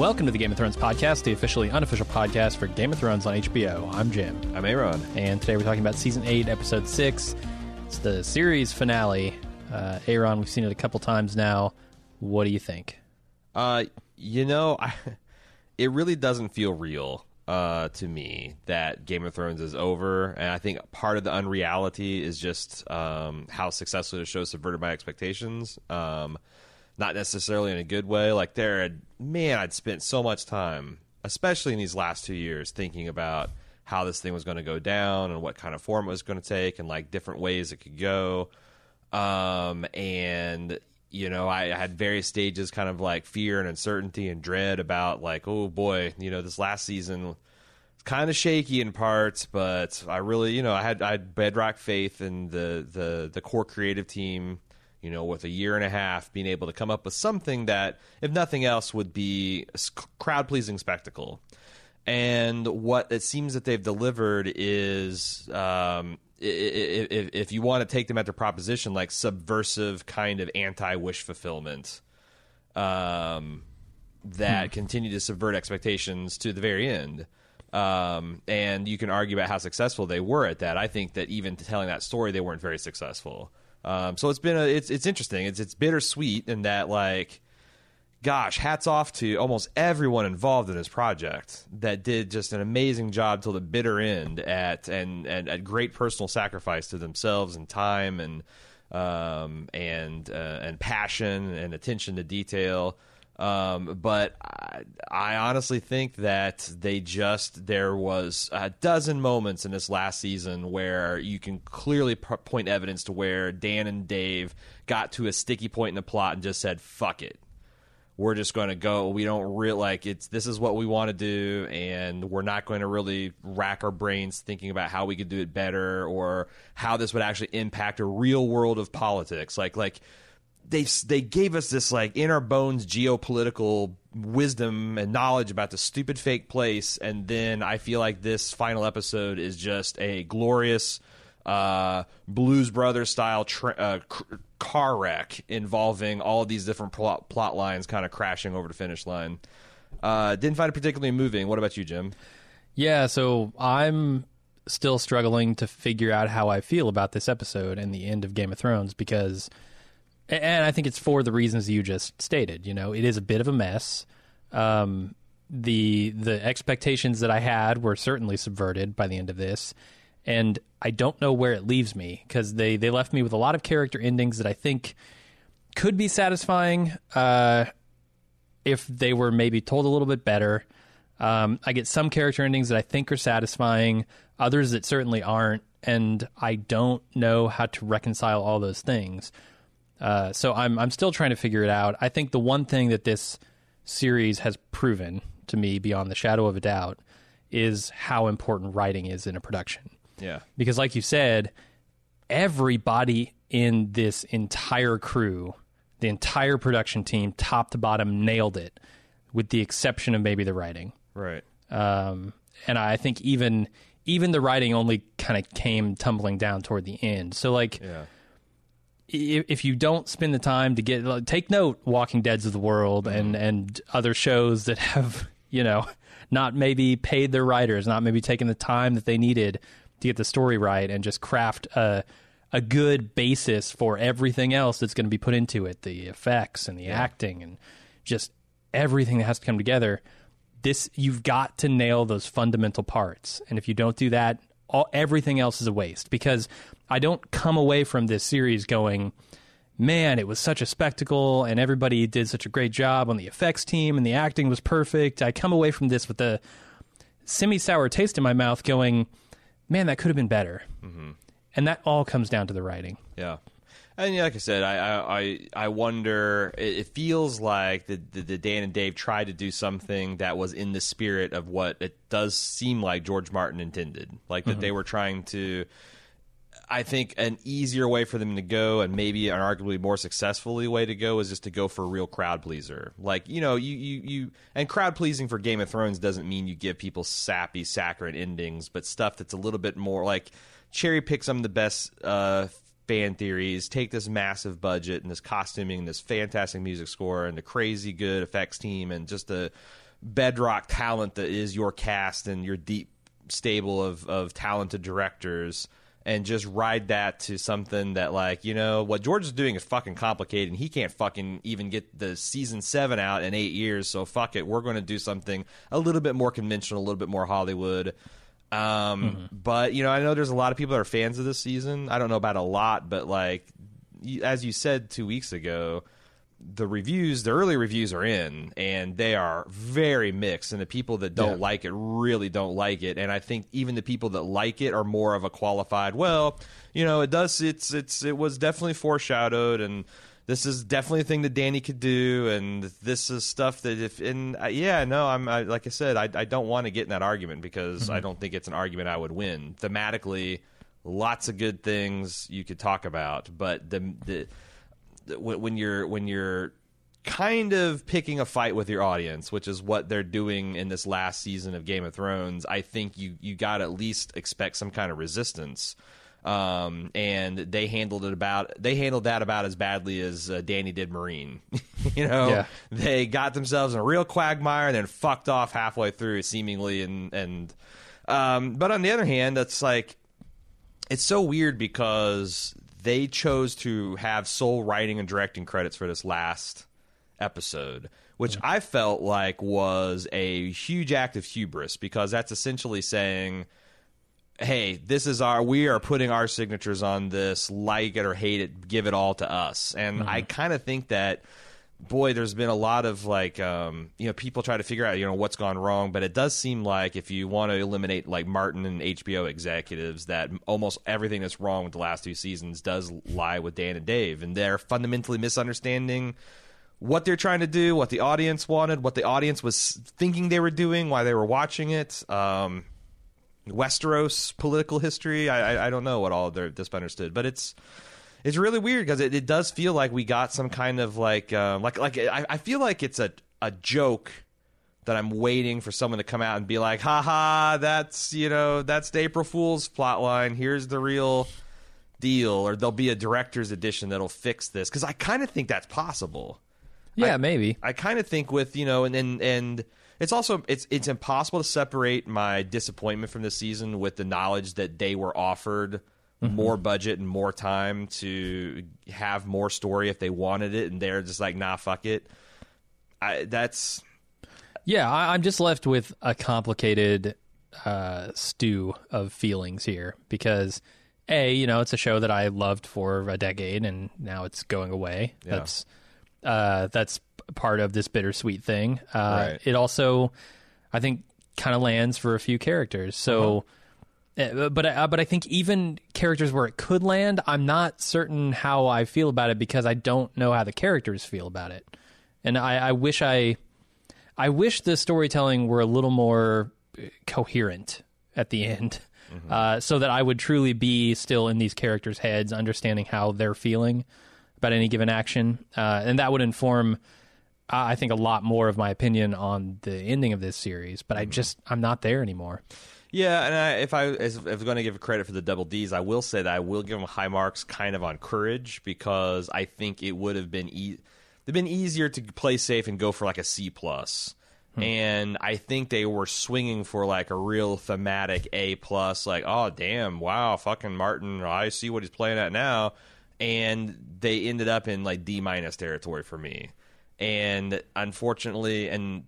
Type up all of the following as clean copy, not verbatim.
Welcome to the Game of Thrones podcast, the officially unofficial podcast for Game of Thrones on HBO. I'm Jim. I'm Aaron. And today we're talking about Season 8, Episode 6. It's the series finale. Aaron, we've seen it a couple times now. What do you think? It really doesn't feel real to me that Game of Thrones is over. And I think part of the unreality is just how successfully the show subverted my expectations. Not necessarily in a good way. Like, I'd spent so much time, especially in these last 2 years, thinking about how this thing was going to go down and what kind of form it was going to take and, like, different ways it could go. And, you know, I had various stages, kind of like fear and uncertainty and dread about, like, oh, boy, you know, this last season was kind of shaky in parts, but I really, you know, I had bedrock faith in the core creative team, you know, with a year and a half being able to come up with something that, if nothing else, would be a crowd-pleasing spectacle. And what it seems that they've delivered is, if you want to take them at their proposition, like subversive kind of anti-wish fulfillment that continue to subvert expectations to the very end. And you can argue about how successful they were at that. I think that even telling that story, they weren't very successful. So it's been it's interesting. It's bittersweet in that, like, gosh, hats off to almost everyone involved in this project that did just an amazing job till the bitter end at great personal sacrifice to themselves and time and passion and attention to detail. But I honestly think that there was a dozen moments in this last season where you can clearly point evidence to where Dan and Dave got to a sticky point in the plot and just said, fuck it. We're just going to go. We don't really this is what we want to do, and we're not going to really rack our brains thinking about how we could do it better or how this would actually impact a real world of politics. Like they gave us this, like, in our bones geopolitical wisdom and knowledge about the stupid fake place, and then I feel like this final episode is just a glorious Blues Brothers style car wreck involving all of these different plot lines kind of crashing over the finish line. Didn't find it particularly moving. What about you, Jim? Yeah, so I'm still struggling to figure out how I feel about this episode and the end of Game of Thrones, because, and I think it's for the reasons you just stated. You know, it is a bit of a mess. The expectations that I had were certainly subverted by the end of this, and I don't know where it leaves me, because they left me with a lot of character endings that I think could be satisfying if they were maybe told a little bit better. I get some character endings that I think are satisfying, others that certainly aren't, and I don't know how to reconcile all those things. So I'm still trying to figure it out. I think the one thing that this series has proven to me beyond the shadow of a doubt is how important writing is in a production. Yeah. Because, like you said, everybody in this entire crew, the entire production team, top to bottom, nailed it, with the exception of maybe the writing. Right. And I think even the writing only kind of came tumbling down toward the end. So, like, yeah. If you don't spend the time to take note, Walking Deads of the world and other shows that have, you know, not maybe paid their writers, not maybe taken the time that they needed to get the story right and just craft a good basis for everything else that's going to be put into it, the effects and the acting and just everything that has to come together. You've got to nail those fundamental parts. And if you don't do that, everything else is a waste, because I don't come away from this series going, man, it was such a spectacle and everybody did such a great job on the effects team and the acting was perfect. I come away from this with a semi-sour taste in my mouth going, man, that could have been better. Mm-hmm. And that all comes down to the writing. Yeah. And like I said, I wonder, it feels like the Dan and Dave tried to do something that was in the spirit of what it does seem like George Martin intended. Like that they were trying to, I think an easier way for them to go, and maybe an arguably more successfully way to go, is just to go for a real crowd pleaser. Like, you know, you and crowd pleasing for Game of Thrones doesn't mean you give people sappy, saccharine endings, but stuff that's a little bit more like cherry pick some of the best fan theories, take this massive budget and this costuming, this fantastic music score, and the crazy good effects team, and just the bedrock talent that is your cast and your deep stable of talented directors, and just ride that to something that, like, what George is doing is fucking complicated, and he can't fucking even get the season 7 out in 8 years, so fuck it, we're going to do something a little bit more conventional, a little bit more Hollywood. But, I know there's a lot of people that are fans of this season. I don't know about a lot, but, like, as you said 2 weeks ago, the early reviews are in, and they are very mixed, and the people that don't like it really don't like it. And I think even the people that like it are more of a qualified, it was definitely foreshadowed, and this is definitely a thing that Danny could do, and this is stuff that like I said, I don't want to get in that argument, because I don't think it's an argument I would win. Thematically, lots of good things you could talk about, but when you're kind of picking a fight with your audience, which is what they're doing in this last season of Game of Thrones, I think you got to at least expect some kind of resistance. And they handled that about as badly as Danny did Marine. They got themselves in a real quagmire and then fucked off halfway through, seemingly. But on the other hand, that's like, it's so weird because they chose to have sole writing and directing credits for this last episode, which I felt like was a huge act of hubris, because that's essentially saying, hey, we are putting our signatures on this, like it or hate it, give it all to us. And I kind of think that, boy, there's been a lot of, like, people try to figure out, what's gone wrong. But it does seem like, if you want to eliminate, like, Martin and HBO executives, that almost everything that's wrong with the last 2 seasons does lie with Dan and Dave. And they're fundamentally misunderstanding what they're trying to do, what the audience wanted, what the audience was thinking they were doing, why they were watching it. Westeros political history, I don't know what all they're misunderstood, but it's really weird, because it does feel like we got some kind of like I feel like it's a joke that I'm waiting for someone to come out and be like, haha, that's the April Fool's plotline, here's the real deal, or there'll be a director's edition that'll fix this, because I kind of think that's possible. Maybe. I kind of think with, and it's also it's impossible to separate my disappointment from this season with the knowledge that they were offered more budget and more time to have more story if they wanted it, and they're just like, nah, fuck it. I'm just left with a complicated stew of feelings here, because it's a show that I loved for a decade, and now it's going away. Yeah. That's part of this bittersweet thing. Right. It also, I think, kind of lands for a few characters. So, but I think even characters where it could land, I'm not certain how I feel about it, because I don't know how the characters feel about it. And I wish the storytelling were a little more coherent at the end, so that I would truly be still in these characters' heads, understanding how they're feeling about any given action. And that would inform, I think, a lot more of my opinion on the ending of this series. But I'm not there anymore. Yeah, and if I was going to give credit for the double Ds, I will say that I will give them high marks kind of on courage, because I think it would have been easier to play safe and go for like a C+. And I think they were swinging for like a real thematic A+, like, oh, damn, wow, fucking Martin, I see what he's playing at now. And they ended up in like D- territory for me. And unfortunately,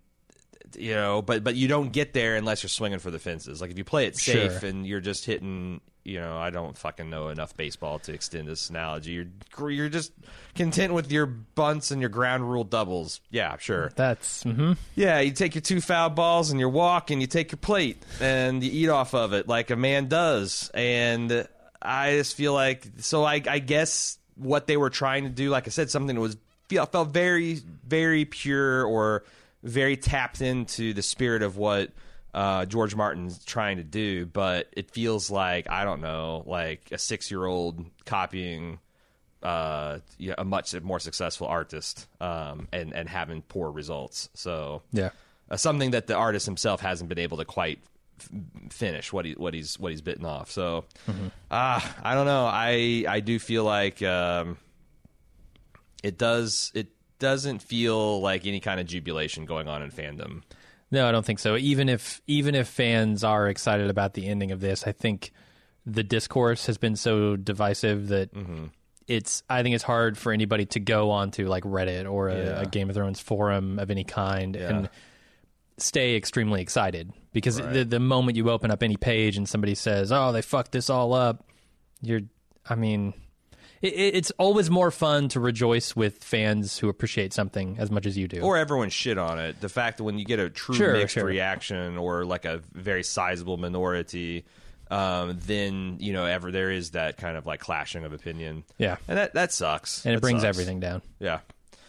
but you don't get there unless you're swinging for the fences. Like, if you play it safe and you're just hitting, I don't fucking know enough baseball to extend this analogy. You're just content with your bunts and your ground rule doubles. Yeah, sure. That's yeah. You take your 2 foul balls and you walk, and you take your plate and you eat off of it like a man does. And I just feel like, so I guess what they were trying to do, like I said, something that felt very, very pure, or very tapped into the spirit of what George Martin's trying to do, but it feels like, I don't know, like a 6-year-old copying a much more successful artist, and having poor results. So something that the artist himself hasn't been able to quite finish what he's bitten off. So I don't know. I do feel like it doesn't feel like any kind of jubilation going on in fandom. No, I don't think so. Even if fans are excited about the ending of this, I think the discourse has been so divisive that I think it's hard for anybody to go onto like Reddit or a Game of Thrones forum of any kind and stay extremely excited, because the moment you open up any page and somebody says, "Oh, they fucked this all up," it's always more fun to rejoice with fans who appreciate something as much as you do. Or everyone shit on it. The fact that when you get a true mixed reaction or like a very sizable minority, then, there is that kind of like clashing of opinion. Yeah. And that sucks. And it brings everything down. Yeah.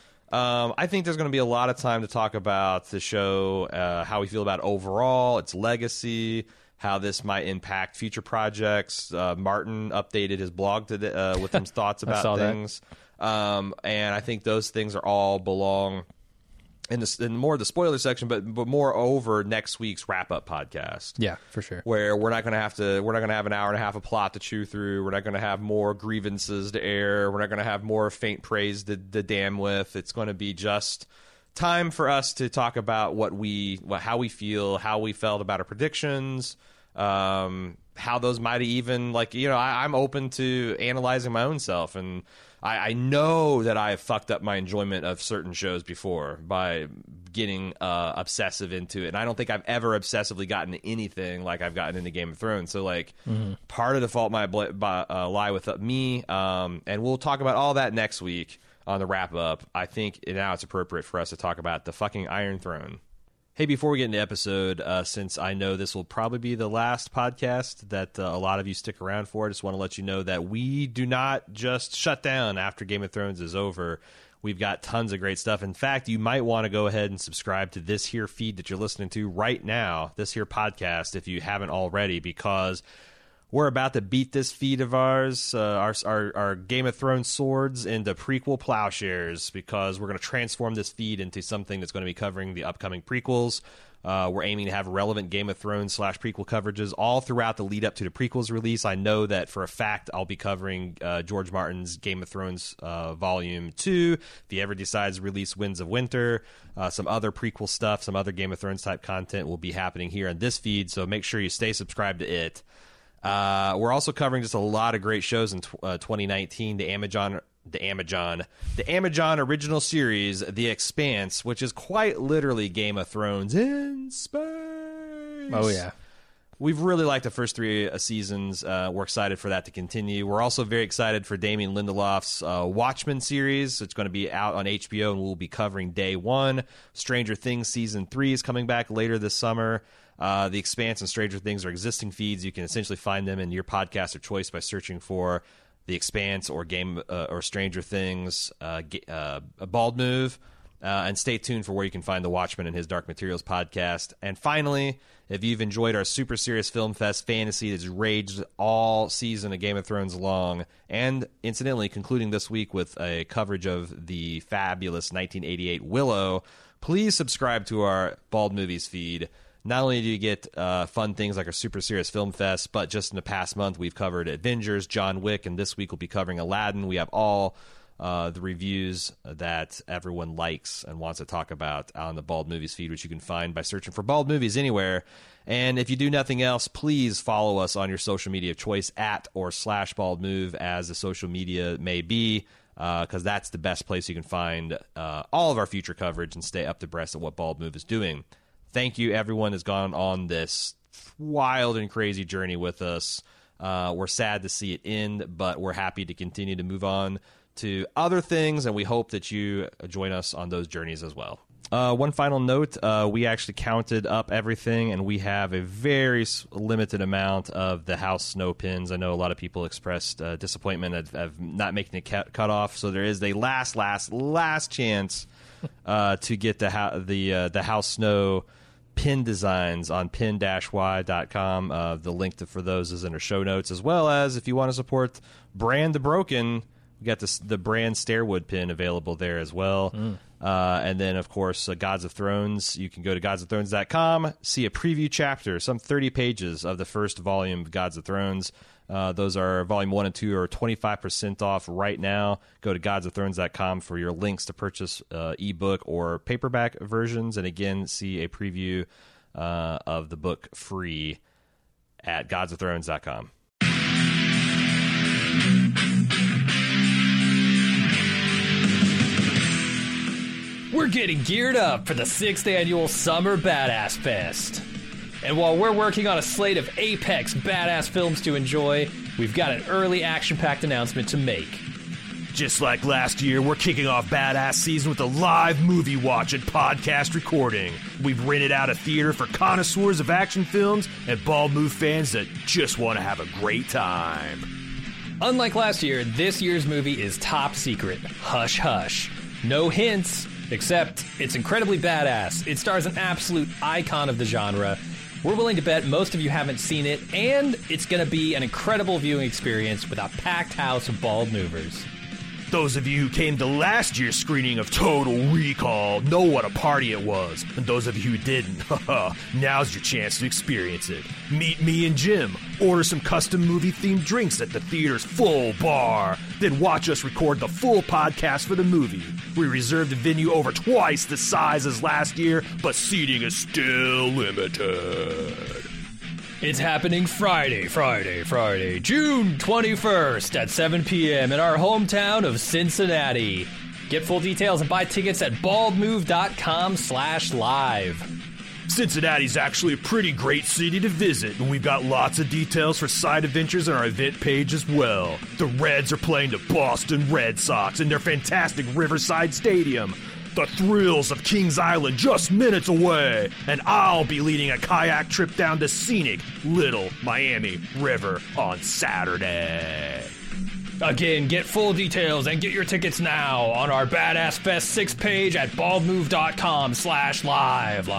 I think there's going to be a lot of time to talk about the show, how we feel about it overall, its legacy, how this might impact future projects. Martin updated his blog today with some thoughts about things. And I think those things are all belong in more of the spoiler section, but moreover next week's wrap up podcast. Yeah, for sure. Where we're not going to have an hour and a half of plot to chew through. We're not going to have more grievances to air. We're not going to have more faint praise to damn with. It's going to be just time for us to talk about how we feel, how we felt about our predictions, how those might even I'm open to analyzing my own self, and I know that I have fucked up my enjoyment of certain shows before by getting obsessive into it, and I don't think I've ever obsessively gotten to anything like I've gotten into Game of Thrones. So part of the fault might lie with me, and we'll talk about all that next week on the wrap up. I think now it's appropriate for us to talk about the fucking Iron Throne. Hey, before we get into the episode, since I know this will probably be the last podcast that a lot of you stick around for, I just want to let you know that we do not just shut down after Game of Thrones is over. We've got tons of great stuff. In fact, you might want to go ahead and subscribe to this here feed that you're listening to right now, this here podcast, if you haven't already, because we're about to beat this feed of ours, our Game of Thrones swords, into prequel plowshares, because we're going to transform this feed into something that's going to be covering the upcoming prequels. We're aiming to have relevant Game of Thrones / prequel coverages all throughout the lead up to the prequels release. I know that for a fact I'll be covering George Martin's Game of Thrones Volume 2, if he ever decides to release Winds of Winter. Some other prequel stuff, some other Game of Thrones type content will be happening here on this feed, so make sure you stay subscribed to it. We're also covering just a lot of great shows in 2019. The Amazon original series, The Expanse, which is quite literally Game of Thrones in space. Oh, yeah. We've really liked the first 3 seasons. We're excited for that to continue. We're also very excited for Damien Lindelof's Watchmen series. It's going to be out on HBO, and we'll be covering day 1. Stranger Things Season 3 is coming back later this summer. The Expanse and Stranger Things are existing feeds. You can essentially find them in your podcast of choice by searching for The Expanse or Stranger Things, Bald Move. And stay tuned for where you can find the Watchmen and his Dark Materials podcast. And finally, if you've enjoyed our Super Serious Film Fest fantasy that's raged all season of Game of Thrones long, and incidentally concluding this week with a coverage of the fabulous 1988 Willow, please subscribe to our Bald Movies feed. Not only do you get fun things like our Super Serious Film Fest, but just in the past month we've covered Avengers, John Wick, and this week we'll be covering Aladdin. We have all the reviews that everyone likes and wants to talk about on the Bald Movies feed, which you can find by searching for Bald Movies anywhere. And if you do nothing else, please follow us on your social media of choice @/BaldMove, as the social media may be, because that's the best place you can find all of our future coverage and stay up to breast of what Bald Move is doing. Thank you, everyone has gone on this wild and crazy journey with us. We're sad to see it end, but we're happy to continue to move on to other things, and we hope that you join us on those journeys as well. One final note, we actually counted up everything, and we have a very limited amount of the House Snow pins. I know a lot of people expressed disappointment of not making it cut off, so there is a last chance to get the House Snow pin designs on pin-y.com. The link for those is in our show notes, as well as if you want to support Brand the Broken, we got the Brand Stairwood pin available there as well. And then, of course, Gods of Thrones. You can go to godsofthrones.com, see a preview chapter, some 30 pages of the first volume of Gods of Thrones. Those are volume 1 and 2 are 25% off right now. Go to godsofthrones.com for your links to purchase ebook or paperback versions. And again, see a preview of the book free at godsofthrones.com. We're getting geared up for the 6th annual Summer Badass Fest. And while we're working on a slate of apex badass films to enjoy, we've got an early action-packed announcement to make. Just like last year, we're kicking off Badass Season with a live movie watch and podcast recording. We've rented out a theater for connoisseurs of action films and Bald Move fans that just want to have a great time. Unlike last year, this year's movie is top secret. Hush hush. No hints, except it's incredibly badass. It stars an absolute icon of the genre. We're willing to bet most of you haven't seen it, and it's going to be an incredible viewing experience with a packed house of bald movers. Those of you who came to last year's screening of Total Recall know what a party it was. And those of you who didn't, now's your chance to experience it. Meet me and Jim, order some custom movie-themed drinks at the theater's full bar, then watch us record the full podcast for the movie. We reserved the venue over twice the size as last year, but seating is still limited. It's happening Friday, June 21st at 7 p.m. in our hometown of Cincinnati. Get full details and buy tickets at baldmove.com/live. Cincinnati's actually a pretty great city to visit, and we've got lots of details for side adventures on our event page as well. The Reds are playing the Boston Red Sox in their fantastic Riverside Stadium. The thrills of Kings Island just minutes away, and I'll be leading a kayak trip down to scenic Little Miami River on Saturday. Again, get full details and get your tickets now on our Badass Fest 6 page at baldmove.com/live.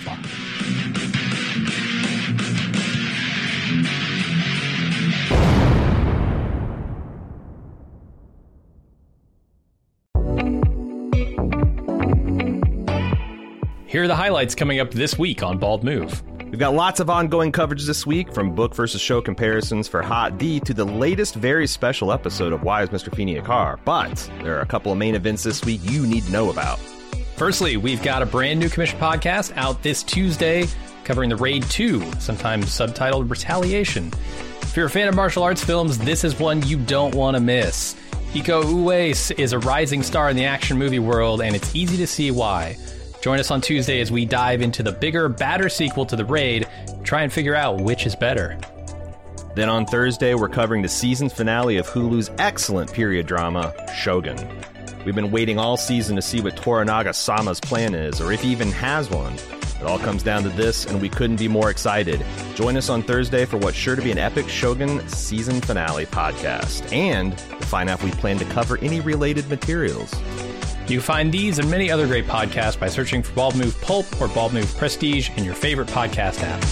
Here are the highlights coming up this week on Bald Move. We've got lots of ongoing coverage this week, from book versus show comparisons for Hot D to the latest very special episode of Why Is Mr. Feeney a Car? But there are a couple of main events this week you need to know about. Firstly, we've got a brand new commission podcast out this Tuesday covering the Raid 2, sometimes subtitled Retaliation. If you're a fan of martial arts films, this is one you don't want to miss. Iko Uwais is a rising star in the action movie world, and it's easy to see why. Join us on Tuesday as we dive into the bigger, badder sequel to The Raid, try and figure out which is better. Then on Thursday, we're covering the season finale of Hulu's excellent period drama, Shogun. We've been waiting all season to see what Toranaga-sama's plan is, or if he even has one. It all comes down to this, and we couldn't be more excited. Join us on Thursday for what's sure to be an epic Shogun season finale podcast, and to find out if we plan to cover any related materials. You can find these and many other great podcasts by searching for Bald Move Pulp or Bald Move Prestige in your favorite podcast app.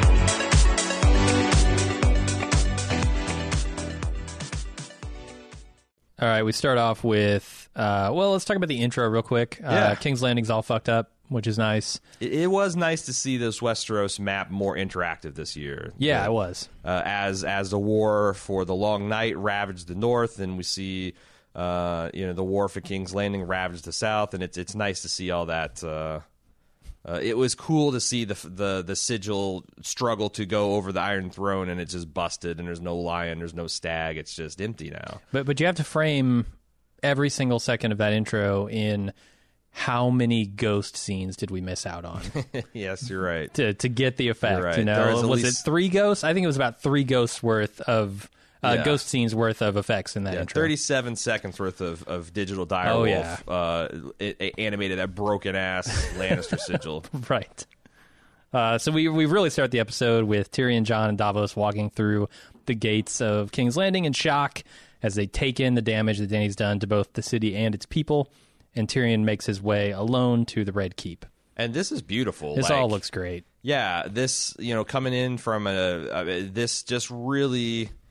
All right, we start off with, let's talk about the intro real quick. Yeah. King's Landing's all fucked up, which is nice. It was nice to see this Westeros map more interactive this year. Yeah, it was. As the war for the Long Night ravaged the north, and we see the war for King's Landing ravaged the south, and it's nice to see all that. It was cool to see the sigil struggle to go over the Iron Throne, and it's just busted, and there's no lion, there's no stag, it's just empty now. But you have to frame every single second of that intro in how many ghost scenes did we miss out on? Yes, you're right. To get the effect, You're right. you know, was it 3 ghosts? I think it was about 3 ghosts worth of ghost scenes worth of effects in that intro. 37 seconds worth of digital direwolf animated that broken ass Lannister sigil. Right. So we really start the episode with Tyrion, Jon, and Davos walking through the gates of King's Landing in shock as they take in the damage that Dany's done to both the city and its people, and Tyrion makes his way alone to the Red Keep. And this is beautiful. This all looks great. Yeah, this, coming in from this just really...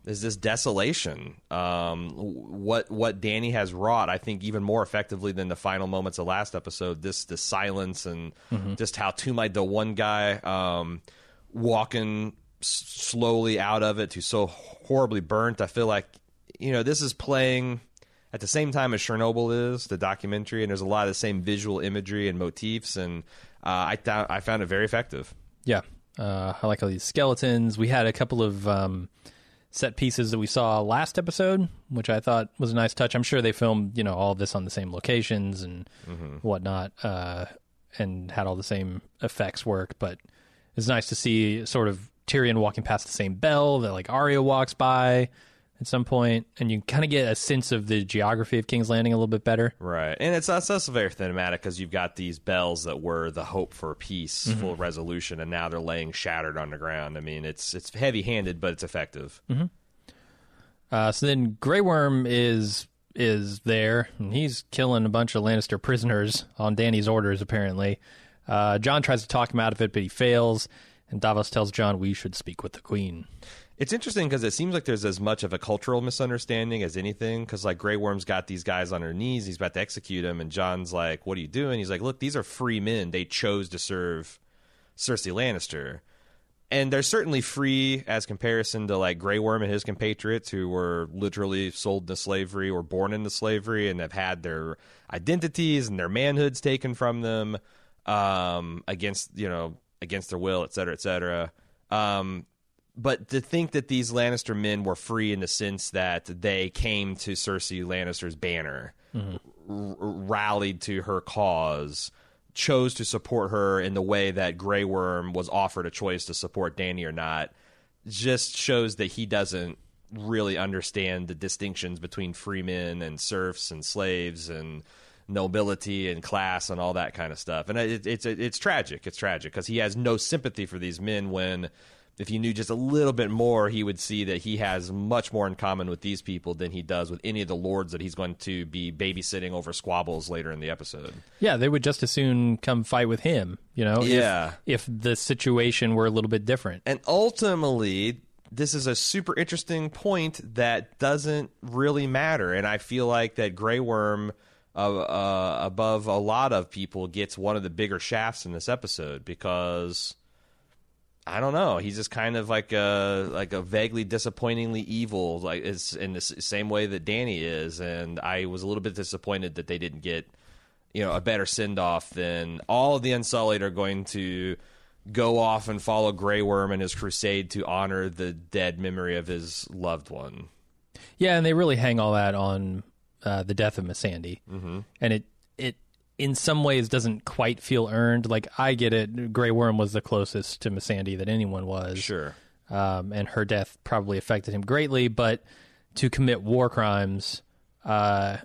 is this desolation. What Dany has wrought, I think, even more effectively than the final moments of last episode. This silence and just how the one guy walking slowly out of it to so horribly burnt. I feel like this is playing at the same time as Chernobyl is, the documentary, and there's a lot of the same visual imagery and motifs, and I found it very effective. Yeah. I like all these skeletons. We had a couple of set pieces that we saw last episode, which I thought was a nice touch. I'm sure they filmed, all of this on the same locations and whatnot, and had all the same effects work, but it's nice to see sort of Tyrion walking past the same bell that like Arya walks by at some point, and you kind of get a sense of the geography of King's Landing a little bit better. Right. And it's also very thematic because you've got these bells that were the hope for peaceful resolution, and now they're laying shattered on the ground. I mean, it's heavy-handed, but it's effective. So then Grey Worm is there, and he's killing a bunch of Lannister prisoners on Dany's orders, apparently. Jon tries to talk him out of it, but he fails, and Davos tells Jon, we should speak with the Queen. It's interesting because it seems like there's as much of a cultural misunderstanding as anything, because like Grey Worm's got these guys on their knees, he's about to execute them, and Jon's like, what are you doing? He's like, look, these are free men. They chose to serve Cersei Lannister. And they're certainly free as comparison to like Grey Worm and his compatriots who were literally sold into slavery or born into slavery and have had their identities and their manhoods taken from them against their will, et cetera, et cetera. But to think that these Lannister men were free in the sense that they came to Cersei Lannister's banner, rallied to her cause, chose to support her in the way that Grey Worm was offered a choice to support Dany or not, just shows that he doesn't really understand the distinctions between free men and serfs and slaves and nobility and class and all that kind of stuff. And it's tragic. It's tragic because he has no sympathy for these men when, if he knew just a little bit more, he would see that he has much more in common with these people than he does with any of the lords that he's going to be babysitting over squabbles later in the episode. Yeah, they would just as soon come fight with him, Yeah. if the situation were a little bit different. And ultimately, this is a super interesting point that doesn't really matter. And I feel like that Grey Worm, above a lot of people, gets one of the bigger shafts in this episode because, I don't know, he's just kind of like a vaguely disappointingly evil, like it's in the same way that Dany is. And I was a little bit disappointed that they didn't get, a better send off than all of the Unsullied are going to go off and follow Grey Worm in his crusade to honor the dead memory of his loved one. Yeah, and they really hang all that on the death of Missandei, and it in some ways doesn't quite feel earned. Like, I get it, Grey Worm was the closest to Missandei that anyone was. Sure. And her death probably affected him greatly, but to commit war crimes, after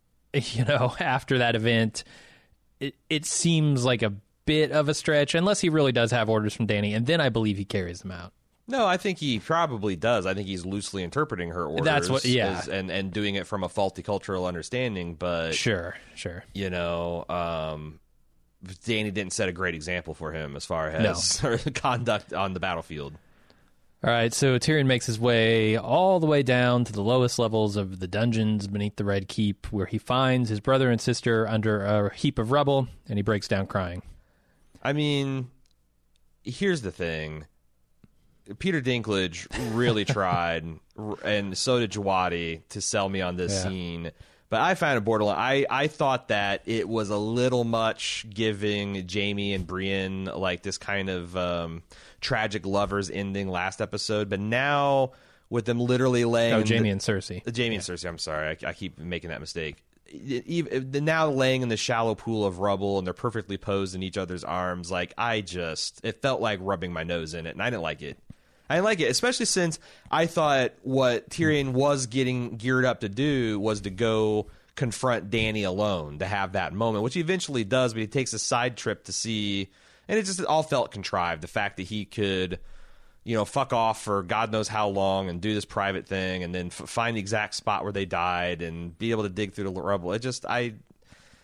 that event, it seems like a bit of a stretch, unless he really does have orders from Dany, and then I believe he carries them out. No, I think he probably does. I think he's loosely interpreting her orders. That's what, yeah, and doing it from a faulty cultural understanding. But sure, Dany didn't set a great example for him as far as her conduct on the battlefield. All right, so Tyrion makes his way all the way down to the lowest levels of the dungeons beneath the Red Keep, where he finds his brother and sister under a heap of rubble, and he breaks down crying. I mean, here's the thing. Peter Dinklage really tried, and so did Jawadi, to sell me on this scene. But I found it borderline. I thought that it was a little much giving Jaime and Brienne like this kind of tragic lovers ending last episode. But now, with them literally laying... Jaime and Cersei. Jaime and Cersei, I'm sorry. I keep making that mistake. Now laying in the shallow pool of rubble, and they're perfectly posed in each other's arms. Like, it felt like rubbing my nose in it, and I didn't like it. I didn't like it, especially since I thought what Tyrion was getting geared up to do was to go confront Dany alone, to have that moment, which he eventually does, but he takes a side trip to see, and it all felt contrived. The fact that he could, fuck off for God knows how long and do this private thing and then find the exact spot where they died and be able to dig through the rubble.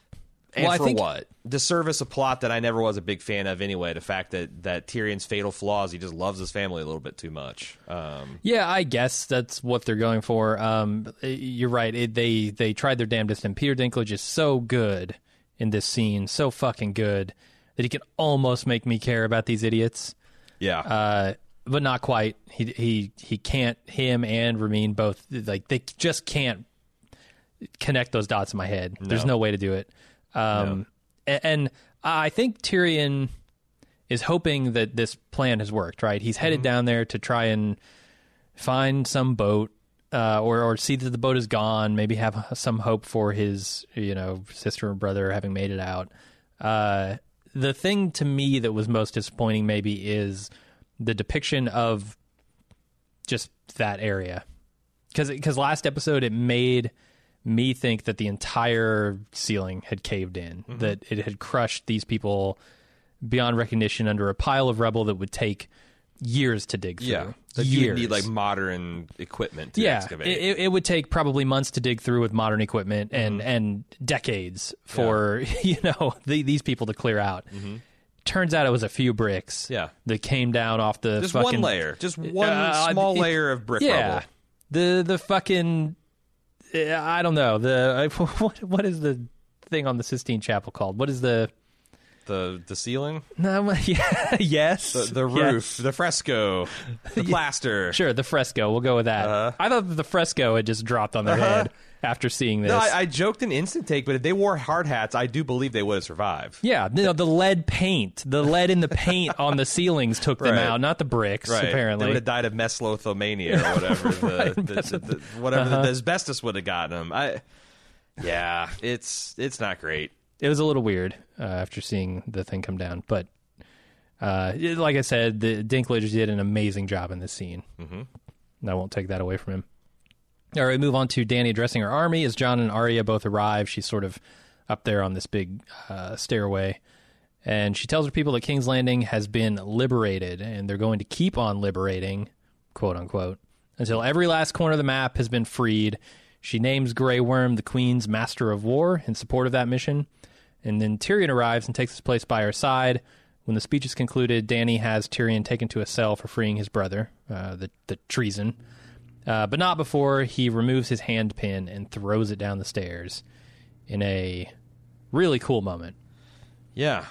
And Well, I for think- what? To service a plot that I never was a big fan of anyway. The fact that Tyrion's fatal flaws, he just loves his family a little bit too much. Yeah, I guess that's what they're going for. You're right. They tried their damnedest, and Peter Dinklage is so good in this scene, so fucking good, that he can almost make me care about these idiots. Yeah. But not quite. He can't. Him and Ramin both, like, they just can't connect those dots in my head. There's no way to do it. And I think Tyrion is hoping that this plan has worked, right? He's headed down there to try and find some boat, or see that the boat is gone, maybe have some hope for his, sister or brother having made it out. The thing to me that was most disappointing maybe is the depiction of just that area. Because last episode it made me think that the entire ceiling had caved in, that it had crushed these people beyond recognition under a pile of rubble that would take years to dig through. Yeah. That you would need like modern equipment to excavate. It would take probably months to dig through with modern equipment and decades for these people to clear out. Turns out it was a few bricks that came down off the just fucking... one layer. Just one small layer of brick rubble. The fucking... I don't know. What is the thing on the Sistine Chapel called? What is the ceiling? No, yes. The roof, the fresco, the plaster. Sure, the fresco. We'll go with that. I thought the fresco had just dropped on their head after seeing this. No, I joked in Instant Take, but if they wore hard hats, I do believe they would have survived. Yeah, the lead paint, the lead in the paint on the ceilings took them out, not the bricks. Right. Apparently, they would have died of mesothelioma or whatever. Whatever the asbestos would have gotten them. It's not great. It was a little weird after seeing the thing come down, but like I said, the Dinklage did an amazing job in this scene. And I won't take that away from him. All right, move on to Dany addressing her army. As Jon and Arya both arrive, she's sort of up there on this big stairway, and she tells her people that King's Landing has been liberated, and they're going to keep on liberating, quote unquote, until every last corner of the map has been freed. She names Grey Worm the Queen's Master of War in support of that mission. And then Tyrion arrives and takes his place by her side. When the speech is concluded, Dany has Tyrion taken to a cell for freeing his brother, the treason, but not before he removes his hand pin and throws it down the stairs in a really cool moment. Yeah.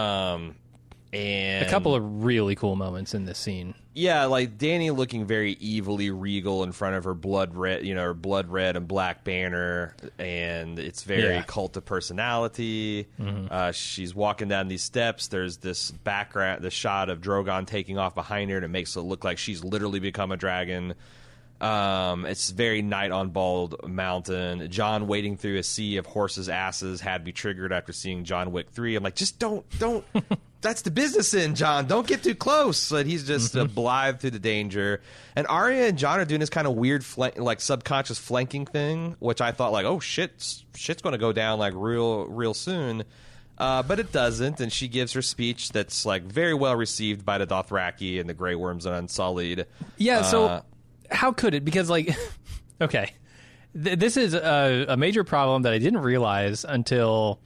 And a couple of really cool moments in this scene. Yeah, like Dany looking very evilly regal in front of her blood red and black banner, and it's very cult of personality. She's walking down these steps. There's this background, the shot of Drogon taking off behind her, and it makes it look like she's literally become a dragon. It's very night on Bald Mountain. Jon wading through a sea of horses' asses had me triggered after seeing John Wick 3. I'm like, just don't. That's the business end, Jon. Don't get too close. But he's just blithe through the danger. And Arya and Jon are doing this kind of weird, subconscious flanking thing, which I thought, like, oh shit's going to go down like real soon. But it doesn't, and she gives her speech that's like very well received by the Dothraki and the Grey Worms and Unsullied. Yeah. So how could it? Because okay, this is a major problem that I didn't realize until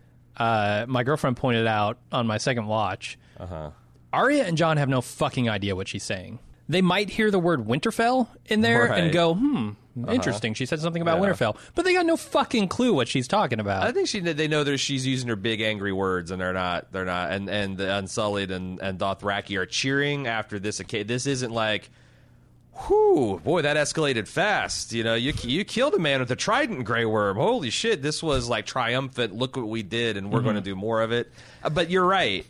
my girlfriend pointed out on my second watch. Arya and Jon have no fucking idea what she's saying. They might hear the word Winterfell in there and go, interesting. She said something about Winterfell, but they got no fucking clue what she's talking about. I think they know that she's using her big angry words, and they're not. And the Unsullied and Dothraki are cheering after this. This isn't like, whew, boy, that escalated fast. You killed a man with a trident, Grey Worm. Holy shit, this was like triumphant. Look what we did, and we're going to do more of it. But you're right.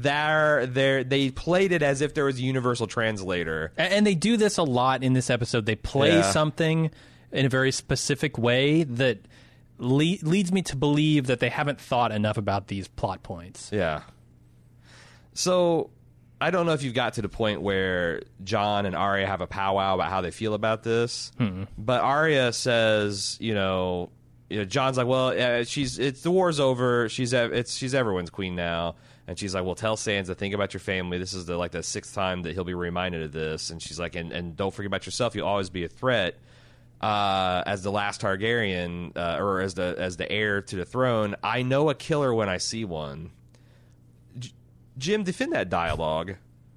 They played it as if there was a universal translator. And they do this a lot in this episode. They play something in a very specific way that leads me to believe that they haven't thought enough about these plot points. Yeah. So I don't know if you've got to the point where Jon and Arya have a powwow about how they feel about this. But Arya says, Jon's like, well, it's the war's over. She's everyone's queen now. And she's like, well, tell Sansa, think about your family. This is the sixth time that he'll be reminded of this. And she's like, and don't forget about yourself. You'll always be a threat. as the last Targaryen, or as the heir to the throne. I know a killer when I see one. Jim, defend that dialogue.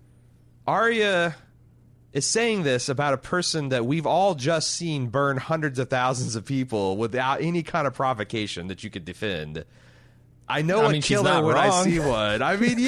Arya is saying this about a person that we've all just seen burn hundreds of thousands of people without any kind of provocation that you could defend. I know a killer when I see one. I mean,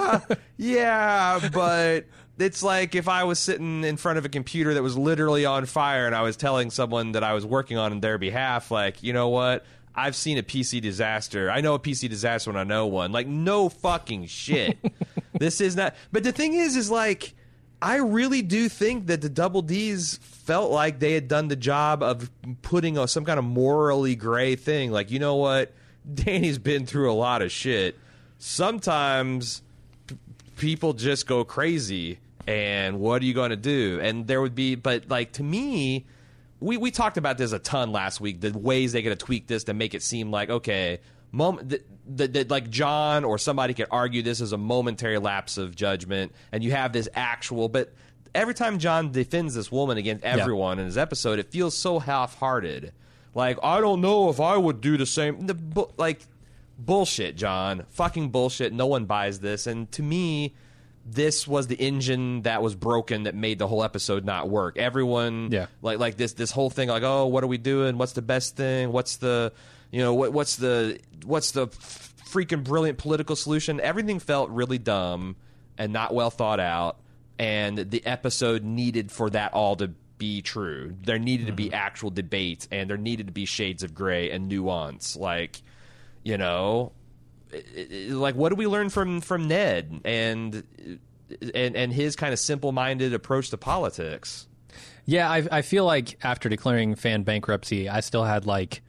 yeah, but it's like if I was sitting in front of a computer that was literally on fire and I was telling someone that I was working on their behalf, like, you know what? I've seen a PC disaster. I know a PC disaster when I know one. Like, no fucking shit. This is not. But the thing is like, I really do think that the Double Ds felt like they had done the job of putting some kind of morally gray thing. Like, you know what? Dany's been through a lot of shit. Sometimes people just go crazy, and what are you going to do? And there would be, but like, to me, we talked about this a ton last week, the ways they could have tweaked this to make it seem like, okay, that like Jon or somebody could argue this is a momentary lapse of judgment, and you have this actual. But every time Jon defends this woman against everyone in his episode, it feels so half-hearted. Like, I don't know if I would do the same. Like, bullshit, Jon. Fucking bullshit. No one buys this. And to me, this was the engine that was broken that made the whole episode not work. Everyone, like this whole thing, like, oh, what are we doing? What's the best thing? What's the, you know, what's the freaking brilliant political solution? Everything felt really dumb and not well thought out, and the episode needed for that all to be true. There needed to be actual debate, and there needed to be shades of gray and nuance. Like, you know, like, what do we learn from Ned and his kind of simple-minded approach to politics? Yeah, I feel like after declaring fan bankruptcy, I still had like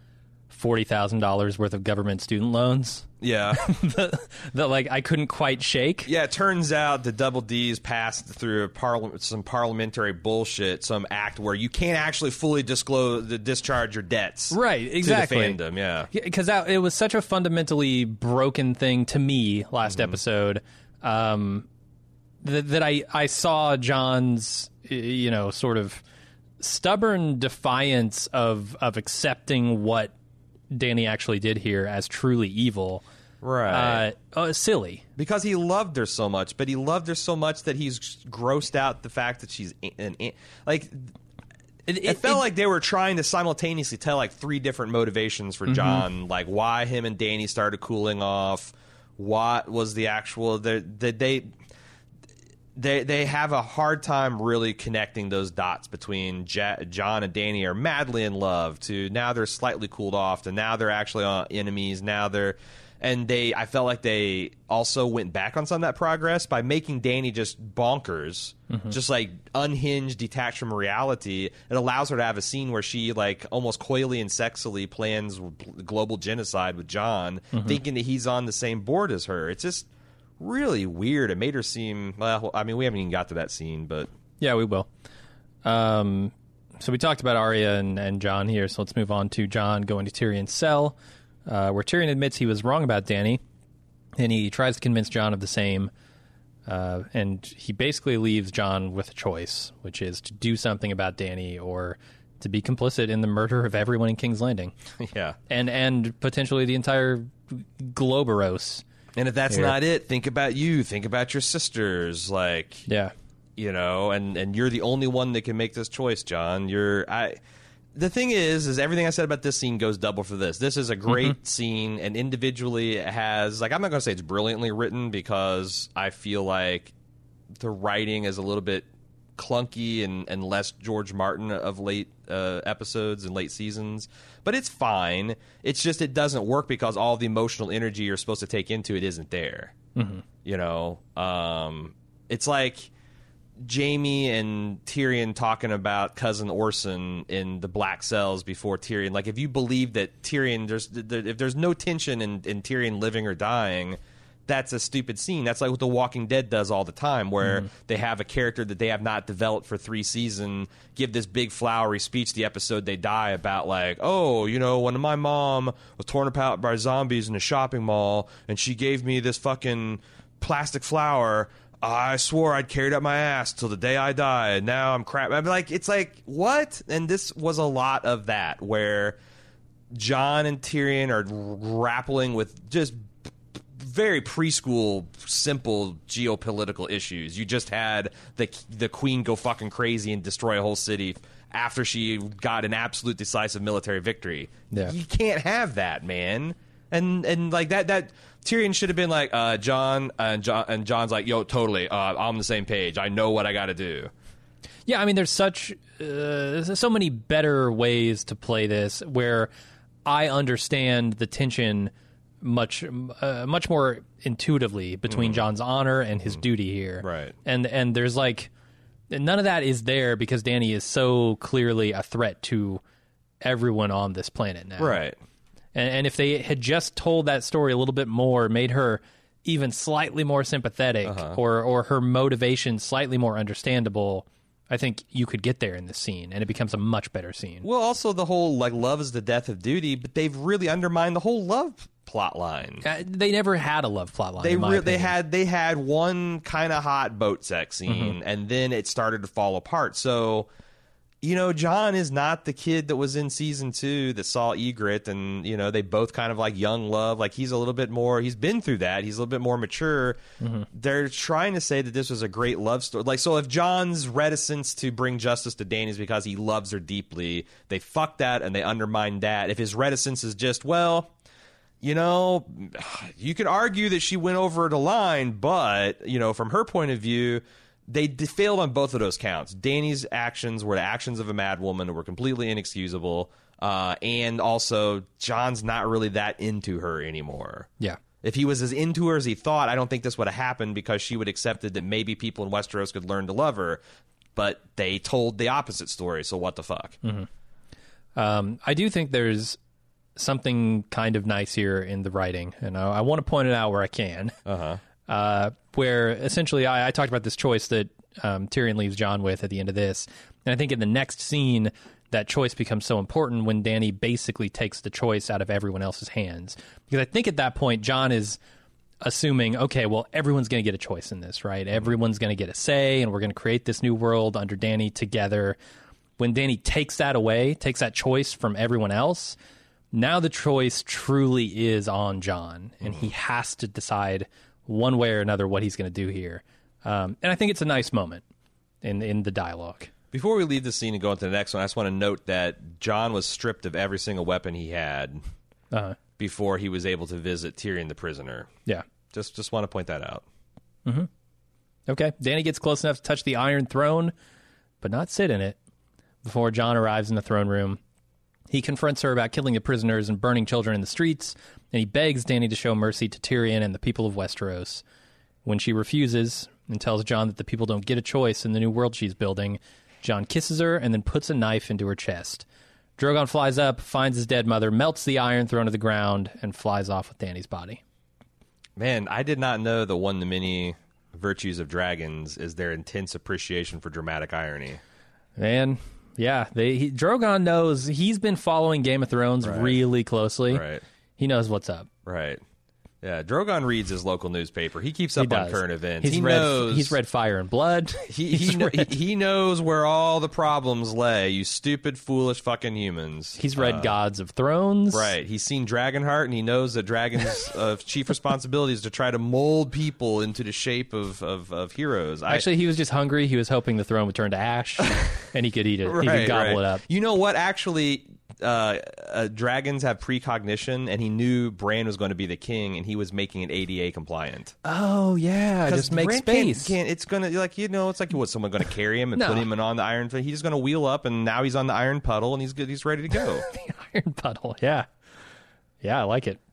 $40,000 worth of government student loans. Yeah. that like I couldn't quite shake. Yeah, it turns out the Double D's passed through some parliamentary bullshit, some act where you can't actually fully discharge your debts. Right, exactly. To the fandom, yeah. Because it was such a fundamentally broken thing to me last episode, that I saw Jon's, you know, sort of stubborn defiance of accepting what Dany actually did here as truly evil. Right. Silly. Because he loved her so much, but he loved her so much that he's grossed out the fact that she's like... It felt like they were trying to simultaneously tell like three different motivations for Jon, like why him and Dany started cooling off, what was the actual... They have a hard time really connecting those dots between Jon and Dany are madly in love to now they're slightly cooled off to now they're actually enemies. Now they're... And I felt like they also went back on some of that progress by making Dany just bonkers, just like unhinged, detached from reality. It allows her to have a scene where she like almost coyly and sexily plans global genocide with Jon, thinking that he's on the same board as her. It's just really weird. It made her seem, well, I mean, we haven't even got to that scene, but... Yeah, we will. So we talked about Arya and Jon here, so let's move on to Jon going to Tyrion's cell, where Tyrion admits he was wrong about Dany, and he tries to convince Jon of the same, and he basically leaves Jon with a choice, which is to do something about Dany or to be complicit in the murder of everyone in King's Landing. Yeah. And potentially the entire Globeros. And if that's not it, think about you. Think about your sisters. Like, yeah, you know, and you're the only one that can make this choice, Jon. The thing is everything I said about this scene goes double for this. This is a great scene, and individually it has, like, I'm not going to say it's brilliantly written because I feel like the writing is a little bit clunky and less George Martin of late episodes and late seasons, but it's fine. It's just it doesn't work because all the emotional energy you're supposed to take into it isn't there. You know, it's like Jaime and Tyrion talking about cousin Orson in the Black Cells before Tyrion. Like, if you believe that Tyrion, if there's no tension in Tyrion living or dying, that's a stupid scene. That's like what The Walking Dead does all the time, where they have a character that they have not developed for 3 seasons give this big flowery speech the episode they die about, like, oh, you know, when my mom was torn apart by zombies in a shopping mall and she gave me this fucking plastic flower, I swore I'd carried up my ass till the day I die, and now I'm crap. I'm like, it's like, what? And this was a lot of that, where Jon and Tyrion are grappling with just very preschool, simple geopolitical issues. You just had the queen go fucking crazy and destroy a whole city after she got an absolute decisive military victory. Yeah. You can't have that, man. And like that Tyrion should have been like, Jon, and Jon's like, yo, totally, I'm on the same page. I know what I got to do. Yeah, I mean, there's so many better ways to play this where I understand the tension much more intuitively between Jon's honor and his duty here. Right. And there's like none of that is there because Dany is so clearly a threat to everyone on this planet now. Right. And if they had just told that story a little bit more, made her even slightly more sympathetic or her motivation slightly more understandable, I think you could get there in this scene, and it becomes a much better scene. Well, also the whole, like, love is the death of duty, but they've really undermined the whole love plot line. They never had a love plot line. They had one kind of hot boat sex scene, and then it started to fall apart. So, you know, Jon is not the kid that was in season 2 that saw Ygritte, and, you know, they both kind of like young love. Like, he's a little bit more, he's been through that. He's a little bit more mature. They're trying to say that this was a great love story. Like, so if Jon's reticence to bring justice to Dany is because he loves her deeply, they fuck that and they undermine that. If his reticence is just, well, you know, you could argue that she went over the line, but, you know, from her point of view, they failed on both of those counts. Dany's actions were the actions of a mad woman, were completely inexcusable, and also Jon's not really that into her anymore. Yeah. If he was as into her as he thought, I don't think this would have happened because she would have accepted that maybe people in Westeros could learn to love her, but they told the opposite story, so what the fuck? I do think there's something kind of nice here in the writing, and I want to point it out where I can. Where essentially I talked about this choice that Tyrion leaves Jon with at the end of this. And I think in the next scene, that choice becomes so important when Dany basically takes the choice out of everyone else's hands. Because I think at that point, Jon is assuming, okay, well, everyone's going to get a choice in this, right? Everyone's going to get a say, and we're going to create this new world under Dany together. When Dany takes that away, takes that choice from everyone else, now the choice truly is on Jon, and he has to decide one way or another what he's going to do here. And I think it's a nice moment in the dialogue. Before we leave the scene and go into the next one, I just want to note that Jon was stripped of every single weapon he had before he was able to visit Tyrion the prisoner. Yeah. Just want to point that out. Okay. Dany gets close enough to touch the Iron Throne, but not sit in it. Before Jon arrives in the throne room, he confronts her about killing the prisoners and burning children in the streets, and he begs Dany to show mercy to Tyrion and the people of Westeros. When she refuses and tells Jon that the people don't get a choice in the new world she's building, Jon kisses her and then puts a knife into her chest. Drogon flies up, finds his dead mother, melts the Iron Throne to the ground, and flies off with Dany's body. Man, I did not know that one of the many virtues of dragons is their intense appreciation for dramatic irony. Man, yeah, Drogon knows. He's been following Game of Thrones really closely. Right. He knows what's up. Right. Yeah, Drogon reads his local newspaper. He keeps up on current events. He's read Fire and Blood. He knows where all the problems lay, you stupid, foolish fucking humans. He's read Gods of Thrones. Right. He's seen Dragonheart, and he knows that dragons' chief responsibility is to try to mold people into the shape of heroes. Actually, he was just hungry. He was hoping the throne would turn to ash, and he could eat it. He could gobble it up. You know what? Actually, dragons have precognition, and he knew Bran was going to be the king, and he was making it ADA compliant. Oh yeah, just make space. It's gonna it's like what, someone going to carry him and put him on the iron. He's just going to wheel up, and now he's on the iron puddle, and he's good. He's ready to go. The iron puddle, yeah, I like it.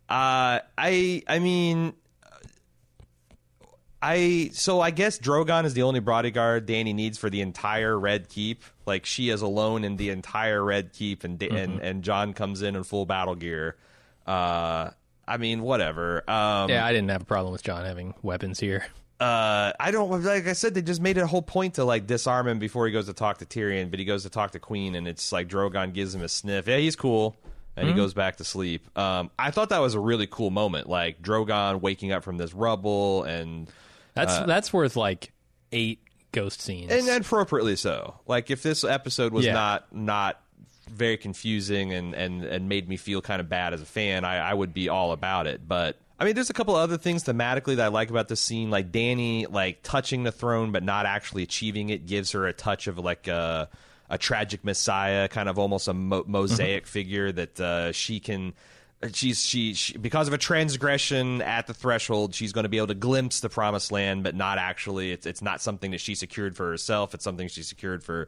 So I guess Drogon is the only bodyguard Dany needs for the entire Red Keep. Like, she is alone in the entire Red Keep, and Jon comes in full battle gear. Whatever. Yeah, I didn't have a problem with Jon having weapons here. I don't, like I said, they just made it a whole point to like disarm him before he goes to talk to Tyrion, but he goes to talk to Queen, and it's like Drogon gives him a sniff. Yeah, he's cool. And he goes back to sleep. I thought that was a really cool moment, like Drogon waking up from this rubble and That's worth like 8 ghost scenes, and appropriately so. Like if this episode was not very confusing and made me feel kind of bad as a fan, I would be all about it. But I mean, there's a couple other things thematically that I like about this scene, like Dany like touching the throne but not actually achieving it gives her a touch of like a tragic messiah, kind of almost a mosaic figure that she can. She because of a transgression at the threshold, she's going to be able to glimpse the promised land, but not actually. It's not something that she secured for herself. It's something she secured for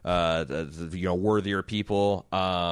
worthier people.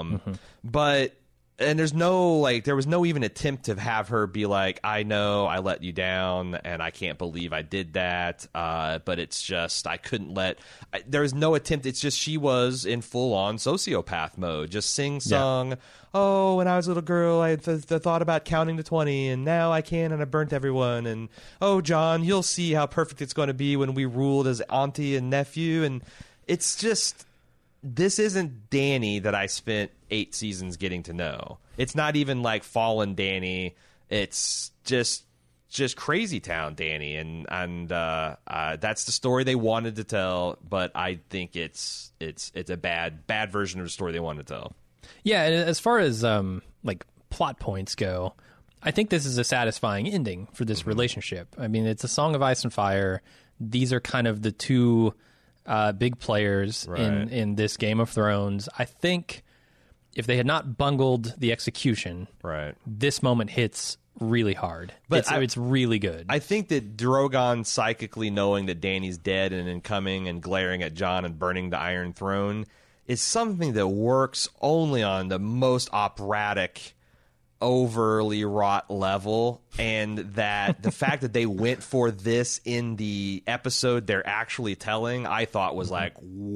But and there was no even attempt to have her be like, I know I let you down and I can't believe I did that. But it's just, I couldn't there was no attempt. It's just, she was in full on sociopath mode, just sing song. Yeah. Oh, when I was a little girl, I had the thought about counting to 20 and now I can and I burnt everyone. And oh, John, you'll see how perfect it's going to be when we ruled as auntie and nephew. And it's just, this isn't Dany that I spent 8 seasons getting to know. It's not even like fallen Dany. It's just crazy town Dany, and that's the story they wanted to tell. But I think it's a bad version of the story they wanted to tell. Yeah, and as far as like plot points go, I think this is a satisfying ending for this relationship. I mean, it's a Song of Ice and Fire. These are kind of the two big players in this Game of Thrones. I think if they had not bungled the execution, this moment hits really hard. But it's really good. I think that Drogon psychically knowing that Dany's dead and then coming and glaring at Jon and burning the Iron Throne is something that works only on the most operatic, overly wrought level, and that the fact that they went for this in the episode they're actually telling, I thought was like,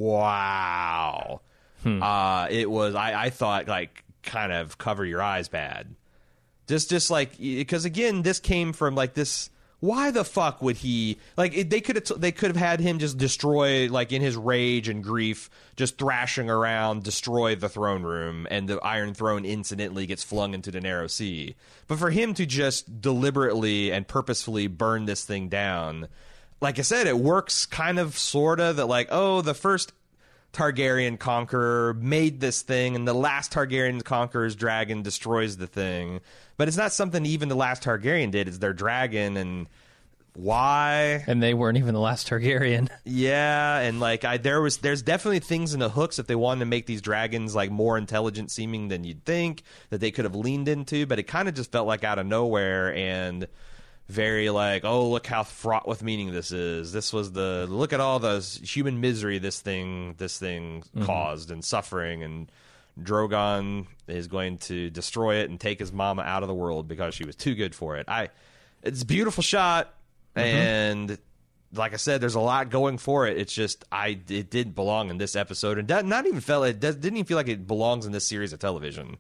wow. It was, I thought, like, kind of cover your eyes bad. Just like, because again, this came from like this. Why the fuck would he, like, they could have had him just destroy, like, in his rage and grief, just thrashing around, destroy the throne room, and the Iron Throne incidentally gets flung into the Narrow Sea. But for him to just deliberately and purposefully burn this thing down, like I said, it works kind of, sort of, that like, oh, the first Targaryen conqueror made this thing, and the last Targaryen conqueror's dragon destroys the thing. But it's not something even the last Targaryen did. It's their dragon, and why? And they weren't even the last Targaryen. Yeah, and like there's definitely things in the hooks if they wanted to make these dragons like more intelligent seeming than you'd think that they could have leaned into, but it kind of just felt like out of nowhere and very like, oh, look how fraught with meaning this is. This was look at all the human misery this thing caused and suffering, and Drogon is going to destroy it and take his mama out of the world because she was too good for it. It's a beautiful shot, and like I said, there's a lot going for it. It's just it didn't belong in this episode, and didn't even feel like it belongs in this series of television.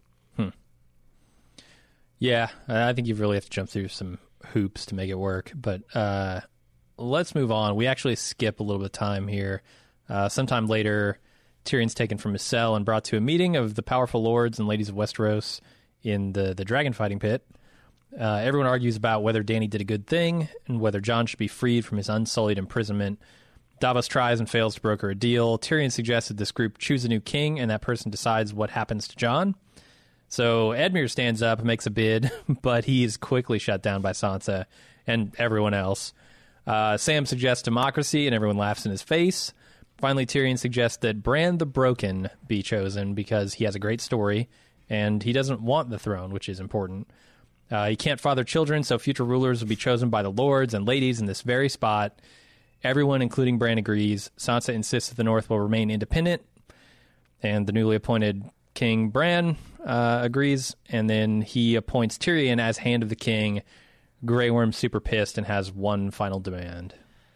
Yeah, I think you really have to jump through some hoops to make it work. But let's move on. We actually skip a little bit of time here. Sometime later, Tyrion's taken from his cell and brought to a meeting of the powerful lords and ladies of Westeros in the dragon fighting pit. Everyone argues about whether Dany did a good thing and whether Jon should be freed from his unsullied imprisonment. Davos tries and fails to broker a deal. Tyrion suggested this group choose a new king, and that person decides what happens to Jon. So Edmure stands up and makes a bid, but he is quickly shut down by Sansa and everyone else. Sam suggests democracy, and everyone laughs in his face. Finally, Tyrion suggests that Bran the Broken be chosen because he has a great story, and he doesn't want the throne, which is important. He can't father children, so future rulers will be chosen by the lords and ladies in this very spot. Everyone, including Bran, agrees. Sansa insists that the North will remain independent, and the newly appointed King Bran agrees, and then he appoints Tyrion as Hand of the King. Grey Worm's super pissed and has one final demand.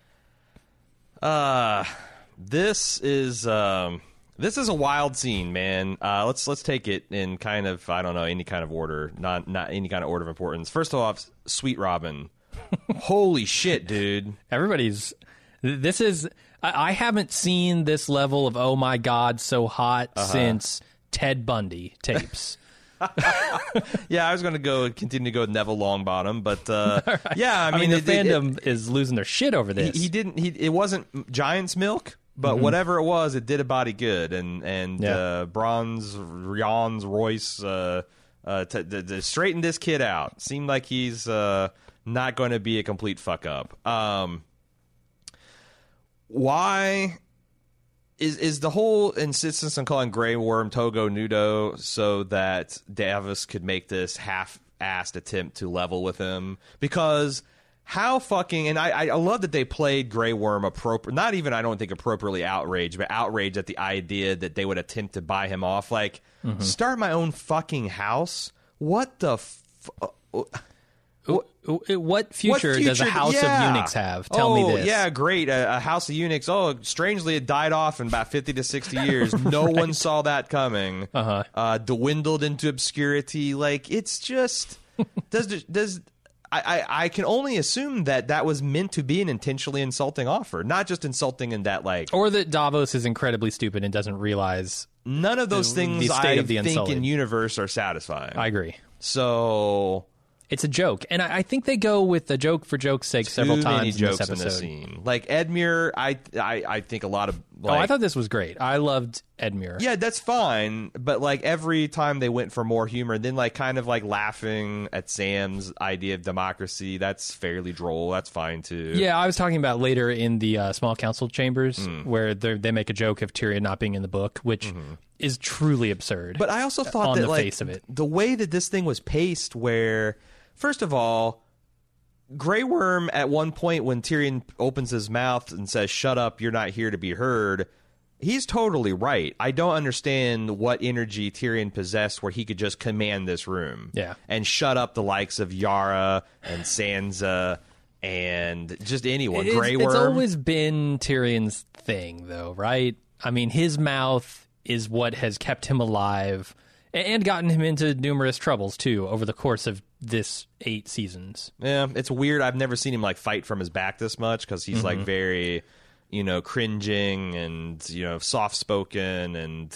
This is a wild scene, man. Let's take it in kind of, I don't know, any kind of order, not any kind of order of importance. First off, Sweet Robin. Holy shit, dude. I haven't seen this level of oh my god so hot since Ted Bundy tapes. Yeah, I was going to continue to go with Neville Longbottom, but Right. yeah, I mean the fandom is losing their shit over this. It wasn't Giant's Milk, but whatever it was, it did a body good, and Jans Royce straightened this kid out. Seemed like he's not going to be a complete fuck up. Why is the whole insistence on calling Grey Worm Togo Nudo so that Davos could make this half-assed attempt to level with him? Because how fucking... And I love that they played Grey Worm not even, I don't think, appropriately outraged, but outraged at the idea that they would attempt to buy him off. Like, start my own fucking house? What the... What future does a house of eunuchs have? Tell me this. Yeah, great. A house of eunuchs. Oh, strangely, it died off in about 50 to 60 years. No one saw that coming. Dwindled into obscurity. Like, it's just... I can only assume that was meant to be an intentionally insulting offer. Not just insulting in that, like... Or that Davos is incredibly stupid and doesn't realize... None of those things I think in universe are satisfying. I agree. So... It's a joke, and I think they go with the joke for joke's sake several times in this episode. In this scene. Like Edmure, I think a lot of... Like, I thought this was great. I loved Edmure. Yeah, that's fine, but like every time they went for more humor, then like kind of like laughing at Sam's idea of democracy, that's fairly droll. That's fine too. Yeah, I was talking about later in the small council chambers where they make a joke of Tyrion not being in the book, which is truly absurd. But I also thought on that the like face of it. The way that this thing was paced, where first of all, Grey Worm at one point when Tyrion opens his mouth and says, "Shut up, you're not here to be heard," he's totally right. I don't understand what energy Tyrion possessed where he could just command this room. Yeah. And shut up the likes of Yara and Sansa and just anyone. Grey Worm. It's always been Tyrion's thing, though, right? I mean, his mouth is what has kept him alive and gotten him into numerous troubles, too, over the course of this 8 seasons. Yeah, it's weird. I've never seen him like fight from his back this much because he's like very... cringing and, soft-spoken, and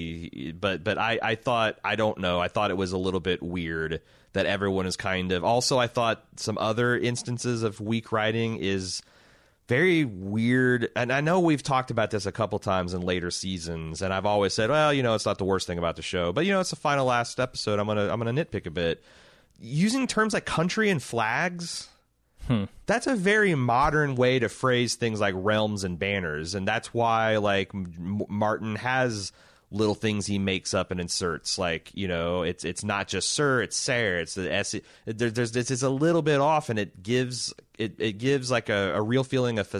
but I thought, I don't know, I thought it was a little bit weird that everyone is kind of, also I thought some other instances of weak writing is very weird, and I know we've talked about this a couple times in later seasons, and I've always said, well, it's not the worst thing about the show, but it's the final last episode, I'm gonna nitpick a bit. Using terms like country and flags... That's a very modern way to phrase things like realms and banners, and that's why like Martin has little things he makes up and inserts, like it's not just sir, it's sir, it's the s. It's a little bit off, and it gives like a real feeling of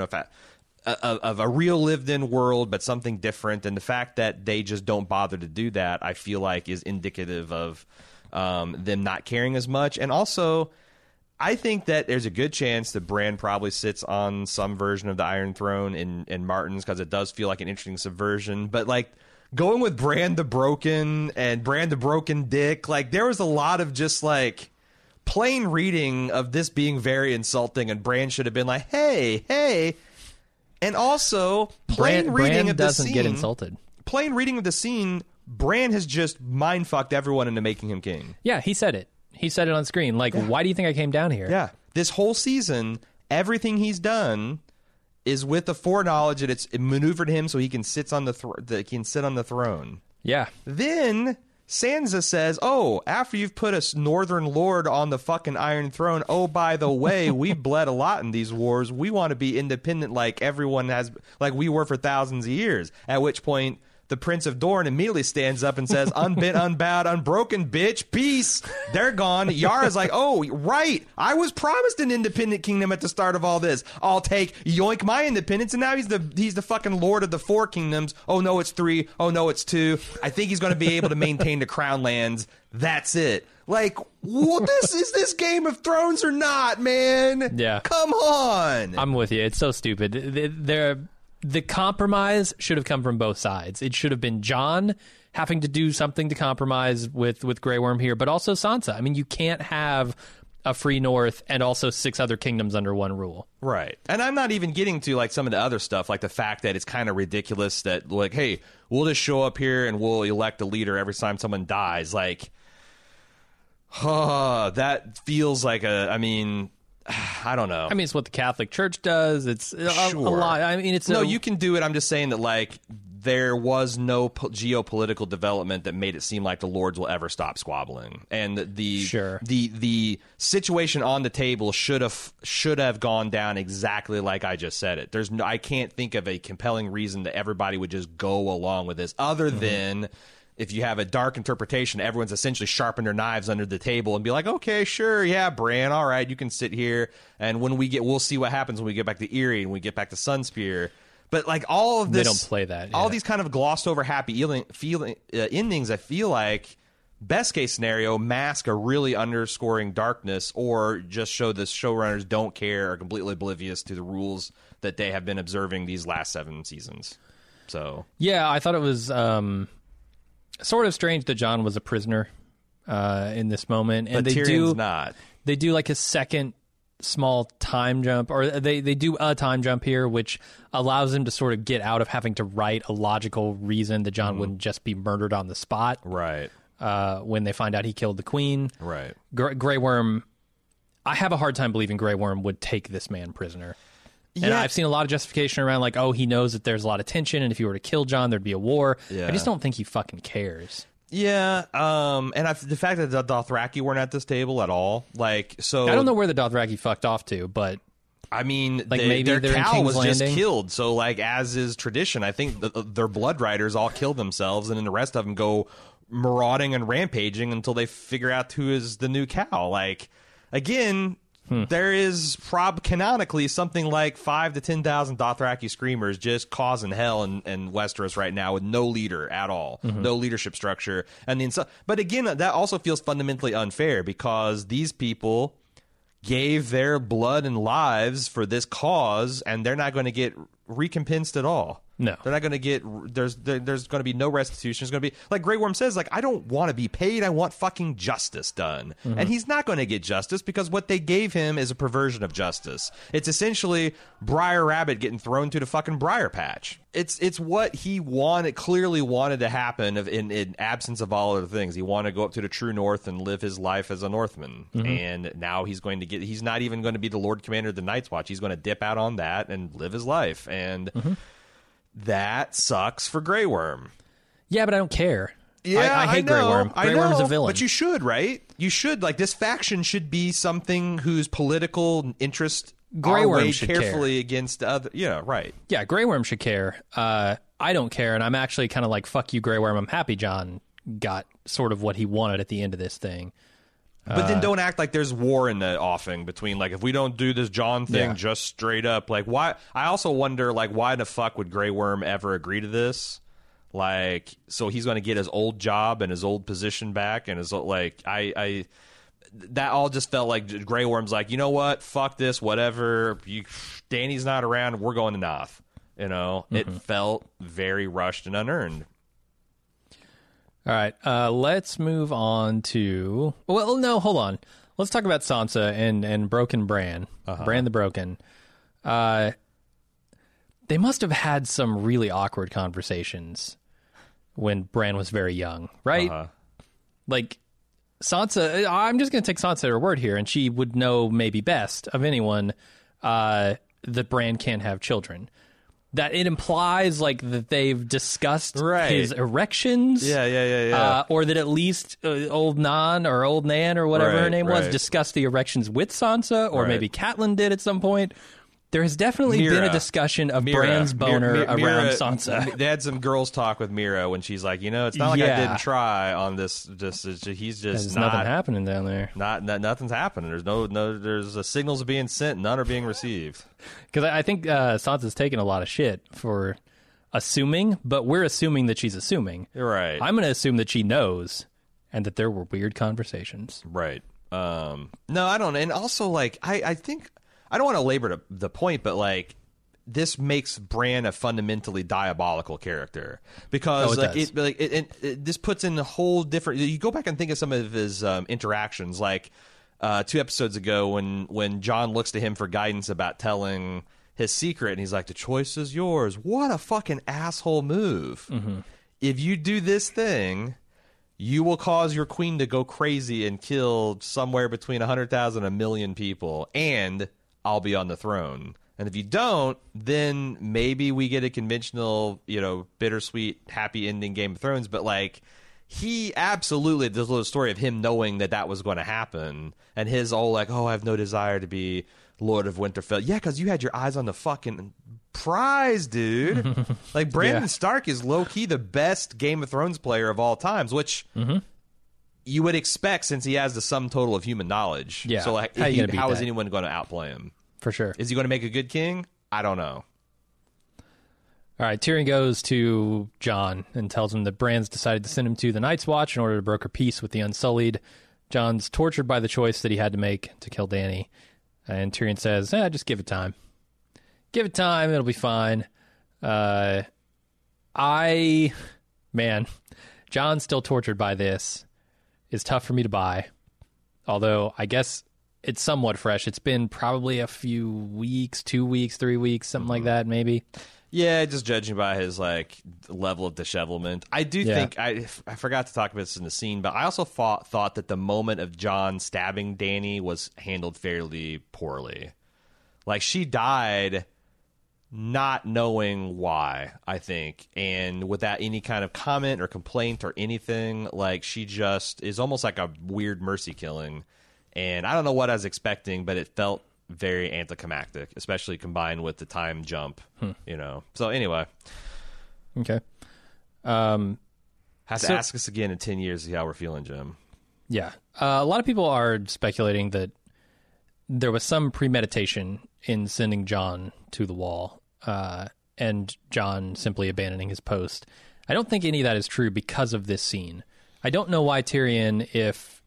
of a real lived in world, but something different. And the fact that they just don't bother to do that, I feel like, is indicative of them not caring as much, and also. I think that there's a good chance that Bran probably sits on some version of the Iron Throne in Martin's, because it does feel like an interesting subversion. But like going with Bran the Broken and Bran the Broken Dick, like there was a lot of just like plain reading of this being very insulting, and Bran should have been like, hey. And also plain reading of the scene. Bran doesn't get insulted. Plain reading of the scene, Bran has just mind-fucked everyone into making him king. Yeah, he said it. He said it on screen. Like, why do you think I came down here? Yeah. This whole season, everything he's done is with the foreknowledge that it maneuvered him so he can sit on the throne. Yeah. Then Sansa says, "Oh, after you've put a northern lord on the fucking Iron Throne, oh, by the way, we've bled a lot in these wars. We want to be independent like everyone has, like we were for thousands of years." At which point, the Prince of Dorne immediately stands up and says, "Unbent, unbowed, unbroken, bitch, peace." They're gone. Yara's like, "Oh, right. I was promised an independent kingdom at the start of all this. I'll take yoink my independence." And now he's the fucking lord of the 4 kingdoms. Oh no, it's 3. Oh no, it's 2. I think he's going to be able to maintain the crown lands. That's it. Like, is this Game of Thrones or not, man? Yeah. Come on. I'm with you. It's so stupid. The compromise should have come from both sides. It should have been Jon having to do something to compromise with Grey Worm here, but also Sansa. I mean, you can't have a free north, and also 6 other kingdoms under one rule. Right. And I'm not even getting to like some of the other stuff, like the fact that it's kind of ridiculous that like, hey, we'll just show up here and we'll elect a leader every time someone dies. Like, that feels like I mean, I don't know. I mean, it's what the Catholic Church does. It's a lot. I mean, it's no, you can do it. I'm just saying that like there was no geopolitical development that made it seem like the Lords will ever stop squabbling, and the situation on the table should have gone down exactly like I just said it. I can't think of a compelling reason that everybody would just go along with this, other than if you have a dark interpretation, everyone's essentially sharpened their knives under the table and be like, okay, sure, yeah, Bran, all right, you can sit here, and we'll see what happens when we get back to Eyrie and we get back to Sunspear. But like all of this, they don't play that. All these kind of glossed over happy endings, I feel like best case scenario mask a really underscoring darkness, or just show the showrunners don't care, are completely oblivious to the rules that they have been observing these last 7 seasons. So yeah, I thought it was sort of strange that Jon was a prisoner in this moment, and but Tyrion's not. They do like a second small time jump, or they do a time jump here, which allows him to sort of get out of having to write a logical reason that Jon wouldn't just be murdered on the spot. Right. When they find out he killed the queen. Right. Grey Worm, I have a hard time believing Grey Worm would take this man prisoner. And Yeah. I've seen a lot of justification around like, oh, he knows that there's a lot of tension, and if he were to kill Jon, there'd be a war. Yeah. I just don't think he fucking cares. Yeah, and the fact that the Dothraki weren't at this table at all, like, so I don't know where the Dothraki fucked off to, but I mean, like maybe their they're in cow King's was just Landing. killed. So, like, as is tradition, I think their blood riders all kill themselves, and then the rest of them go marauding and rampaging until they figure out who is the new cow. Like, again, there is canonically something like 5,000 to 10,000 Dothraki screamers just causing hell in Westeros right now with no leader at all, no leadership structure. And then, but again, that also feels fundamentally unfair because these people gave their blood and lives for this cause, and they're not going to get recompensed at all. No. They're not going to get, there's going to be no restitution. There's going to be, like Grey Worm says, like, I don't want to be paid. I want fucking justice done. And he's not going to get justice because what they gave him is a perversion of justice. It's essentially Briar Rabbit getting thrown to the fucking briar patch. It's what he clearly wanted to happen in absence of all other things. He wanted to go up to the true north and live his life as a Northman. And now he's not even going to be the Lord Commander of the Night's Watch. He's going to dip out on that and live his life. And that sucks for Grey Worm. Yeah, but I don't care. Yeah, I hate Grey Worm. Grey Worm's a villain. But you should, right? You should. Like, this faction should be something whose political interest Grey are Worm weighed should carefully care. against other. Yeah, right. Yeah, Grey Worm should care. I don't care, and I'm actually kind of like, fuck you, Grey Worm. I'm happy Jon got sort of what he wanted at the end of this thing. But then don't act like there's war in the offing between, like, if we don't do this Jon thing just straight up, like, why? I also wonder, like, why the fuck would Grey Worm ever agree to this? Like, so he's going to get his old job and his old position back, and his, like, that all just felt like Grey Worm's like, you know what? Fuck this, whatever. Dany's not around, we're going to Noth. You know? It felt very rushed and unearned. All right, let's move on to... Well, no, hold on. Let's talk about Sansa and Broken Bran. Bran the Broken. They must have had some really awkward conversations when Bran was very young, right? Like, Sansa... I'm just going to take Sansa at her word here, and she would know maybe best of anyone that Bran can't have children. That it implies like that they've discussed his erections, or that at least old Nan or old Nan or whatever her name was discussed the erections with Sansa, or maybe Catelyn did at some point. There has definitely been a discussion of Bran's boner around Sansa. They had some girls talk with Mira when she's like, you know, it's not like I didn't try on this. He's just There's nothing happening down there. Nothing's happening. There's signals being sent, none are being received. Because I think Sansa's taking a lot of shit for assuming, but we're assuming that she's assuming. You're right. I'm going to assume that she knows, and that there were weird conversations. Right. No, I don't. And also, like, I think. I don't want to labor the point, but, like, this makes Bran a fundamentally diabolical character because this puts in a whole different. You go back and think of some of his interactions, like 2 episodes ago when Jon looks to him for guidance about telling his secret, and he's like, the choice is yours. What a fucking asshole move. Mm-hmm. If you do this thing, you will cause your queen to go crazy and kill somewhere between 100,000 and 1 million people, and I'll be on the throne. And if you don't, then maybe we get a conventional, bittersweet, happy ending Game of Thrones. But, like, he absolutely, there's a little story of him knowing that was going to happen. And his I have no desire to be Lord of Winterfell. Yeah, because you had your eyes on the fucking prize, dude. Like, Brandon Stark is low-key the best Game of Thrones player of all times, which you would expect since he has the sum total of human knowledge. Yeah. So, like, how is anyone going to outplay him? For sure. Is he going to make a good king? I don't know. All right, Tyrion goes to Jon and tells him that Bran's decided to send him to the Night's Watch in order to broker peace with the Unsullied. Jon's tortured by the choice that he had to make to kill Dany. And Tyrion says, just give it time. Give it time, it'll be fine. Jon's still tortured by this. It's tough for me to buy. Although, I guess it's somewhat fresh. It's been probably a few weeks, 2 weeks, 3 weeks, something like that, maybe. Yeah, just judging by his level of dishevelment. I do think I forgot to talk about this in the scene, but I also thought that the moment of Jon stabbing Dany was handled fairly poorly. Like, she died not knowing why, I think, and without any kind of comment or complaint or anything. Like, she just is almost like a weird mercy killing, and I don't know what I was expecting, but it felt very anticlimactic, especially combined with the time jump, So anyway. Okay. Have to ask us again in 10 years to see how we're feeling, Jim. Yeah. A lot of people are speculating that there was some premeditation in sending Jon to the wall, and Jon simply abandoning his post. I don't think any of that is true because of this scene. I don't know why Tyrion, if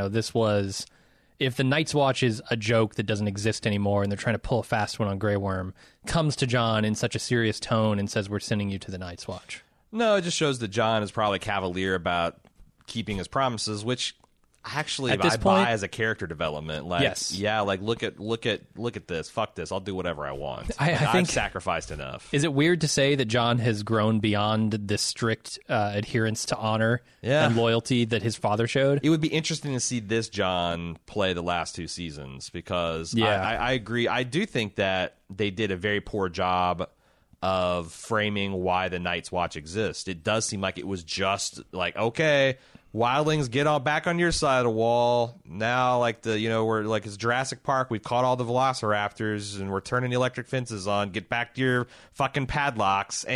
the Night's Watch is a joke that doesn't exist anymore and they're trying to pull a fast one on Grey Worm, comes to Jon in such a serious tone and says, we're sending you to the Night's Watch. No, it just shows that Jon is probably cavalier about keeping his promises, which actually I buy as a character development. Like, yes. Yeah, like look at this. Fuck this. I'll do whatever I want. I think I've sacrificed enough. Is it weird to say that Jon has grown beyond this strict adherence to honor and loyalty that his father showed? It would be interesting to see this Jon play the last 2 seasons because I agree. I do think that they did a very poor job of framing why the Night's Watch exists. It does seem like it was just like, okay, wildlings, get all back on your side of the wall. Now, we're like it's Jurassic Park. We've caught all the velociraptors, and we're turning the electric fences on. Get back to your fucking padlocks.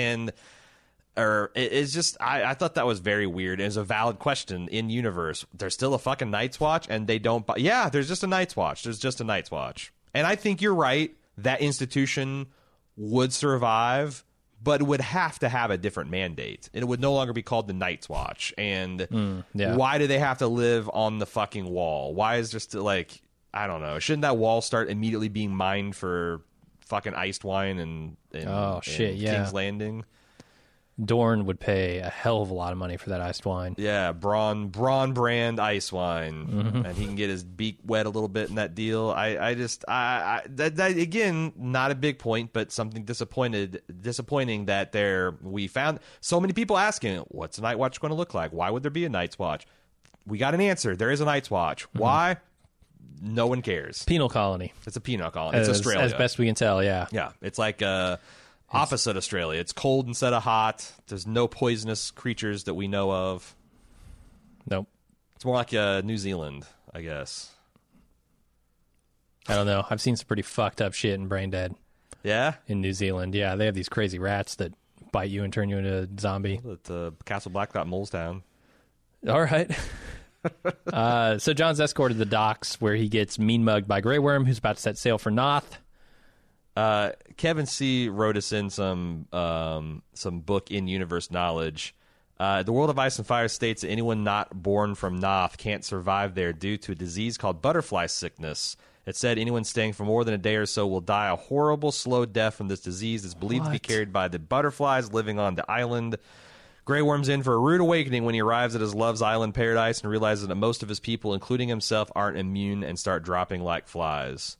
It's just, I thought that was very weird. It was a valid question in universe. There's still a fucking Night's Watch, and they don't. Yeah, there's just a Night's Watch. There's just a Night's Watch, and I think you're right. That institution would survive, but it would have to have a different mandate. And it would no longer be called the Night's Watch. And why do they have to live on the fucking wall? Why is just I don't know. Shouldn't that wall start immediately being mined for fucking iced wine and King's Landing? Dorne would pay a hell of a lot of money for that iced wine. Yeah, Braun brand ice wine, and he can get his beak wet a little bit in that deal. That again, not a big point, but something disappointing that we found so many people asking, what's a Night Watch going to look like? Why would there be a Night's Watch? We got an answer. There is a Night's Watch. Why? No one cares. Penal colony. It's a penal colony. It's Australia, as best we can tell. Yeah, yeah. It's like opposite Australia. It's cold instead of hot. There's no poisonous creatures that we know of. Nope. It's more like New Zealand, I guess. I don't know. I've seen some pretty fucked up shit in Brain Dead. Yeah? In New Zealand. Yeah, they have these crazy rats that bite you and turn you into a zombie. At Castle Blacktop, Molestown. All right. So Jon's escorted to the docks where he gets mean mugged by Grey Worm, who's about to set sail for Noth. Kevin C. wrote us in some book in-universe knowledge. The World of Ice and Fire states that anyone not born from Noth can't survive there due to a disease called butterfly sickness. It said anyone staying for more than a day or so will die a horrible, slow death from this disease. It's believed to be carried by the butterflies living on the island. Grey Worm's in for a rude awakening when he arrives at his love's island paradise and realizes that most of his people, including himself, aren't immune and start dropping like flies.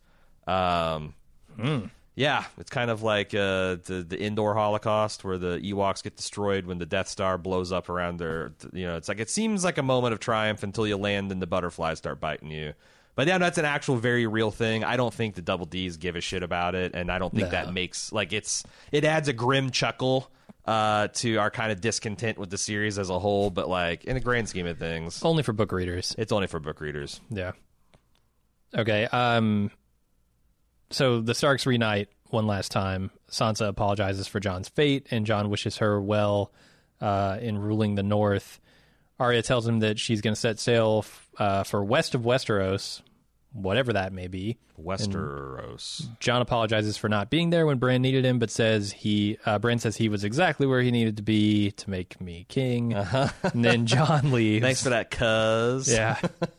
Yeah, it's kind of like the Indoor Holocaust where the Ewoks get destroyed when the Death Star blows up around their... it's like it seems like a moment of triumph until you land and the butterflies start biting you. But yeah, that's an actual very real thing. I don't think the Double Ds give a shit about it, and I don't think that makes... Like, it adds a grim chuckle to our kind of discontent with the series as a whole, but like in the grand scheme of things... Only for book readers. It's only for book readers. Yeah. Okay, so the Starks reunite one last time. Sansa apologizes for Jon's fate, and Jon wishes her well in ruling the North. Arya tells him that she's going to set sail for west of Westeros, whatever that may be. Westeros. Jon apologizes for not being there when Bran needed him, but says Bran says he was exactly where he needed to be to make me king. And then Jon leaves. Thanks for that, cuz. Yeah.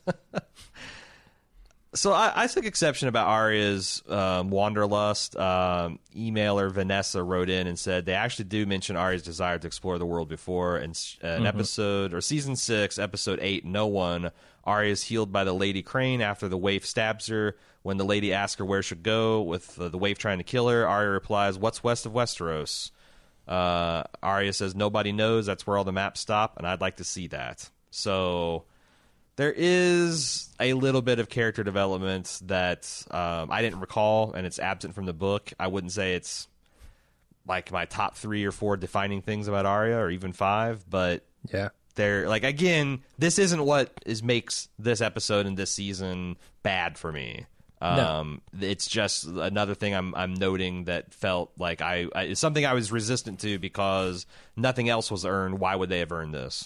So I took exception about Arya's wanderlust. Emailer Vanessa wrote in and said they actually do mention Arya's desire to explore the world before. In an episode, or season 6, episode 8, No One, Arya is healed by the Lady Crane after the waif stabs her. When the lady asks her where she should go, with the waif trying to kill her, Arya replies, "What's west of Westeros?" Arya says, "Nobody knows. That's where all the maps stop, and I'd like to see that." So... there is a little bit of character development that I didn't recall, and it's absent from the book. I wouldn't say it's like my top 3 or 4 defining things about Arya, or even 5, but Yeah. they're like, again, this isn't what makes this episode and this season bad for me. No. It's just another thing I'm noting that felt like it's something I was resistant to because nothing else was earned. Why would they have earned this?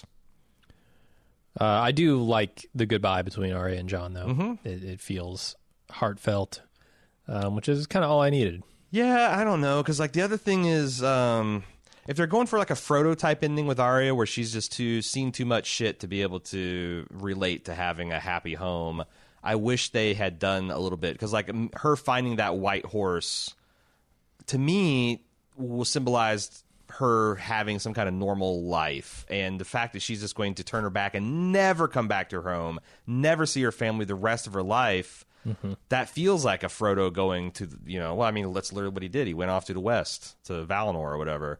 I do like the goodbye between Arya and Jon, though. Mm-hmm. It feels heartfelt, which is kind of all I needed. Yeah, I don't know, because like the other thing is, if they're going for like a Frodo type ending with Arya, where she's just seen too much shit to be able to relate to having a happy home, I wish they had done a little bit, because like her finding that white horse, to me, symbolized her having some kind of normal life, and the fact that she's just going to turn her back and never come back to her home, never see her family the rest of her life, that feels like a Frodo going to, well, I mean, let's learn what he did. He went off to the west, to Valinor or whatever.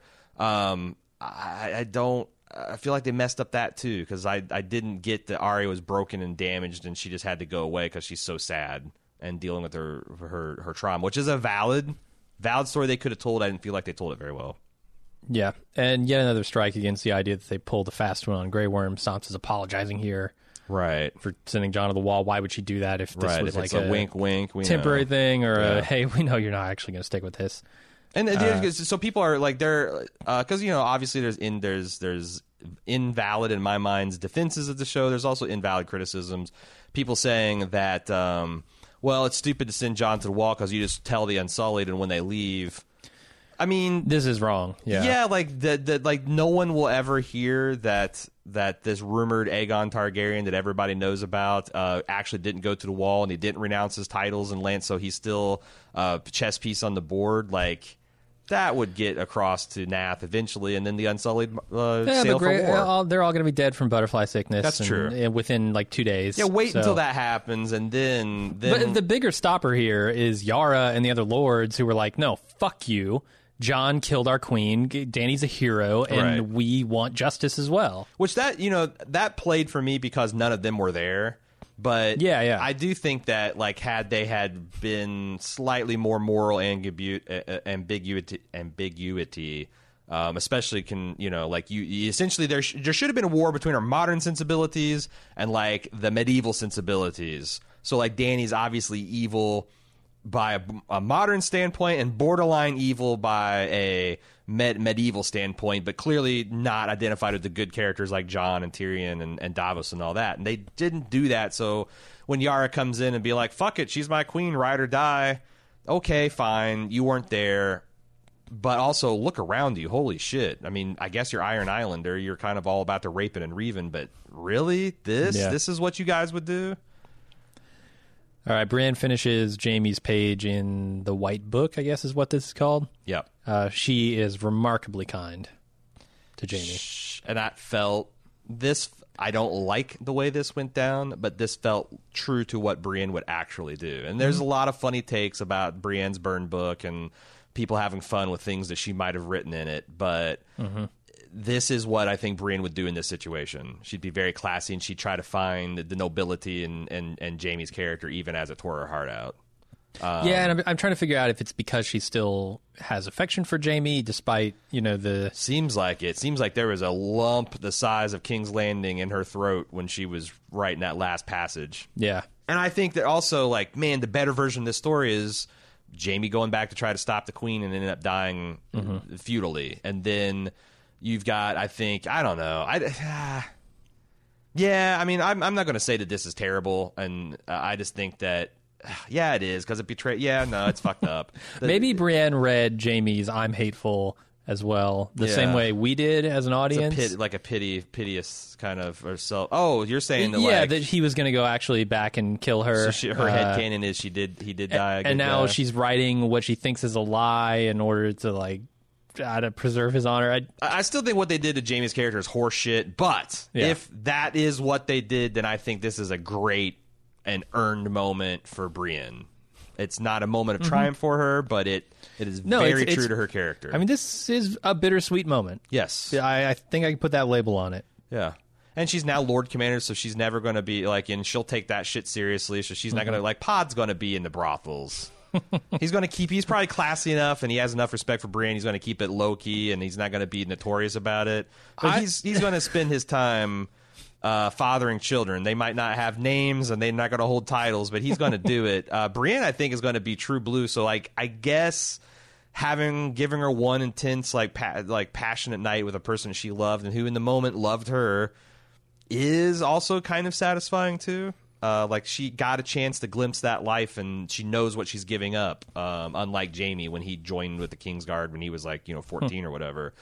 I feel like they messed up that too, because I didn't get that Arya was broken and damaged and she just had to go away because she's so sad and dealing with her trauma, which is a valid story they could have told. I didn't feel like they told it very well. Yeah, and yet another strike against the idea that they pulled a fast one on Grey Worm. Sansa's apologizing here, right, for sending Jon to the wall. Why would she do that if this was if like a wink, wink, temporary thing, or Yeah. a hey, we know you're not actually going to stick with this? And so people are like, they're because obviously there's invalid, in my mind's, defenses of the show. There's also invalid criticisms. People saying that well, it's stupid to send Jon to the wall because you just tell the Unsullied, and when they leave. I mean, This is wrong. Yeah, like like no one will ever hear that this rumored Aegon Targaryen that everybody knows about actually didn't go to the wall, and he didn't renounce his titles and land, so he's still a chess piece on the board. Like that would get across to Nath eventually, and then the Unsullied sail for war. They're all going to be dead from butterfly sickness. That's true. And within like 2 days. Yeah, wait So- until that happens, and then. But the bigger stopper here is Yara and the other lords who were like, no, fuck you. Jon killed our queen. Dany's a hero, and Right. we want justice as well. Which that played for me because none of them were there. But Yeah. I do think that like had they had been slightly more moral ambiguity, especially you essentially there should have been a war between our modern sensibilities and like the medieval sensibilities. So like Dany's obviously evil by a modern standpoint and borderline evil by a medieval standpoint, but clearly not identified with the good characters like Jon and Tyrion and Davos and all that. And they didn't do that. So when Yara comes in and be like, fuck it, she's my queen, ride or die. Okay, fine. You weren't there. But also look around you. Holy shit. I mean, I guess you're Iron Islander. You're kind of all about the raping and reaving, but really? This is what you guys would do? All right, Brienne finishes Jaime's page in the White Book, I guess is what this is called. Yep. She is remarkably kind. to Jaime. And that felt this. I don't like the way this went down, but this felt true to what Brienne would actually do. And there's a lot of funny takes about Brienne's burn book and people having fun with things that she might have written in it, but this is what I think Brienne would do in this situation. She'd be very classy, and she'd try to find the nobility in Jaime's character, even as it tore her heart out. Yeah, and I'm trying to figure out if it's because she still has affection for Jaime, despite, the... Seems like it. Seems like there was a lump the size of King's Landing in her throat when she was writing that last passage. Yeah. And I think that also, like, man, the better version of this story is Jaime going back to try to stop the queen and ended up dying futilely. And then you've got, I think, I don't know. Yeah, I mean, I'm not going to say that this is terrible, and I just think that yeah, it is, because it betrayed. Yeah, no, it's fucked up. Maybe Brienne read Jaime's "I'm hateful" as well, the same way we did as an audience. It's a piteous kind of, or so. Oh, you're saying that, that he was going to go actually back and kill her. So her headcanon is he did die, and now she's writing what she thinks is a lie in order to try to preserve his honor. I still think what they did to Jaime's character is horseshit, but if that is what they did, then I think this is a great and earned moment for Brienne. It's not a moment of triumph for her, but it is very true to her character. I mean, this is a bittersweet moment. Yes. I think I can put that label on it. Yeah. And she's now Lord Commander, so she's never going to be and she'll take that shit seriously, so she's not going to, Pod's going to be in the brothels. He's probably classy enough, and he has enough respect for Brienne. He's going to keep it low-key, and he's not going to be notorious about it. But he's going to spend his time fathering children. They might not have names, and they're not going to hold titles, but he's going to do it. Brienne, I think, is going to be true blue. So, I guess giving her one intense, passionate night with a person she loved and who, in the moment, loved her, is also kind of satisfying too. She got a chance to glimpse that life, and she knows what she's giving up. Unlike Jaime when he joined with the Kingsguard when he was 14 or whatever.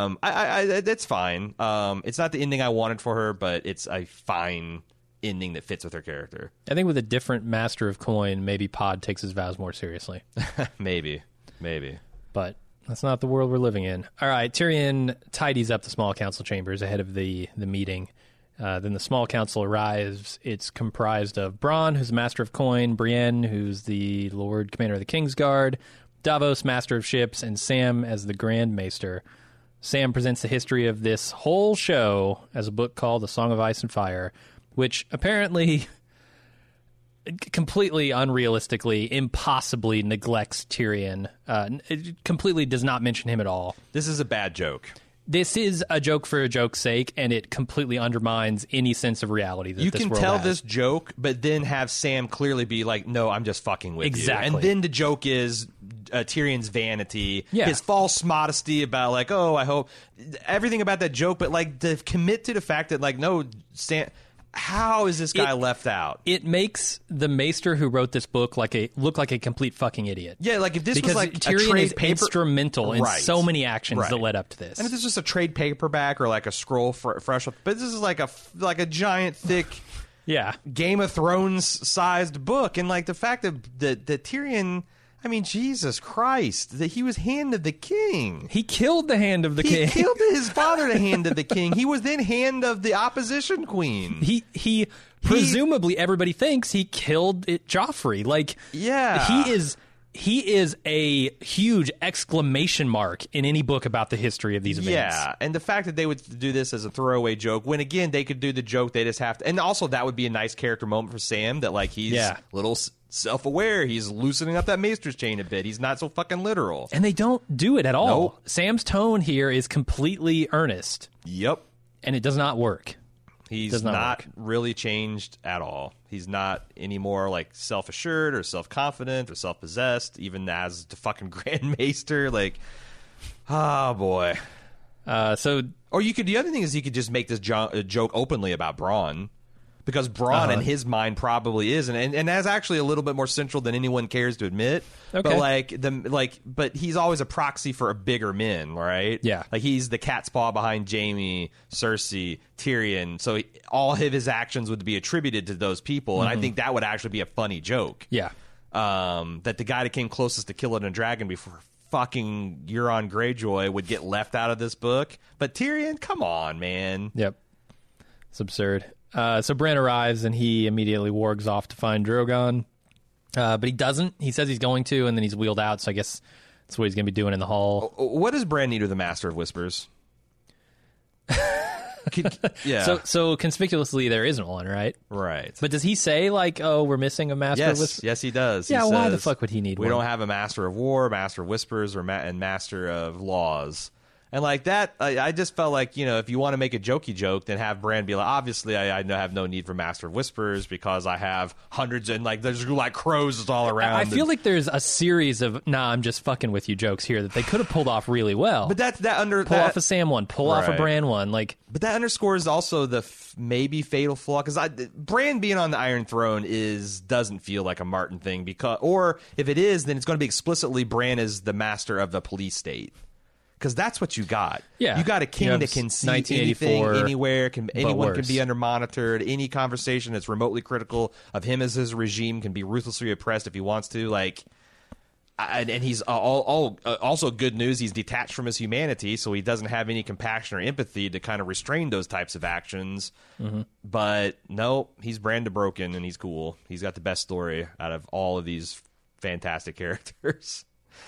It's fine. It's not the ending I wanted for her, but it's a fine ending that fits with her character. I think with a different Master of Coin, maybe Pod takes his vows more seriously. Maybe. But that's not the world we're living in. All right, Tyrion tidies up the small council chambers ahead of the meeting. Then the small council arrives. It's comprised of Bronn, who's the Master of Coin, Brienne, who's the Lord Commander of the Kingsguard, Davos, Master of Ships, and Sam as the Grand Maester. Sam presents the history of this whole show as a book called The Song of Ice and Fire, which apparently completely unrealistically, impossibly neglects Tyrion. It completely does not mention him at all. This is a bad joke. This is a joke for a joke's sake, and it completely undermines any sense of reality that you this can world tell has. this joke, but then have Sam clearly be like, no, I'm just fucking with you. And then the joke is Tyrion's vanity, his false modesty about I hope everything about that joke, but to commit to the fact that no, Sam, how is this guy left out? It makes the Maester who wrote this book look like a complete fucking idiot. Yeah, if this because was Tyrion a trade is paper instrumental in so many actions that led up to this. And if this was a trade paperback or a scroll fresh, but this is like a giant thick, Game of Thrones sized book, and the fact that Tyrion. I mean, Jesus Christ, that he was Hand of the King. He killed the Hand of the King. He killed his father, the Hand of the King. He was then Hand of the Opposition Queen. He presumably, everybody thinks he killed Joffrey. He is a huge exclamation mark in any book about the history of these events. Yeah, and the fact that they would do this as a throwaway joke, when again, they could do the joke, they just have to. And also, that would be a nice character moment for Sam, that he's little self-aware, he's loosening up that Maester's chain a bit, he's not so fucking literal. And they don't do it at all. Nope. Sam's tone here is completely earnest. Yep. And it does not work. He's not really changed at all. He's not any more self-assured or self-confident or self-possessed, even as the fucking Grand Maester. Oh boy. Or you could. The other thing is you could just make this joke openly about Bronn, because Bronn in his mind probably is, and that's actually a little bit more central than anyone cares to admit. Okay. But he's always a proxy for a bigger men, right? Yeah. He's the cat's paw behind Jaime, Cersei, Tyrion. So all of his actions would be attributed to those people, and I think that would actually be a funny joke. Yeah. That the guy that came closest to killing a dragon before fucking Euron Greyjoy would get left out of this book. But Tyrion, come on, man. Yep. It's absurd. So Bran arrives, and he immediately wargs off to find Drogon. But he doesn't. He says he's going to, and then he's wheeled out, so I guess that's what he's going to be doing in the hall. What does Bran need with the Master of Whispers? Yeah. So conspicuously, there isn't one, right? Right. But does he say, like, oh, we're missing a Master of Whispers? Yes, he does. Yeah, he why says, the fuck would he need we one? don't have a Master of War, Master of Whispers, and Master of Laws. And like that, I just felt like, if you want to make a jokey joke, then have Bran be like, obviously, I have no need for Master of Whispers because I have hundreds and there's like crows all around. I feel like there's a series of I'm just fucking with you jokes here that they could have pulled off really well. But pull off a Sam one, pull off a Bran one, like. But that underscores also the maybe fatal flaw because Bran being on the Iron Throne doesn't feel like a Martin thing or if it is, then it's going to be explicitly Bran is the master of the police state. Because that's what you got. Yeah. You got a king that can see anything, anywhere. Anyone can be under monitored. Any conversation that's remotely critical of him as his regime can be ruthlessly oppressed if he wants to. And he's also good news. He's detached from his humanity, so he doesn't have any compassion or empathy to kind of restrain those types of actions. Mm-hmm. But no, he's Bran de Broken, and he's cool. He's got the best story out of all of these fantastic characters.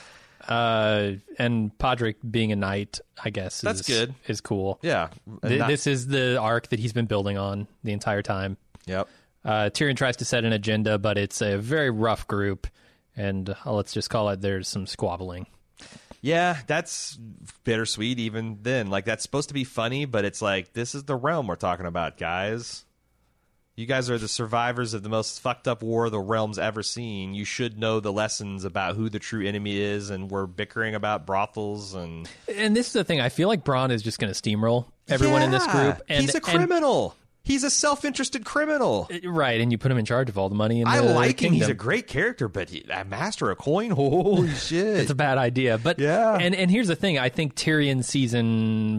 And Podrick being a knight, I guess, that's good. Is cool. Yeah. This is the arc that he's been building on the entire time. Yep. Tyrion tries to set an agenda, but it's a very rough group, and let's just call it there's some squabbling. Yeah, that's bittersweet even then. That's supposed to be funny, but it's like, this is the realm we're talking about, guys. You guys are the survivors of the most fucked up war the realm's ever seen. You should know the lessons about who the true enemy is, and we're bickering about brothels. And this is the thing. I feel like Bronn is just going to steamroll everyone in this group. And he's a criminal. He's a self-interested criminal. Right, and you put him in charge of all the money in the I like kingdom. him. He's a great character, but a master of coin? Holy shit. It's a bad idea. But yeah. And here's the thing. I think Tyrion season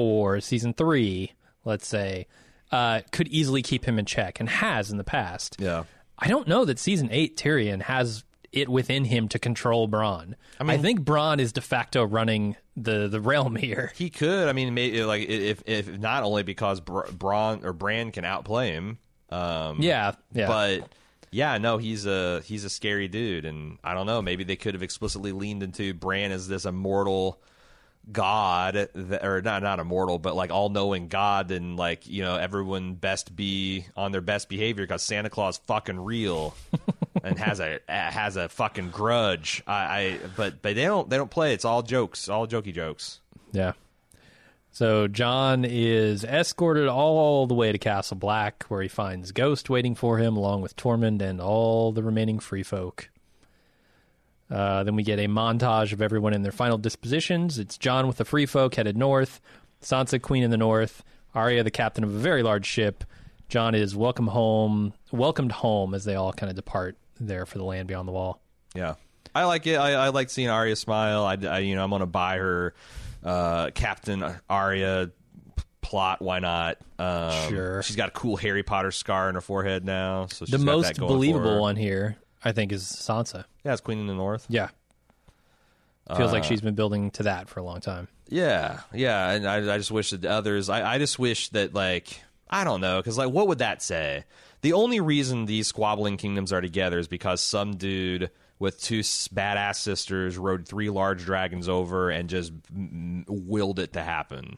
3, let's say, could easily keep him in check, and has in the past. Yeah. I don't know that season 8 Tyrion has it within him to control Bronn. I think Bronn is de facto running the realm here. He could. I mean, maybe if not only because Bran can outplay him. Yeah. But yeah, no, he's a scary dude, and I don't know. Maybe they could have explicitly leaned into Bran as this immortal god, or not immortal, but all-knowing god, and everyone best be on their best behavior because Santa Claus fucking real and has a fucking grudge. But they don't play. It's all jokes, all jokey jokes. Yeah. So Jon is escorted all the way to Castle Black, where he finds Ghost waiting for him, along with Tormund and all the remaining free folk. Then we get a montage of everyone in their final dispositions. It's Jon with the free folk headed north, Sansa queen in the north, Arya the captain of a very large ship. Jon is welcomed home as they all kind of depart there for the land beyond the wall. Yeah, I like it. I like seeing Arya smile. I'm gonna buy her Captain Arya plot. Why not? Sure. She's got a cool Harry Potter scar on her forehead now. So she's the got most that going believable for her. one here, I think, is Sansa. Yeah, it's Queen in the North. Yeah. Feels like she's been building to that for a long time. Yeah, and I just wish that the others... I just wish that, I don't know, because, what would that say? The only reason these squabbling kingdoms are together is because some dude with 2 badass sisters rode 3 large dragons over and just willed it to happen.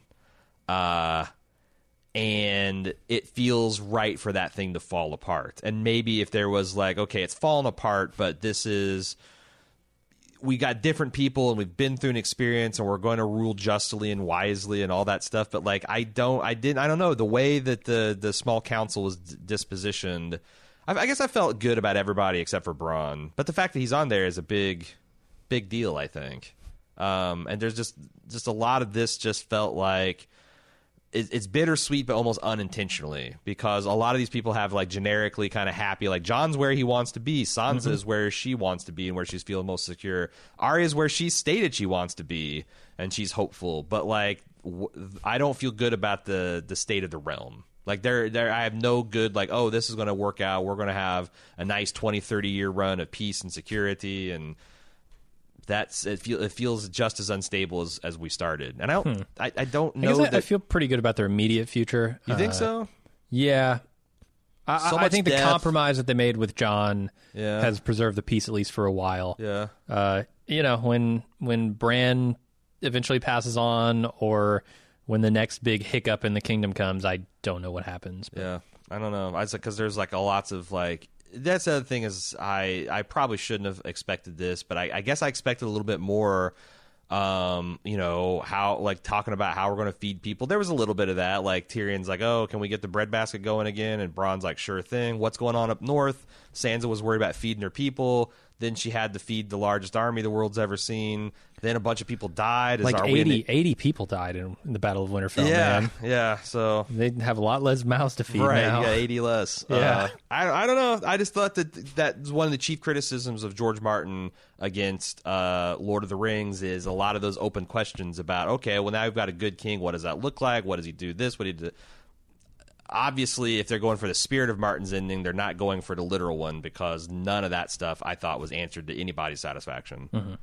And it feels right for that thing to fall apart. And maybe if there was okay, it's fallen apart, but this is... We got different people, and we've been through an experience, and we're going to rule justly and wisely and all that stuff. But I don't know, the way that the small council was dispositioned. I guess I felt good about everybody except for Bronn. But the fact that he's on there is a big deal, I think. And there's just a lot of this just felt like it's bittersweet, but almost unintentionally, because a lot of these people have generically kind of happy, Jon's where he wants to be, Sansa is where she wants to be and where she's feeling most secure, Arya's where she stated she wants to be and she's hopeful, but I don't feel good about the state of the realm. I have no good this is going to work out, we're going to have a nice 20-30 year run of peace and security, and it feels just as unstable as we started. And I don't know. I feel pretty good about their immediate future. You think so? Yeah. I think death. The compromise that they made with Jon has preserved the peace at least for a while. Yeah. When Bran eventually passes on, or when the next big hiccup in the kingdom comes, I don't know what happens. But. Yeah, I don't know. Because there's like lots of like. That's the other thing is I probably shouldn't have expected this, but I guess I expected a little bit more. How like talking about how we're going to feed people. There was a little bit of that. Like Tyrion's like, oh, can we get the breadbasket going again? And Bronn's like, sure thing. What's going on up north? Sansa was worried about feeding her people. Then she had to feed the largest army the world's ever seen. Then a bunch of people died. Like 80 people died in the Battle of Winterfell, man. Yeah, so... They have a lot less mouths to feed now. Right, you got 80 less. Yeah. I don't know. I just thought that was one of the chief criticisms of George Martin against Lord of the Rings is a lot of those open questions about, okay, well, now we've got a good king. What does that look like? What does he do this? What do he do? Obviously, if they're going for the spirit of Martin's ending, they're not going for the literal one, because none of that stuff I thought was answered to anybody's satisfaction. Mm-hmm.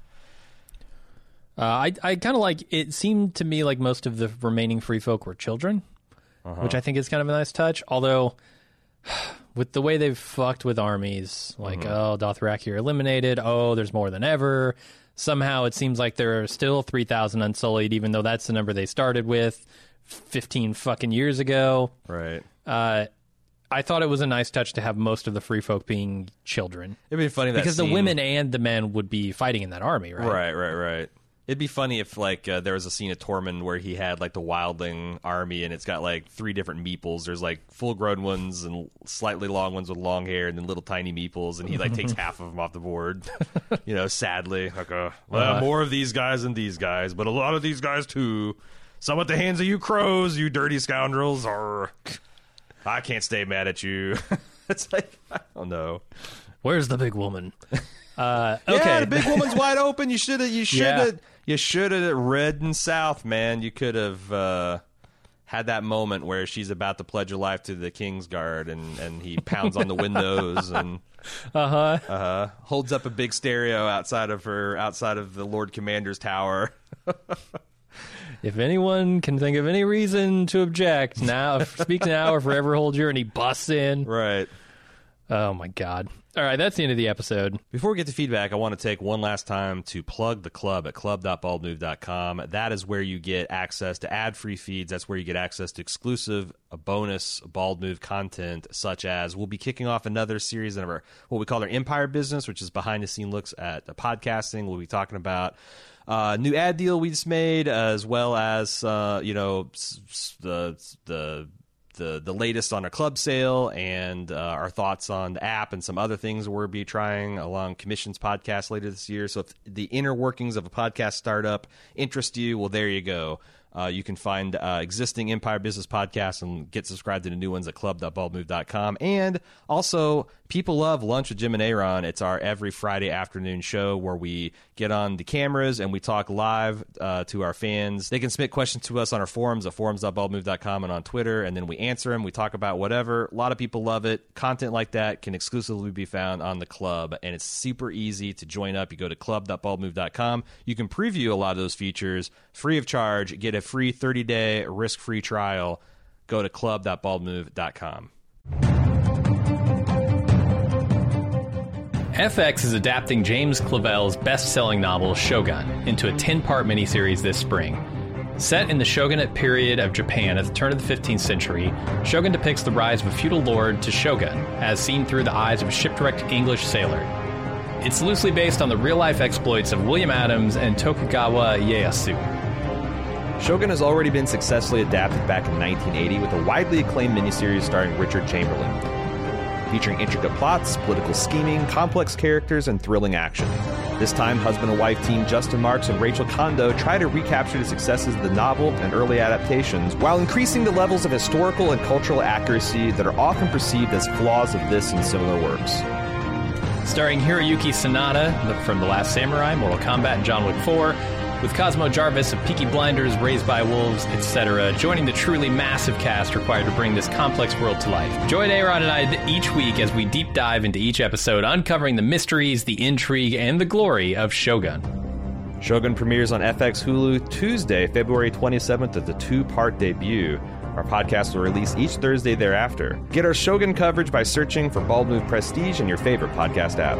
I kind of like, it seemed to me like most of the remaining free folk were children, which I think is kind of a nice touch. Although, with the way they've fucked with armies, like, oh, Dothraki are eliminated, oh, there's more than ever. Somehow it seems like there are still 3,000 Unsullied, even though that's the number they started with 15 fucking years ago. Right. I thought it was a nice touch to have most of the free folk being children. It'd be funny because the women and the men would be fighting in that army, right? Right. It'd be funny if like there was a scene of Tormund where he had like the wildling army and it's got like 3 different meeples. There's like full-grown ones and slightly long ones with long hair, and then little tiny meeples, and he like takes half of them off the board. Sadly, like more of these guys than these guys, but a lot of these guys too. Some at the hands of you crows, you dirty scoundrels. I can't stay mad at you. It's like, I don't know. Where's the big woman? Okay. Yeah, the big woman's wide open. You should have read in South, man. You could have had that moment where she's about to pledge her life to the Kingsguard, and he pounds on the windows and holds up a big stereo outside of the Lord Commander's tower. If anyone can think of any reason to object, now speak now or forever hold your, and he busts in. Right. Oh my God. All right, that's the end of the episode. Before we get to feedback, I want to take one last time to plug the club at club.baldmove.com. That is where you get access to ad-free feeds. That's where you get access to exclusive bonus Bald Move content, such as we'll be kicking off another series of our what we call our Empire Business, which is behind-the-scene looks at podcasting. We'll be talking about new ad deal we just made, as well as the latest on our club sale and our thoughts on the app and some other things we'll be trying along Commission's podcast later this year. So if the inner workings of a podcast startup interest you, well, there you go. You can find existing Empire Business podcasts and get subscribed to the new ones at club.baldmove.com. And also, people love Lunch with Jim and Aaron. It's our every Friday afternoon show where we get on the cameras and we talk live to our fans. They can submit questions to us on our forums at forums.baldmove.com and on Twitter, and then we answer them. We talk about whatever. A lot of people love it. Content like that can exclusively be found on the club, and it's super easy to join up. You go to club.baldmove.com. You can preview a lot of those features free of charge. Get a free 30-day risk-free trial. Go to club.baldmove.com. FX is adapting James Clavell's best-selling novel Shogun into a 10-part miniseries this spring. Set in the shogunate period of Japan at the turn of the 15th century, Shogun depicts the rise of a feudal lord to shogun, as seen through the eyes of a shipwrecked English sailor. It's loosely based on the real-life exploits of William Adams and Tokugawa Ieyasu. Shogun has already been successfully adapted back in 1980 with a widely acclaimed miniseries starring Richard Chamberlain, featuring intricate plots, political scheming, complex characters, and thrilling action. This time, husband and wife team Justin Marks and Rachel Kondo try to recapture the successes of the novel and early adaptations while increasing the levels of historical and cultural accuracy that are often perceived as flaws of this and similar works. Starring Hiroyuki Sanada from The Last Samurai, Mortal Kombat, and John Wick 4, with Cosmo Jarvis of Peaky Blinders, Raised by Wolves, etc., joining the truly massive cast required to bring this complex world to life. Join Aaron and I each week as we deep dive into each episode, uncovering the mysteries, the intrigue, and the glory of Shogun. Shogun premieres on FX Hulu Tuesday, February 27th at the 2-part debut. Our podcast will release each Thursday thereafter. Get our Shogun coverage by searching for Bald Move Prestige in your favorite podcast app.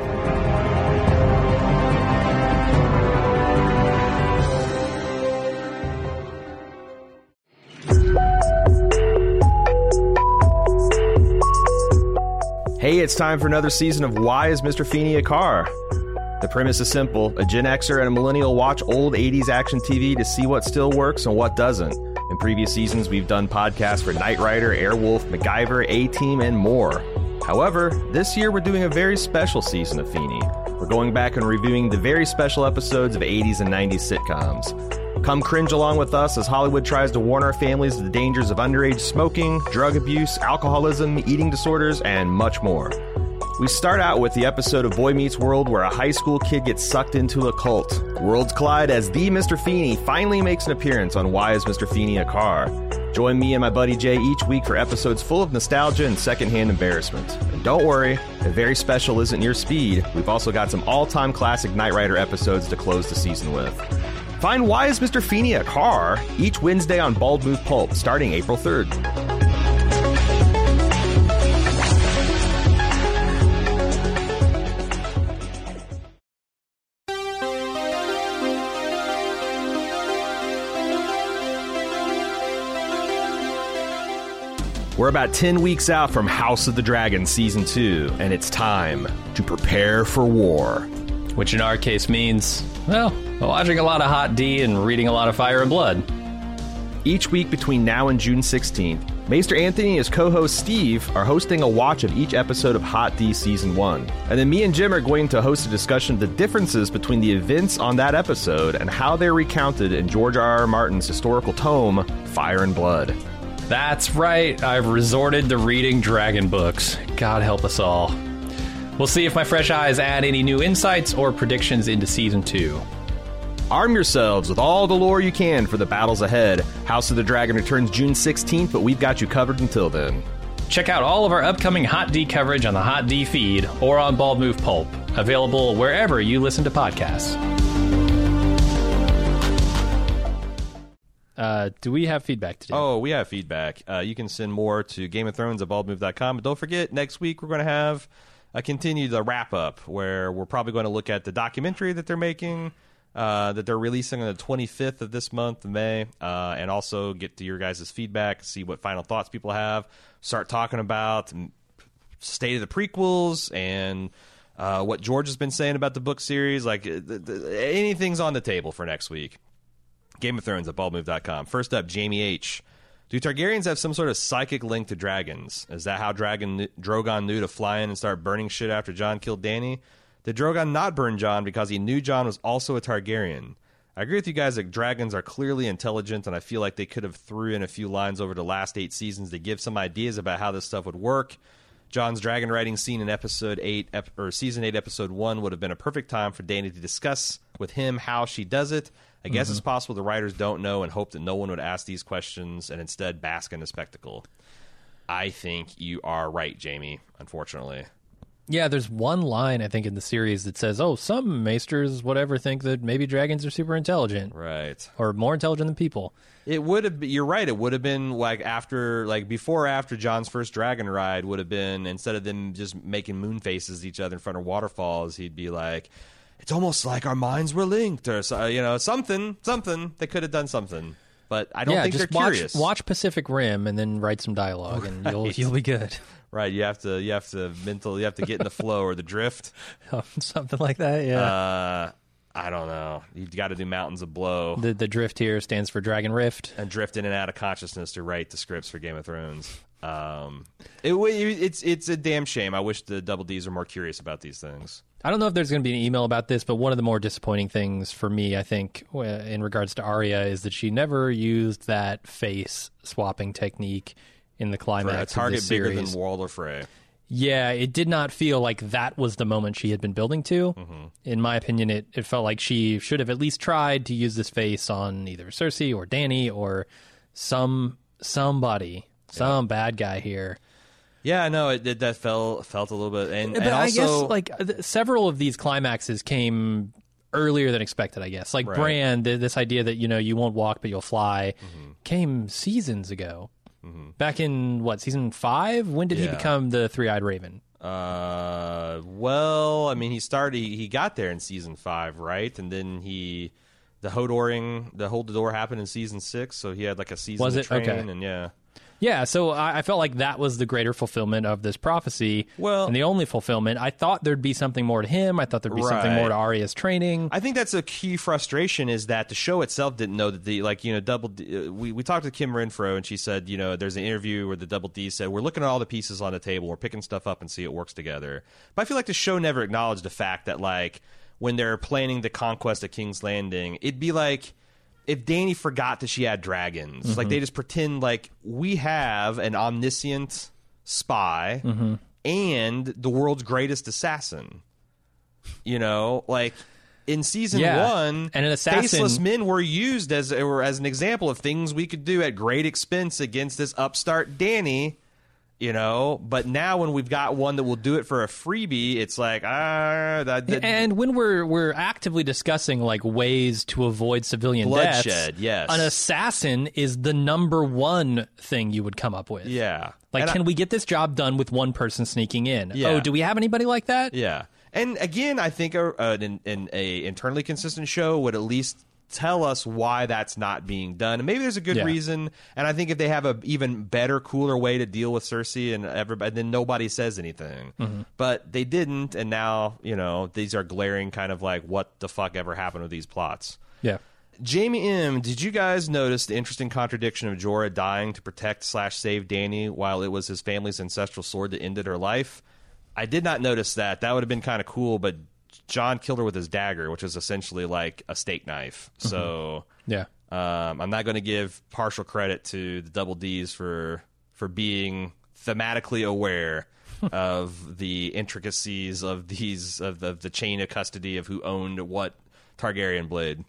Hey, it's time for another season of Why is Mr. Feeney a Car? The premise is simple. A Gen Xer and a millennial watch old 80s action TV to see what still works and what doesn't. In previous seasons, we've done podcasts for Knight Rider, Airwolf, MacGyver, A-Team, and more. However, this year we're doing a very special season of Feeney. We're going back and reviewing the very special episodes of 80s and 90s sitcoms. Come cringe along with us as Hollywood tries to warn our families of the dangers of underage smoking, drug abuse, alcoholism, eating disorders, and much more. We start out with the episode of Boy Meets World where a high school kid gets sucked into a cult. Worlds collide as the Mr. Feeney finally makes an appearance on Why is Mr. Feeney a Car? Join me and my buddy Jay each week for episodes full of nostalgia and secondhand embarrassment. And don't worry, if very special isn't your speed, we've also got some all-time classic Knight Rider episodes to close the season with. Find Why is Mr. Feeney a Car? Each Wednesday on Bald Move Pulp, starting April 3rd. We're about 10 weeks out from House of the Dragon Season 2, and it's time to prepare for war. Which in our case means, well, watching a lot of Hot D and reading a lot of Fire and Blood. Each week between now and June 16th, Maester Anthony and his co-host Steve are hosting a watch of each episode of Hot D Season 1. And then me and Jim are going to host a discussion of the differences between the events on that episode and how they're recounted in George R.R. Martin's historical tome, Fire and Blood. That's right, I've resorted to reading dragon books. God help us all. We'll see if my fresh eyes add any new insights or predictions into Season 2. Arm yourselves with all the lore you can for the battles ahead. House of the Dragon returns June 16th, but we've got you covered until then. Check out all of our upcoming Hot D coverage on the Hot D feed or on Bald Move Pulp, available wherever you listen to podcasts. Do we have feedback today? Oh, we have feedback. You can send more to GameOfThrones@baldmove.com. But don't forget, next week we're going to have continue the wrap-up where we're probably going to look at the documentary that they're making, that they're releasing on the 25th of this month of May, and also get to your guys' feedback, see what final thoughts people have, start talking about state of the prequels and what George has been saying about the book series. Like, anything's on the table for next week. GameOfThrones@baldmove.com. First up, Jamie H. Do Targaryens have some sort of psychic link to dragons? Is that how Drogon knew to fly in and start burning shit after Jon killed Dany? Did Drogon not burn Jon because he knew Jon was also a Targaryen? I agree with you guys that dragons are clearly intelligent, and I feel like they could have threw in a few lines over the last 8 seasons to give some ideas about how this stuff would work. Jon's dragon riding scene in Season 8, Episode 1 would have been a perfect time for Dany to discuss with him how she does it. I guess it's possible the writers don't know and hope that no one would ask these questions and instead bask in the spectacle. I think you are right, Jamie, unfortunately. Yeah, there's one line, I think, in the series that says, oh, some maesters, whatever, think that maybe dragons are super intelligent. Right. Or more intelligent than people. It would have been, you're right, it would have been before or after Jon's first dragon ride would have been, instead of them just making moon faces at each other in front of waterfalls, he'd be like, it's almost like our minds were linked, or something. They could have done something, but I don't think they're curious. Watch Pacific Rim and then write some dialogue, and you'll be good. Right, you have to get in the flow or the drift, something like that. Yeah. I don't know. You've got to do Mountains of Blow. The drift here stands for Dragon Rift, and drift in and out of consciousness to write the scripts for Game of Thrones. It's a damn shame. I wish the Double Ds were more curious about these things. I don't know if there's going to be an email about this, but one of the more disappointing things for me, I think, in regards to Arya, is that she never used that face swapping technique in the climax for a target of the series. bigger than Walder Frey. Yeah, it did not feel like that was the moment she had been building to. Mm-hmm. In my opinion, it felt like she should have at least tried to use this face on either Cersei or Dany or somebody, some bad guy here. Yeah, no, that felt a little bit, and also, I guess several of these climaxes came earlier than expected, I guess. Like Bran, this idea that, you won't walk, but you'll fly, came seasons ago. Back in, season 5? When did he become the Three-Eyed Raven? Well, I mean, he got there in season 5, right? And then the Hold the Door happened in season 6, so he had like a season to train, and Yeah, so I felt like that was the greater fulfillment of this prophecy. Well, and the only fulfillment. I thought there'd be something more to him. I thought there'd be something more to Arya's training. I think that's a key frustration, is that the show itself didn't know that Double D, we talked to Kim Renfro, and she said, there's an interview where the Double D said, we're looking at all the pieces on the table, we're picking stuff up and see it works together. But I feel like the show never acknowledged the fact that, like, when they're planning the conquest of King's Landing, it'd be like if Dany forgot that she had dragons. Like, they just pretend like we have an omniscient spy and the world's greatest assassin. Like in season 1, and an assassin, faceless men were used as an example of things we could do at great expense against this upstart Dany. But now when we've got one that will do it for a freebie, it's like, and when we're actively discussing like ways to avoid civilian bloodshed, deaths, an assassin is the number one thing you would come up with. Yeah. Like, can we get this job done with one person sneaking in? Yeah. Oh, do we have anybody like that? Yeah. And again, I think an internally consistent show would at least tell us why that's not being done, and maybe there's a good reason. And I think if they have a even better, cooler way to deal with Cersei and everybody, then nobody says anything. But they didn't, and now these are glaring kind of like, what the fuck ever happened with these plots? Yeah. Jamie M, did you guys notice the interesting contradiction of Jorah dying to protect/save Dany while it was his family's ancestral sword that ended her life? I did not notice that. That would have been kind of cool, but Jon killed her with his dagger, which is essentially like a steak knife. So I'm not going to give partial credit to the Double Ds for being thematically aware of the intricacies of the chain of custody of who owned what Targaryen blade.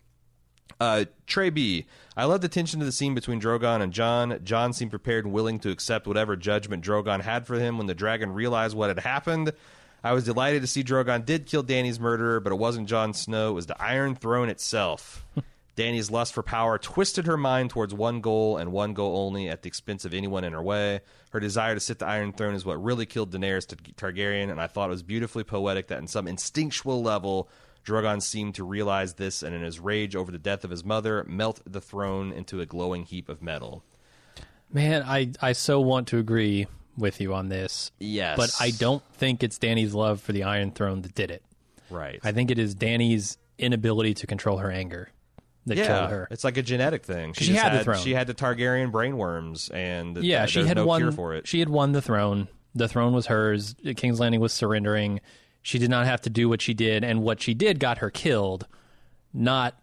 Trey B, I love the tension of the scene between Drogon and Jon. Jon seemed prepared and willing to accept whatever judgment Drogon had for him when the dragon realized what had happened. I was delighted to see Drogon did kill Dany's murderer, but it wasn't Jon Snow. It was the Iron Throne itself. Dany's lust for power twisted her mind towards one goal and one goal only at the expense of anyone in her way. Her desire to sit the Iron Throne is what really killed Daenerys Targaryen, and I thought it was beautifully poetic that in some instinctual level, Drogon seemed to realize this, and in his rage over the death of his mother, melt the throne into a glowing heap of metal. Man, I so want to agree with you on this. Yes. But I don't think it's Dany's love for the Iron Throne that did it. Right. I think it is Dany's inability to control her anger that killed her. It's like a genetic thing. She had the throne. She had the Targaryen brainworms, and she had no won. cure for it. She had won the throne. The throne was hers. King's Landing was surrendering. She did not have to do what she did, and what she did got her killed, not,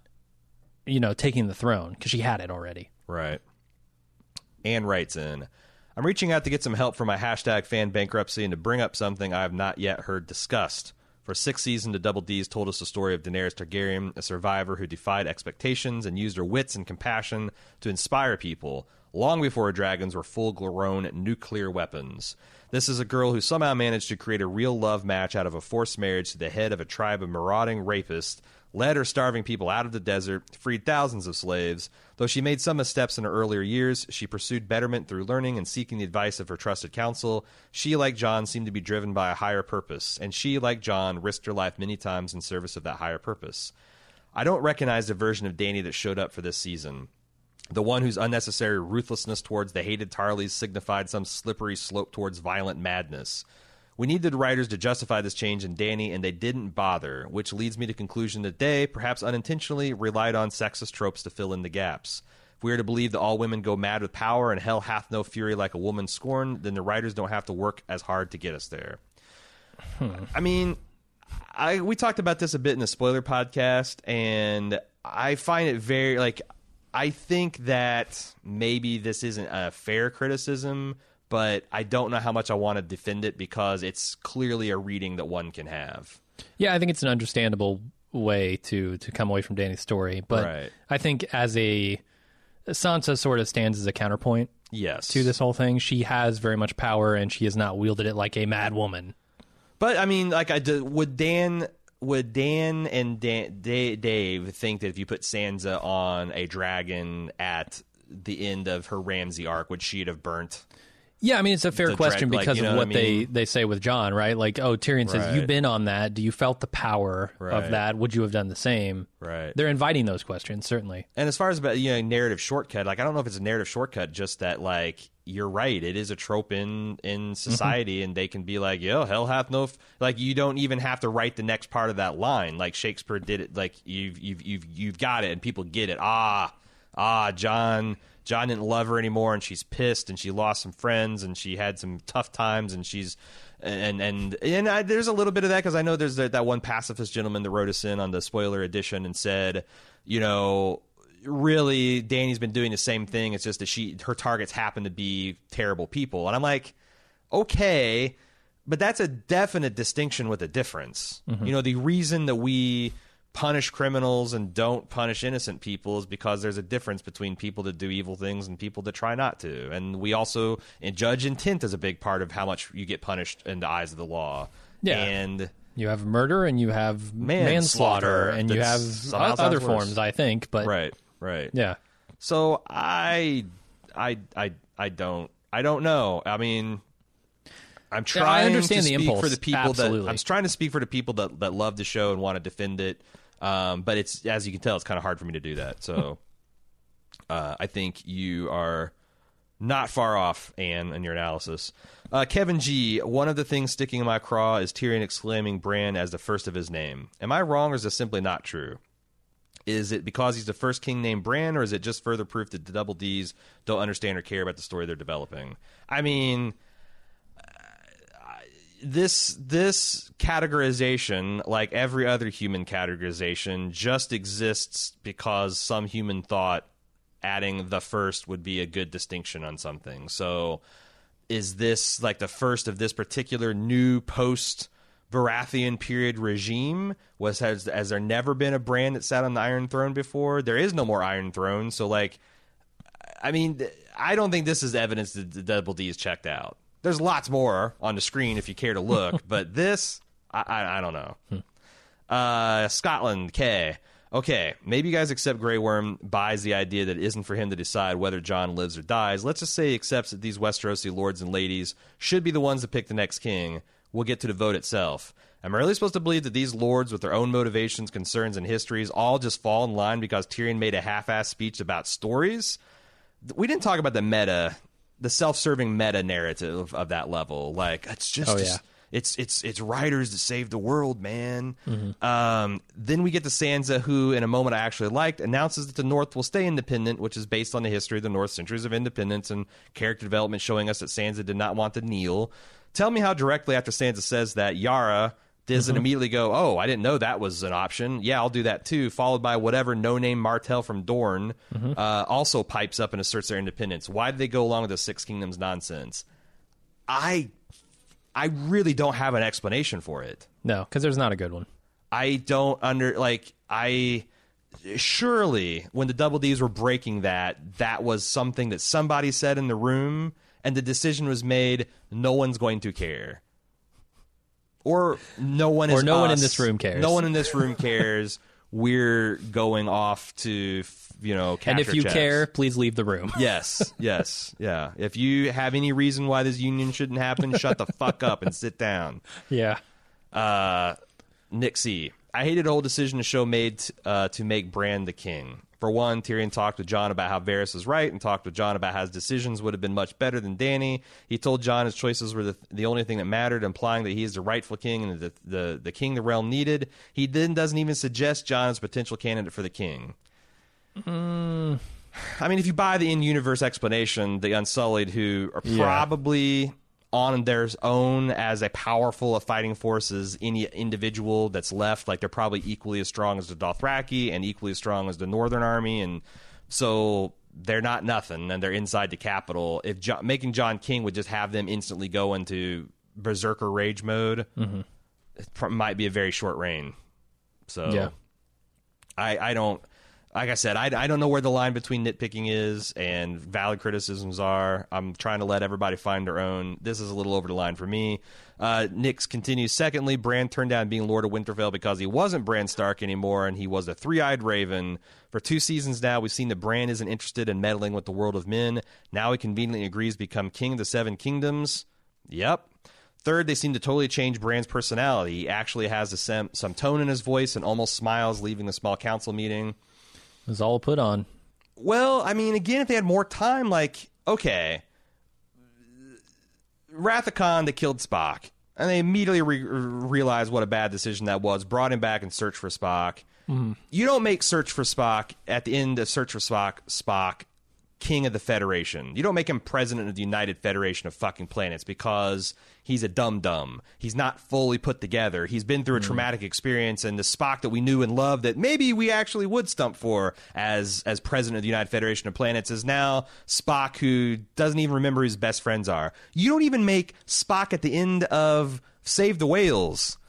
taking the throne, because she had it already. Right. Anne writes in, I'm reaching out to get some help for my #fan bankruptcy and to bring up something I have not yet heard discussed. For 6 seasons, the Double Ds told us the story of Daenerys Targaryen, a survivor who defied expectations and used her wits and compassion to inspire people, long before her dragons were full-grown nuclear weapons. This is a girl who somehow managed to create a real love match out of a forced marriage to the head of a tribe of marauding rapists, led her starving people out of the desert, freed thousands of slaves. Though she made some missteps in her earlier years, she pursued betterment through learning and seeking the advice of her trusted counsel. She, like Jon, seemed to be driven by a higher purpose, and she, like Jon, risked her life many times in service of that higher purpose. I don't recognize the version of Dany that showed up for this season. The one whose unnecessary ruthlessness towards the hated Tarleys signified some slippery slope towards violent madness. We needed writers to justify this change in Dany, and they didn't bother, which leads me to the conclusion that they, perhaps unintentionally, relied on sexist tropes to fill in the gaps. If we are to believe that all women go mad with power and hell hath no fury like a woman scorned, then the writers don't have to work as hard to get us there. I mean, we talked about this a bit in the spoiler podcast, and I find it very, I think that maybe this isn't a fair criticism, but I don't know how much I want to defend it because it's clearly a reading that one can have. Yeah, I think it's an understandable way to come away from Dany's story, but I think as Sansa sort of stands as a counterpoint to this whole thing. She has very much power, and she has not wielded it like a mad woman. But, I mean, would Dan Dan and Dave think that if you put Sansa on a dragon at the end of her Ramsay arc, would she have burnt? Yeah, I mean, it's a fair question because of what I mean? they say with Jon, right? Like, oh, Tyrion says, you've been on that. Do you felt the power of that? Would you have done the same? Right. They're inviting those questions, certainly. And as far as narrative shortcut, like, I don't know if it's a narrative shortcut, just that, like, you're right. It is a trope in society, and they can be like, yo, hell hath no... Like, you don't even have to write the next part of that line. Like, Shakespeare did it. Like, you've got it, and people get it. John didn't love her anymore, and she's pissed, and she lost some friends, and she had some tough times, and she's there's a little bit of that because I know there's that one pacifist gentleman that wrote us in on the spoiler edition and said, really, Dany's been doing the same thing. It's just that her targets happen to be terrible people, and I'm like, okay, but that's a definite distinction with a difference. Mm-hmm. The reason that we punish criminals and don't punish innocent people is because there's a difference between people that do evil things and people that try not to. And we also judge intent as a big part of how much you get punished in the eyes of the law. Yeah. And you have murder and you have manslaughter and you have other forms, I think. But right. Yeah. So I don't know. I mean, I'm trying to speak for the people that I'm trying to speak for the people that love the show and want to defend it. But it's, as you can tell, it's kind of hard for me to do that. So I think you are not far off, Anne, in your analysis. Kevin G, one of the things sticking in my craw is Tyrion exclaiming Bran as the first of his name. Am I wrong, or is this simply not true? Is it because he's the first king named Bran, or is it just further proof that the Double Ds don't understand or care about the story they're developing? I mean, this categorization, like every other human categorization, just exists because some human thought adding the first would be a good distinction on something. So is this like the first of this particular new post-Baratheon period regime? Has there never been a Bran that sat on the Iron Throne before? There is no more Iron Throne. So, like, I mean, I don't think this is evidence that the Double D is checked out. There's lots more on the screen if you care to look, but this, I don't know. Scotland, K. Okay, maybe you guys accept Grey Worm buys the idea that it isn't for him to decide whether Jon lives or dies. Let's just say he accepts that these Westerosi lords and ladies should be the ones to pick the next king. We'll get to the vote itself. Am I really supposed to believe that these lords with their own motivations, concerns, and histories all just fall in line because Tyrion made a half-assed speech about stories? We didn't talk about the self-serving meta narrative of that level. Like, it's just it's writers that save the world, man. Mm-hmm. Then we get to Sansa, who in a moment I actually liked, announces that the North will stay independent, which is based on the history of the North, centuries of independence and character development showing us that Sansa did not want to kneel. Tell me how directly after Sansa says that, Yara doesn't immediately go, oh, I didn't know that was an option. Yeah, I'll do that too. Followed by whatever no-name Martell from Dorne also pipes up and asserts their independence. Why did they go along with the Six Kingdoms nonsense? I really don't have an explanation for it. No, because there's not a good one. I don't surely when the Double Ds were breaking that was something that somebody said in the room, and the decision was made, no one's going to care. Or no one is. Or no one in this room cares. No one in this room cares. We're going off to, capture and if you checks. care, please leave the room. Yes, yeah. If you have any reason why this union shouldn't happen, shut the fuck up and sit down. Yeah. Nick C. I hated the whole decision the show made to make Bran the king. For one, Tyrion talked with Jon about how Varys was right and talked with Jon about how his decisions would have been much better than Dany. He told Jon his choices were the only thing that mattered, implying that he is the rightful king and the king the realm needed. He then doesn't even suggest Jon as a potential candidate for the king. I mean, if you buy the in-universe explanation, the Unsullied, who are probably on their own as a powerful of fighting force as any individual that's left, like they're probably equally as strong as the Dothraki and equally as strong as the Northern Army, and so they're not nothing, and they're inside the capital. If making Jon king would just have them instantly go into berserker rage mode, it might be a very short reign. So I don't. like I said, I don't know where the line between nitpicking is and valid criticisms are. I'm trying to let everybody find their own. This is a little over the line for me. Nix continues. Secondly, Bran turned down being Lord of Winterfell because he wasn't Bran Stark anymore, and he was a three-eyed raven. For 2 seasons now, we've seen that Bran isn't interested in meddling with the world of men. Now he conveniently agrees to become king of the Seven Kingdoms. Yep. Third, they seem to totally change Bran's personality. He actually has some tone in his voice and almost smiles leaving the small council meeting. It was all put on. Well, I mean, again, if they had more time, like, okay, Wrath of Khan that killed Spock, and they immediately realized what a bad decision that was, brought him back and Search for Spock. Mm-hmm. You don't make Search for Spock at the end of Search for Spock king of the Federation. You don't make him president of the United Federation of fucking Planets because he's a dum-dum. He's not fully put together. He's been through a traumatic experience, and the Spock that we knew and loved that maybe we actually would stump for as president of the United Federation of Planets is now Spock who doesn't even remember who his best friends are. You don't even make Spock at the end of Save the Whales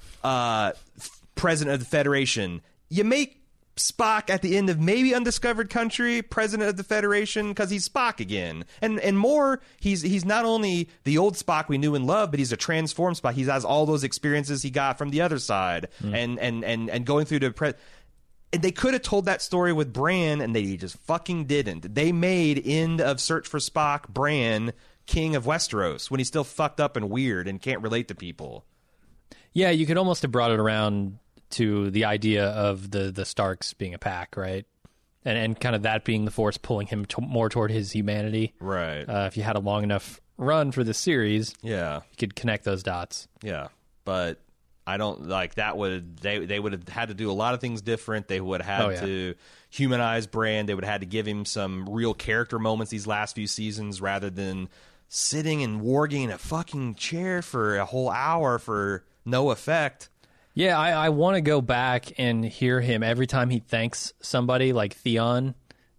president of the Federation. You make Spock at the end of maybe Undiscovered Country president of the Federation because he's Spock again, and more he's not only the old Spock we knew and loved, but he's a transformed Spock. He has all those experiences he got from the other side, and going through the and they could have told that story with Bran, and they just fucking didn't. They made end of Search for Spock Bran king of Westeros when he's still fucked up and weird and can't relate to people. Yeah, you could almost have brought it around to the idea of the Starks being a pack, right? And kind of that being the force pulling him more toward his humanity. Right. If you had a long enough run for this series, yeah, you could connect those dots. Yeah, but I don't like that. They would have had to do a lot of things different. They would have had to humanize Bran. They would have had to give him some real character moments these last few seasons rather than sitting and warging in a fucking chair for a whole hour for no effect. Yeah, I want to go back and hear him every time he thanks somebody like Theon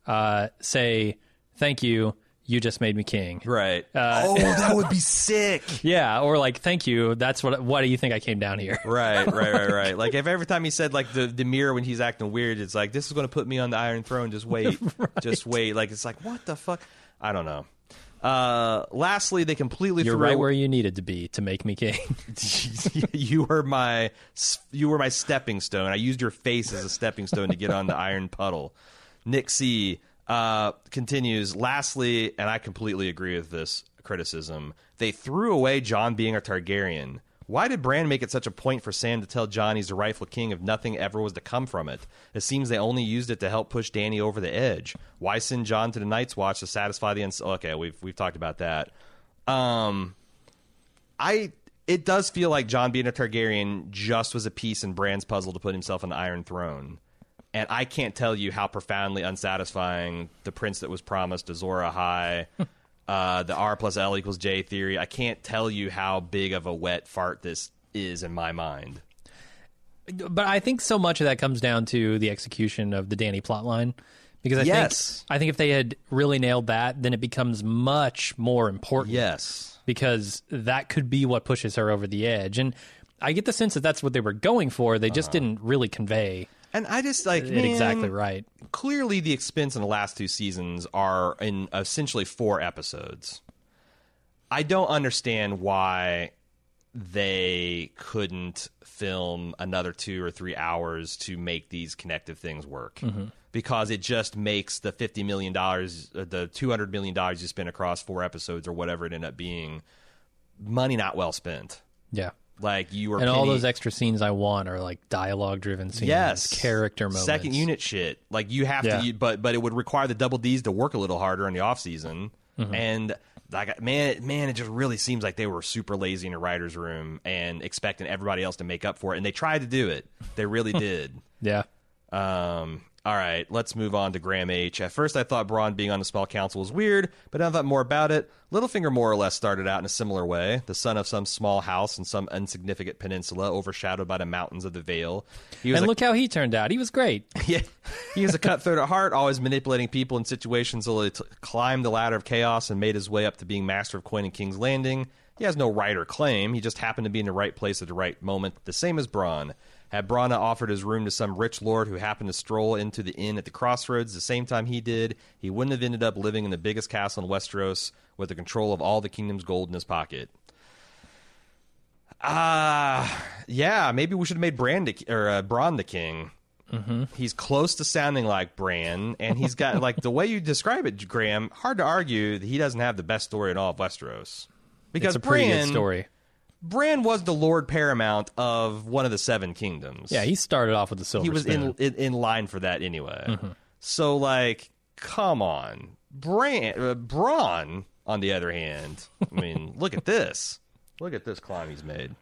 say, "Thank you, you just made me king." Right. That would be sick. Yeah, or like, "Thank you, that's why do you think I came down here?" Right. Like if every time he said like the mirror when he's acting weird, it's like, this is going to put me on the Iron Throne, just wait. Right. Just wait. Like it's like, what the fuck? I don't know. Lastly, they completely You're right where you needed to be to make me king. You were my stepping stone. I used your face as a stepping stone to get on the Iron Puddle. Nick C. Continues. Lastly, and I completely agree with this criticism, they threw away Jon being a Targaryen. Why did Bran make it such a point for Sam to tell Jon he's the rightful king if nothing ever was to come from it? It seems they only used it to help push Dany over the edge. Why send Jon to the Night's Watch to satisfy the... Okay, we've talked about that. It does feel like Jon being a Targaryen just was a piece in Bran's puzzle to put himself on the Iron Throne. And I can't tell you how profoundly unsatisfying the prince that was promised, Azor Ahai... the R plus L equals J theory. I can't tell you how big of a wet fart this is in my mind. But I think so much of that comes down to the execution of the Dany plotline. Because I think if they had really nailed that, then it becomes much more important. Yes. Because that could be what pushes her over the edge. And I get the sense that that's what they were going for. They just didn't really convey. And I just like it exactly right. Clearly, the expense in the last 2 seasons are in essentially 4 episodes. I don't understand why they couldn't film another 2 or 3 hours to make these connective things work. Mm-hmm. Because it just makes the $50 million, the $200 million you spent across 4 episodes or whatever it ended up being, money not well spent. Yeah. Like you were, and all those extra scenes I want are like dialogue-driven scenes, character moments, second unit shit. Like you have to, but it would require the Double Ds to work a little harder in the off season. Mm-hmm. And like man, it just really seems like they were super lazy in a writer's room and expecting everybody else to make up for it. And they tried to do it. They really did. Yeah. All right, let's move on to Graham H. At first, I thought Bronn being on the small council was weird, but now I thought more about it. Littlefinger more or less started out in a similar way, the son of some small house in some insignificant peninsula overshadowed by the mountains of the Vale. And look how he turned out. He was great. Yeah, he was a cutthroat at heart, always manipulating people in situations until he climbed the ladder of chaos and made his way up to being master of coin in King's Landing. He has no right or claim. He just happened to be in the right place at the right moment, the same as Bronn. Had Brana offered his room to some rich lord who happened to stroll into the inn at the crossroads the same time he did, he wouldn't have ended up living in the biggest castle in Westeros with the control of all the kingdom's gold in his pocket. Yeah, maybe we should have made Bran the king. Mm-hmm. He's close to sounding like Bran, and he's got, like, the way you describe it, Graham, hard to argue that he doesn't have the best story in all of Westeros. Because it's a pretty good story. Bran was the Lord Paramount of one of the Seven Kingdoms. Yeah, he started off with the silver spoon. He was in line for that anyway. Mm-hmm. So, like, come on. Bronn, on the other hand, I mean, look at this. Look at this climb he's made.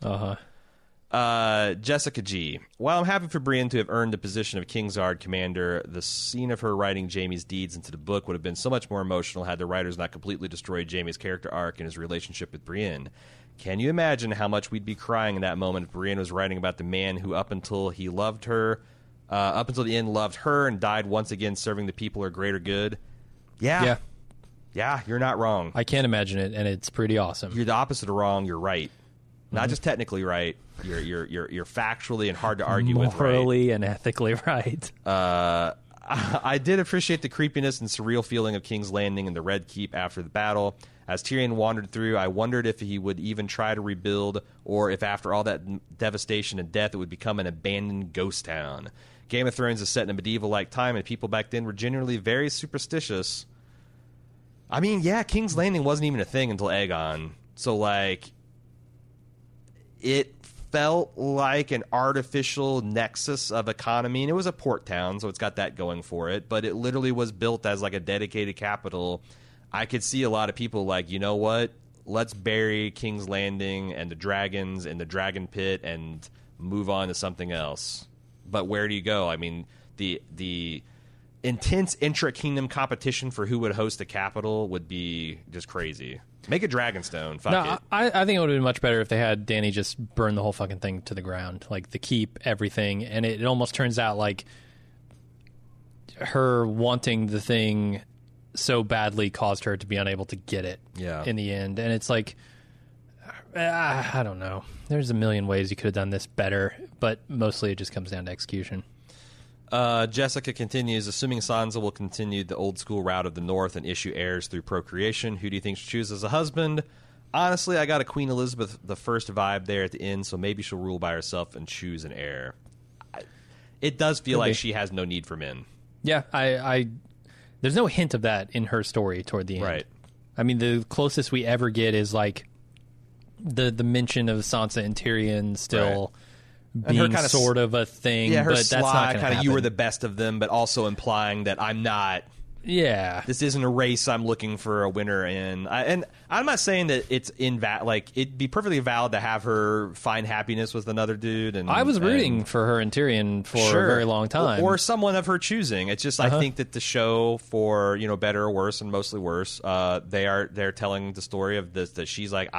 Jessica G. While I'm happy for Brienne to have earned the position of Kingsguard commander, the scene of her writing Jaime's deeds into the book would have been so much more emotional had the writers not completely destroyed Jaime's character arc and his relationship with Brienne. Can you imagine how much we'd be crying in that moment if Brienne was writing about the man who, up until the end, loved her and died once again serving the people or greater good? Yeah, you're not wrong. I can't imagine it, and it's pretty awesome. You're the opposite of wrong. You're right. Not just technically right. You're factually and hard to argue with. Morally and ethically right. I did appreciate the creepiness and surreal feeling of King's Landing and the Red Keep after the battle. As Tyrion wandered through, I wondered if he would even try to rebuild, or if after all that devastation and death, it would become an abandoned ghost town. Game of Thrones is set in a medieval-like time, and people back then were generally very superstitious. I mean, yeah, King's Landing wasn't even a thing until Aegon. So, like, it felt like an artificial nexus of economy, and it was a port town, so it's got that going for it, but it literally was built as, like, a dedicated capital. I could see a lot of people like, you know what? Let's bury King's Landing and the dragons and the dragon pit and move on to something else. But where do you go? I mean, the intense intra-kingdom competition for who would host the capital would be just crazy. Make a Dragonstone. Fuck it. I think it would have been much better if they had Dany just burn the whole fucking thing to the ground. Like, the keep, everything. And it almost turns out like her wanting the thing so badly caused her to be unable to get it in the end. And it's like, I don't know. There's a million ways you could have done this better, but mostly it just comes down to execution. Jessica continues, assuming Sansa will continue the old school route of the North and issue heirs through procreation, who do you think she'll choose as a husband? Honestly, I got a Queen Elizabeth I vibe there at the end, so maybe she'll rule by herself and choose an heir. It does feel like she has no need for men. Yeah, there's no hint of that in her story toward the end. Right. I mean, the closest we ever get is like the mention of Sansa and Tyrion still being sort of a thing, her but that's not going to happen. You were the best of them, but also implying that I'm not. Yeah. This isn't a race I'm looking for a winner in. And I'm not saying that it's like, it'd be perfectly valid to have her find happiness with another dude. And I was rooting for her and Tyrion for a very long time. Or someone of her choosing. It's just, I think that the show, for, better or worse, and mostly worse, they're telling the story of this, that she's like,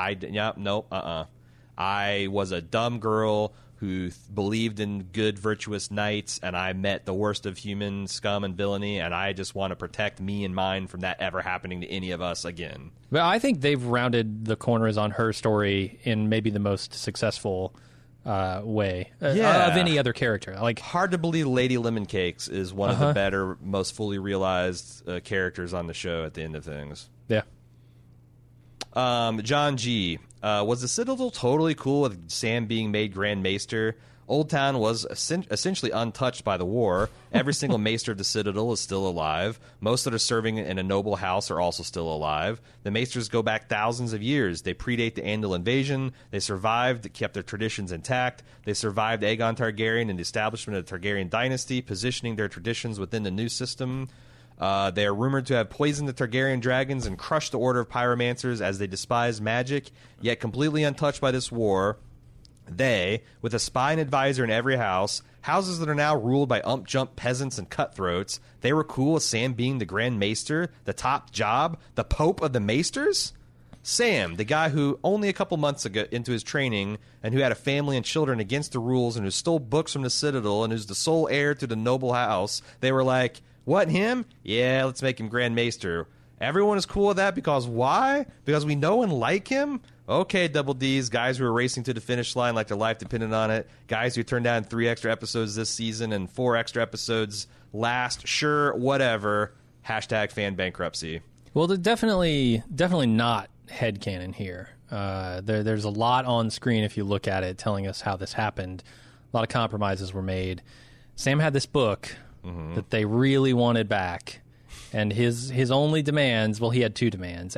I was a dumb girl who believed in good, virtuous knights, and I met the worst of human scum and villainy, and I just want to protect me and mine from that ever happening to any of us again. But I think they've rounded the corners on her story in maybe the most successful way of any other character. Like, hard to believe Lady Lemoncakes is one of the better, most fully realized characters on the show at the end of things. Yeah. John G. Was the Citadel totally cool with Sam being made Grand Maester? Old Town was essentially untouched by the war. Every single Maester of the Citadel is still alive. Most that are serving in a noble house are also still alive. The Maesters go back thousands of years. They predate the Andal invasion. They survived, kept their traditions intact. They survived Aegon Targaryen and the establishment of the Targaryen dynasty, positioning their traditions within the new system. They are rumored to have poisoned the Targaryen dragons and crushed the Order of Pyromancers as they despise magic, yet completely untouched by this war. They, with a spy and advisor in every house, houses that are now ruled by ump-jump peasants and cutthroats, they were cool with Sam being the Grand Maester, the top job, the Pope of the Maesters? Sam, the guy who only a couple months ago into his training and who had a family and children against the rules and who stole books from the Citadel and who's the sole heir to the noble house, they were like, what, him? Yeah, let's make him Grand Maester. Everyone is cool with that because why? Because we know and like him? Okay, Double D's, guys who are racing to the finish line like their life depended on it, guys who turned down 3 extra episodes this season and 4 extra episodes last, sure, whatever, hashtag fan bankruptcy. Well, they're definitely not headcanon here. There's a lot on screen if you look at it telling us how this happened. A lot of compromises were made. Sam had this book that they really wanted back, and his only demands, well, he had 2 demands.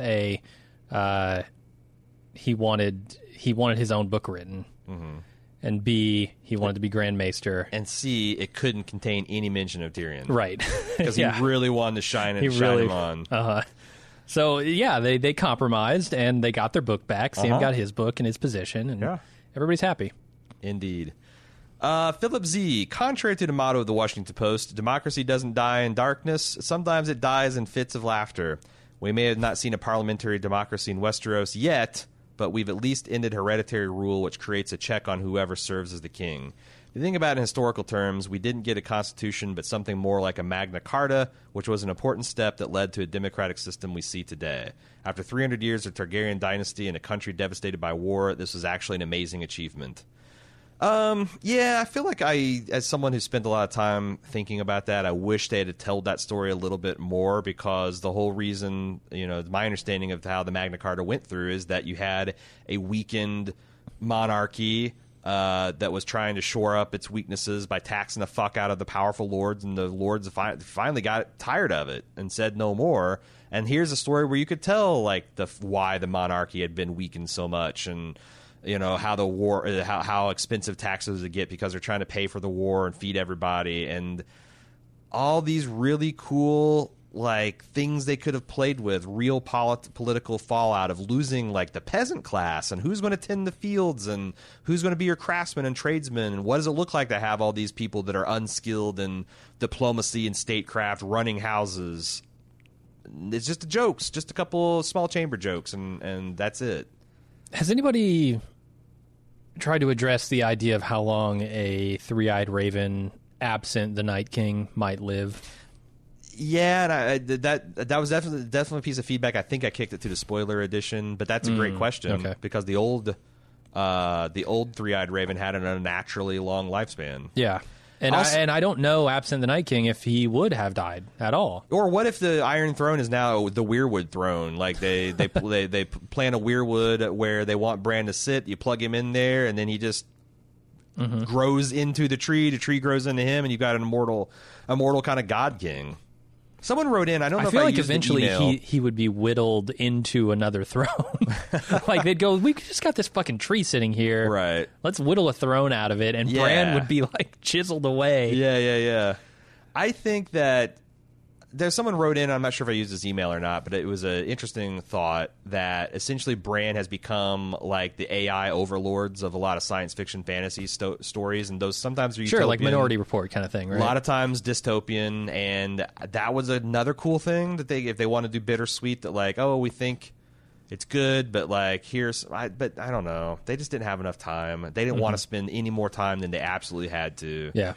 He wanted his own book written, and B, he wanted to be Grand Maester, and C, it couldn't contain any mention of Tyrion, right? Because he really wanted to shine him on. So yeah, they compromised and they got their book back. Sam got his book and his position, and everybody's happy. Indeed. Philip Z. Contrary to the motto of the Washington Post, democracy doesn't die in darkness. Sometimes it dies in fits of laughter. We may have not seen a parliamentary democracy in Westeros yet, but we've at least ended hereditary rule, which creates a check on whoever serves as the king. If you think about it in historical terms, we didn't get a constitution, but something more like a Magna Carta, which was an important step that led to a democratic system we see today. After 300 years of Targaryen dynasty and a country devastated by war, this was actually an amazing achievement. Yeah, I feel like as someone who spent a lot of time thinking about that, I wish they had told that story a little bit more, because the whole reason, my understanding of how the Magna Carta went through is that you had a weakened monarchy that was trying to shore up its weaknesses by taxing the fuck out of the powerful lords, and the lords finally got tired of it and said no more. And here's a story where you could tell why the monarchy had been weakened so much, and how the war, how expensive taxes would get because they're trying to pay for the war and feed everybody, and all these really cool things they could have played with, real political fallout of losing the peasant class, and who's going to tend the fields, and who's going to be your craftsmen and tradesmen, and what does it look like to have all these people that are unskilled in diplomacy and statecraft running houses. It's just jokes, just a couple small chamber jokes, and that's it. Has anybody tried to address the idea of how long a 3-eyed raven absent the Night King might live? Yeah, and that was definitely a piece of feedback. I think I kicked it to the spoiler edition, but that's a great question, because the old 3-eyed raven had an unnaturally long lifespan. Yeah. And I don't know, absent the Night King, if he would have died at all. Or what if the Iron Throne is now the Weirwood Throne? They plant a Weirwood where they want Bran to sit. You plug him in there, and then he just grows into the tree. The tree grows into him, and you've got an immortal kind of God King. Someone wrote in. I don't know. I feel if like eventually he would be whittled into another throne. They'd go, we just got this fucking tree sitting here. Right. Let's whittle a throne out of it, and Bran would be chiseled away. Yeah. I think that there's someone wrote in. I'm not sure if I used this email or not, but it was an interesting thought that essentially Bran has become the AI overlords of a lot of science fiction fantasy stories, and those sometimes are utopian. Sure, like Minority Report kind of thing, right? A lot of times dystopian, and that was another cool thing that if they want to do bittersweet, that we think it's good, but but I don't know. They just didn't have enough time. They didn't want to spend any more time than they absolutely had to. Yeah.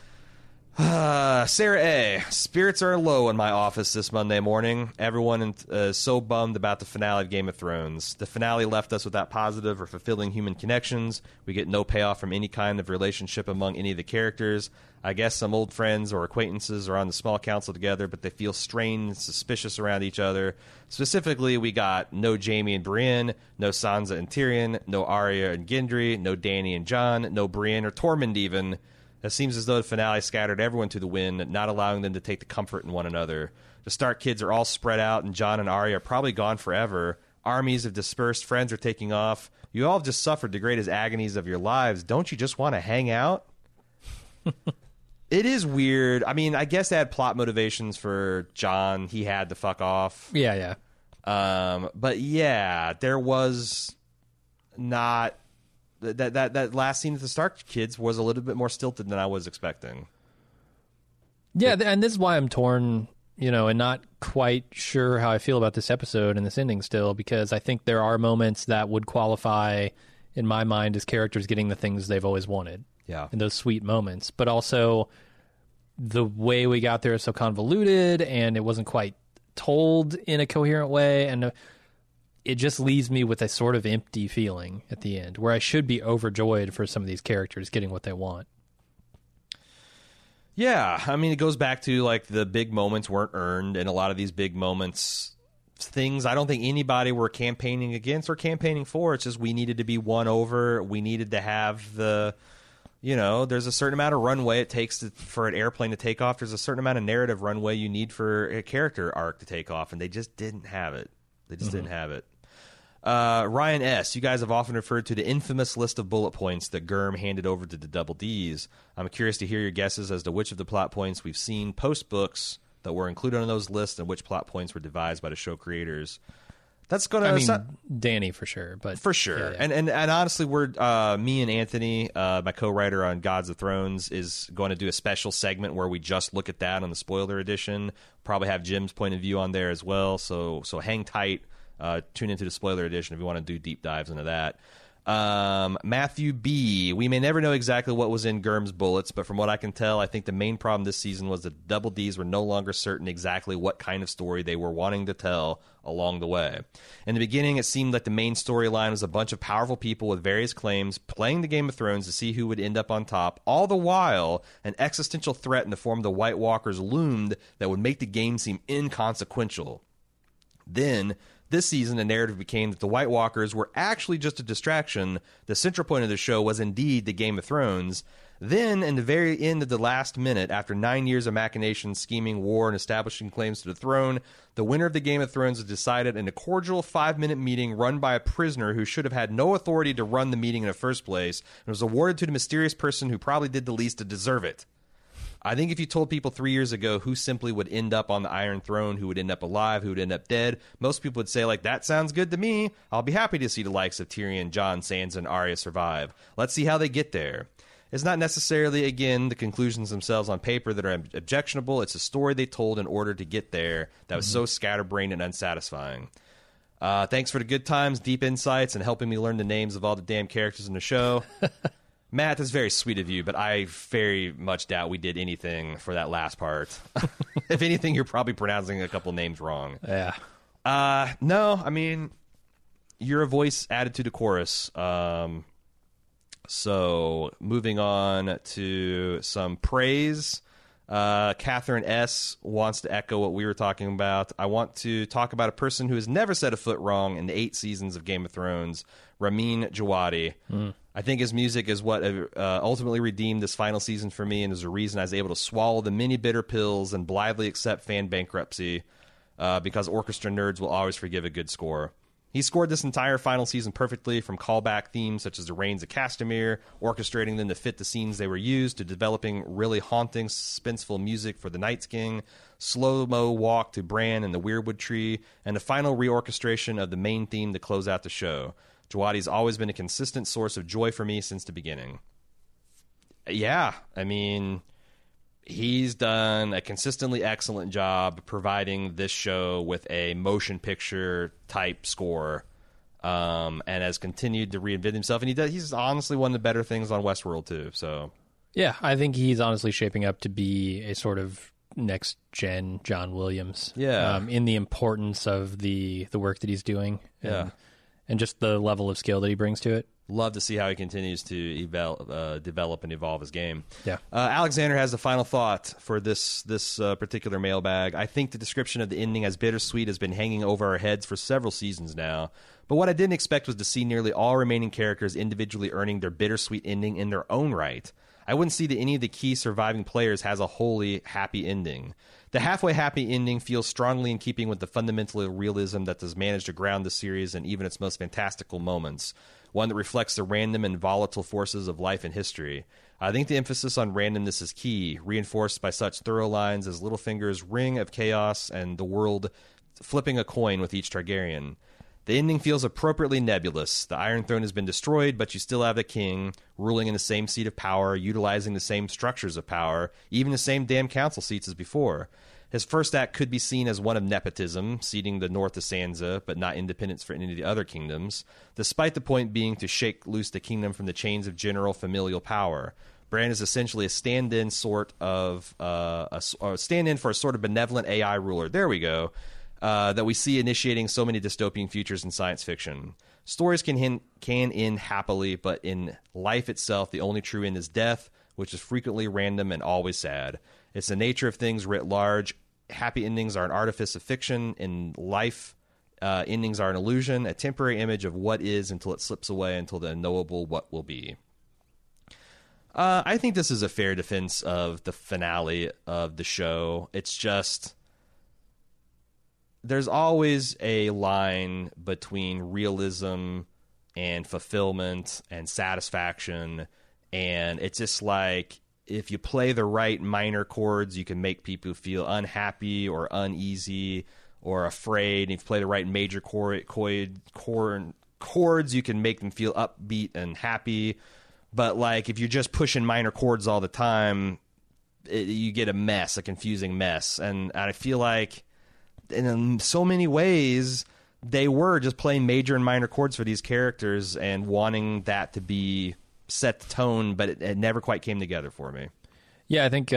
Sarah A. Spirits are low in my office this Monday morning. Everyone is so bummed about the finale of Game of Thrones. The finale left us without positive or fulfilling human connections. We get no payoff from any kind of relationship among any of the characters. I guess some old friends or acquaintances are on the small council together, but they feel strained and suspicious around each other. Specifically, we got no Jaime and Brienne, no Sansa and Tyrion, no Arya and Gendry, no Dany and Jon, no Brienne or Tormund even. It seems as though the finale scattered everyone to the wind, not allowing them to take the comfort in one another. The Stark kids are all spread out, and Jon and Arya are probably gone forever. Armies have dispersed, friends are taking off. You all have just suffered the greatest agonies of your lives. Don't you just want to hang out? It is weird. I mean, I guess they had plot motivations for Jon. He had to fuck off. Yeah. But yeah, there was not... That last scene with the Stark kids was a little bit more stilted than I was expecting. Yeah, and this is why I'm torn, and not quite sure how I feel about this episode and this ending still, because I think there are moments that would qualify, in my mind, as characters getting the things they've always wanted. Yeah. In those sweet moments. But also, the way we got there is so convoluted, and it wasn't quite told in a coherent way, and it just leaves me with a sort of empty feeling at the end, where I should be overjoyed for some of these characters getting what they want. Yeah, I mean, it goes back to like the big moments weren't earned, and a lot of these big moments, things I don't think anybody were campaigning against or campaigning for. It's just we needed to be won over. We needed to have the, there's a certain amount of runway it takes for an airplane to take off. There's a certain amount of narrative runway you need for a character arc to take off, and they just didn't have it. They just didn't have it. Ryan S., you guys have often referred to the infamous list of bullet points that Gurm handed over to the Double Ds. I'm curious to hear your guesses as to which of the plot points we've seen post-books that were included on those lists and which plot points were devised by the show creators. That's going to... Danny for sure. But for sure. Yeah. And honestly, we're me and Anthony, my co-writer on Gods of Thrones, is going to do a special segment where we just look at that on the spoiler edition. Probably have Jim's point of view on there as well. So hang tight. Tune into the spoiler edition if you want to do deep dives into that. Matthew B. We may never know exactly what was in Gurm's bullets, but from what I can tell, I think the main problem this season was that Double Ds were no longer certain exactly what kind of story they were wanting to tell along the way. In the beginning, it seemed like the main storyline was a bunch of powerful people with various claims playing the Game of Thrones to see who would end up on top. All the while, an existential threat in the form of the White Walkers loomed that would make the game seem inconsequential. Then, this season, the narrative became that the White Walkers were actually just a distraction. The central point of the show was indeed the Game of Thrones. Then, in the very end of the last minute, after 9 years of machinations, scheming, war, and establishing claims to the throne, the winner of the Game of Thrones was decided in a cordial 5-minute meeting run by a prisoner who should have had no authority to run the meeting in the first place, and was awarded to the mysterious person who probably did the least to deserve it. I think if you told people 3 years ago who simply would end up on the Iron Throne, who would end up alive, who would end up dead, most people would say, like, that sounds good to me. I'll be happy to see the likes of Tyrion, Jon, Sansa, and Arya survive. Let's see how they get there. It's not necessarily, again, the conclusions themselves on paper that are objectionable. It's a story they told in order to get there that was so scatterbrained and unsatisfying. Thanks for the good times, deep insights, and helping me learn the names of all the damn characters in the show. Matt, that's very sweet of you, but I very much doubt we did anything for that last part. If anything, you're probably pronouncing a couple names wrong. Yeah. No, I mean, you're a voice added to the chorus. So moving on to some praise. Catherine S. wants to echo what we were talking about. I want to talk about a person who has never set a foot wrong in the 8 seasons of Game of Thrones, Ramin Djawadi. I think his music is what ultimately redeemed this final season for me, and is the reason I was able to swallow the many bitter pills and blithely accept fan bankruptcy, because orchestra nerds will always forgive a good score. He scored this entire final season perfectly, from callback themes such as the Rains of Castamere, orchestrating them to fit the scenes they were used, to developing really haunting, suspenseful music for the Night's King, slow-mo walk to Bran and the Weirwood Tree, and the final reorchestration of the main theme to close out the show. Djawadi's always been a consistent source of joy for me since the beginning. Yeah, I mean, he's done a consistently excellent job providing this show with a motion picture type score, and has continued to reinvent himself. And he's honestly one of the better things on Westworld too. So yeah, I think he's honestly shaping up to be a sort of next gen John Williams. Yeah, in the importance of the work that he's doing. And just the level of skill that he brings to it. Love to see how he continues to develop and evolve his game. Yeah. Alexander has the final thought for this particular mailbag. I think the description of the ending as bittersweet has been hanging over our heads for several seasons now. But what I didn't expect was to see nearly all remaining characters individually earning their bittersweet ending in their own right. I wouldn't see that any of the key surviving players has a wholly happy ending. The halfway happy ending feels strongly in keeping with the fundamental realism that has managed to ground the series in even its most fantastical moments, one that reflects the random and volatile forces of life and history. I think the emphasis on randomness is key, reinforced by such thorough lines as Littlefinger's Ring of Chaos and the world flipping a coin with each Targaryen. The ending feels appropriately nebulous. The Iron Throne has been destroyed, but you still have the king, ruling in the same seat of power, utilizing the same structures of power, even the same damn council seats as before. His first act could be seen as one of nepotism, ceding the north to Sansa, but not independence for any of the other kingdoms, despite the point being to shake loose the kingdom from the chains of general familial power. Bran is essentially a stand-in for a sort of benevolent AI ruler. There we go. that we see initiating so many dystopian futures in science fiction. Stories can end happily, but in life itself, the only true end is death, which is frequently random and always sad. It's the nature of things writ large. Happy endings are an artifice of fiction. In life, endings are an illusion, a temporary image of what is until it slips away, until the unknowable what will be. I think this is a fair defense of the finale of the show. It's just, there's always a line between realism and fulfillment and satisfaction, and it's just like, if you play the right minor chords, you can make people feel unhappy or uneasy or afraid. And if you play the right major chords, you can make them feel upbeat and happy. But like, if you're just pushing minor chords all the time, you get a mess, a confusing mess. And I feel like in so many ways, they were just playing major and minor chords for these characters and wanting that to be set the tone, but it never quite came together for me. Yeah, I think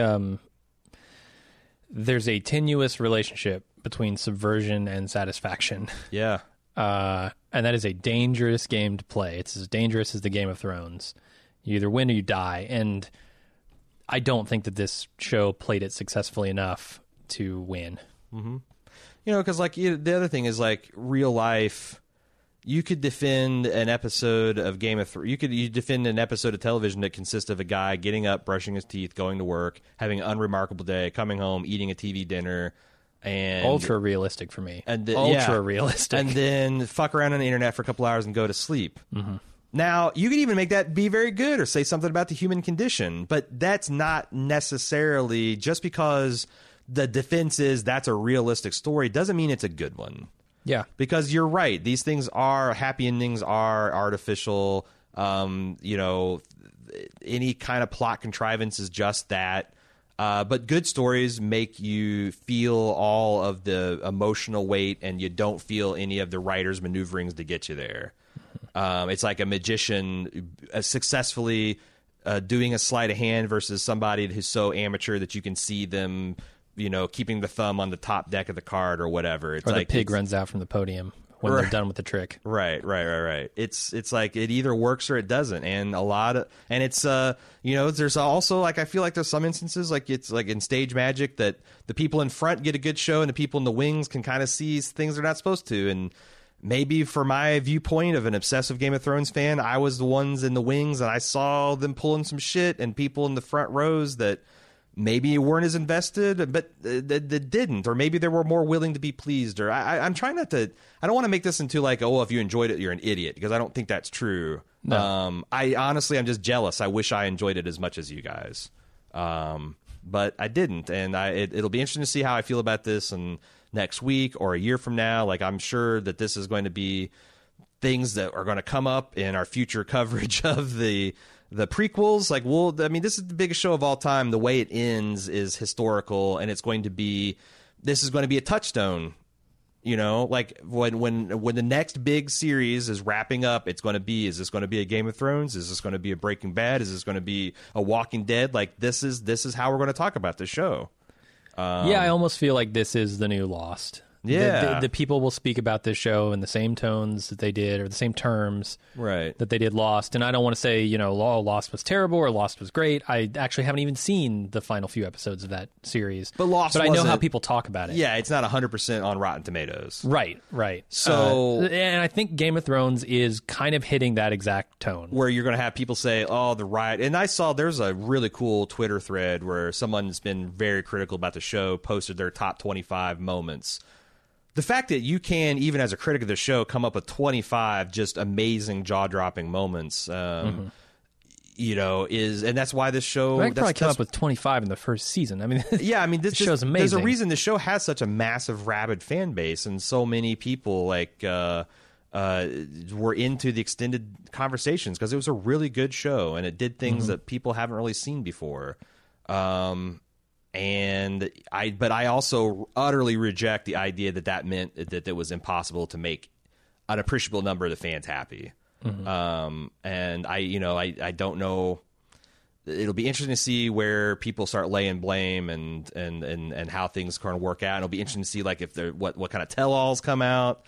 there's a tenuous relationship between subversion and satisfaction. Yeah. And that is a dangerous game to play. It's as dangerous as the Game of Thrones. You either win or you die. And I don't think that this show played it successfully enough to win. Mm-hmm. You know, because like the other thing is like real life. You could defend an episode of Game of Thrones. You defend an episode of television that consists of a guy getting up, brushing his teeth, going to work, having an unremarkable day, coming home, eating a TV dinner, and ultra realistic for me. And realistic, and then fuck around on the internet for a couple hours and go to sleep. Mm-hmm. Now you could even make that be very good, or say something about the human condition, but that's not necessarily, just because the defense is that's a realistic story doesn't mean it's a good one. Yeah, because you're right. These things are, happy endings are artificial. You know, any kind of plot contrivance is just that. But good stories make you feel all of the emotional weight, and you don't feel any of the writer's maneuverings to get you there. It's like a magician successfully doing a sleight of hand versus somebody who's so amateur that you can see them, you know, keeping the thumb on the top deck of the card or whatever. It's or like the pig runs out from the podium when they're done with the trick. Right. It's like it either works or it doesn't, and it's you know, there's also like, I feel like there's some instances like it's like in stage magic that the people in front get a good show and the people in the wings can kind of see things they're not supposed to. And maybe for my viewpoint of an obsessive Game of Thrones fan, I was the ones in the wings and I saw them pulling some shit, and people in the front rows that maybe weren't as invested, but that didn't, or maybe they were more willing to be pleased. Or I'm trying not to. I don't want to make this into like, oh, if you enjoyed it, you're an idiot, because I don't think that's true. No. I honestly, I'm just jealous. I wish I enjoyed it as much as you guys, but I didn't, and it'll be interesting to see how I feel about this and next week or a year from now. Like, I'm sure that this is going to be things that are going to come up in our future coverage of the prequels. Like, this is the biggest show of all time. The way it ends is historical, and this is going to be a touchstone. You know, like when the next big series is wrapping up, is this going to be a Game of Thrones? Is this going to be a Breaking Bad? Is this going to be a Walking Dead? Like, this is how we're going to talk about the show. Yeah, I almost feel like this is the new Lost. Yeah. The people will speak about this show in the same tones that they did, or the same terms that they did Lost. And I don't want to say, you know, Lost was terrible or Lost was great. I actually haven't even seen the final few episodes of that series. But I know how people talk about it. Yeah, it's not 100% on Rotten Tomatoes. Right. So, and I think Game of Thrones is kind of hitting that exact tone. Where you're going to have people say, oh, the riot. And I saw there's a really cool Twitter thread where someone's been very critical about the show, posted their top 25 moments. The fact that you can, even as a critic of the show, come up with 25 just amazing, jaw-dropping moments, you know, and that's why this show... I could probably come up with 25 in the first season. I mean, this show's amazing. There's a reason the show has such a massive, rabid fan base, and so many people, like, were into the extended conversations, because it was a really good show, and it did things that people haven't really seen before. But I also utterly reject the idea that meant that it was impossible to make an appreciable number of the fans happy. And I don't know. it'll be interesting to see where people start laying blame and how things kind of work out. And it'll be interesting to see like if there what kind of tell-alls come out,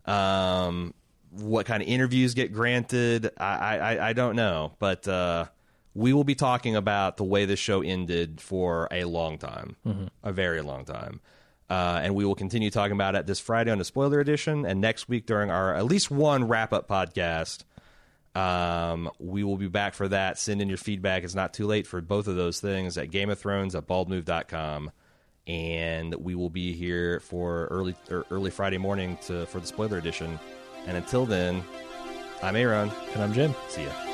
what kind of interviews get granted. I don't know, but we will be talking about the way this show ended for a long time, a very long time. And we will continue talking about it this Friday on the Spoiler Edition, and next week during our at least one wrap-up podcast. We will be back for that. Send in your feedback. It's not too late for both of those things at Game of Thrones at baldmove.com. And we will be here for early Friday morning for the Spoiler Edition. And until then, I'm Aaron. And I'm Jim. See ya.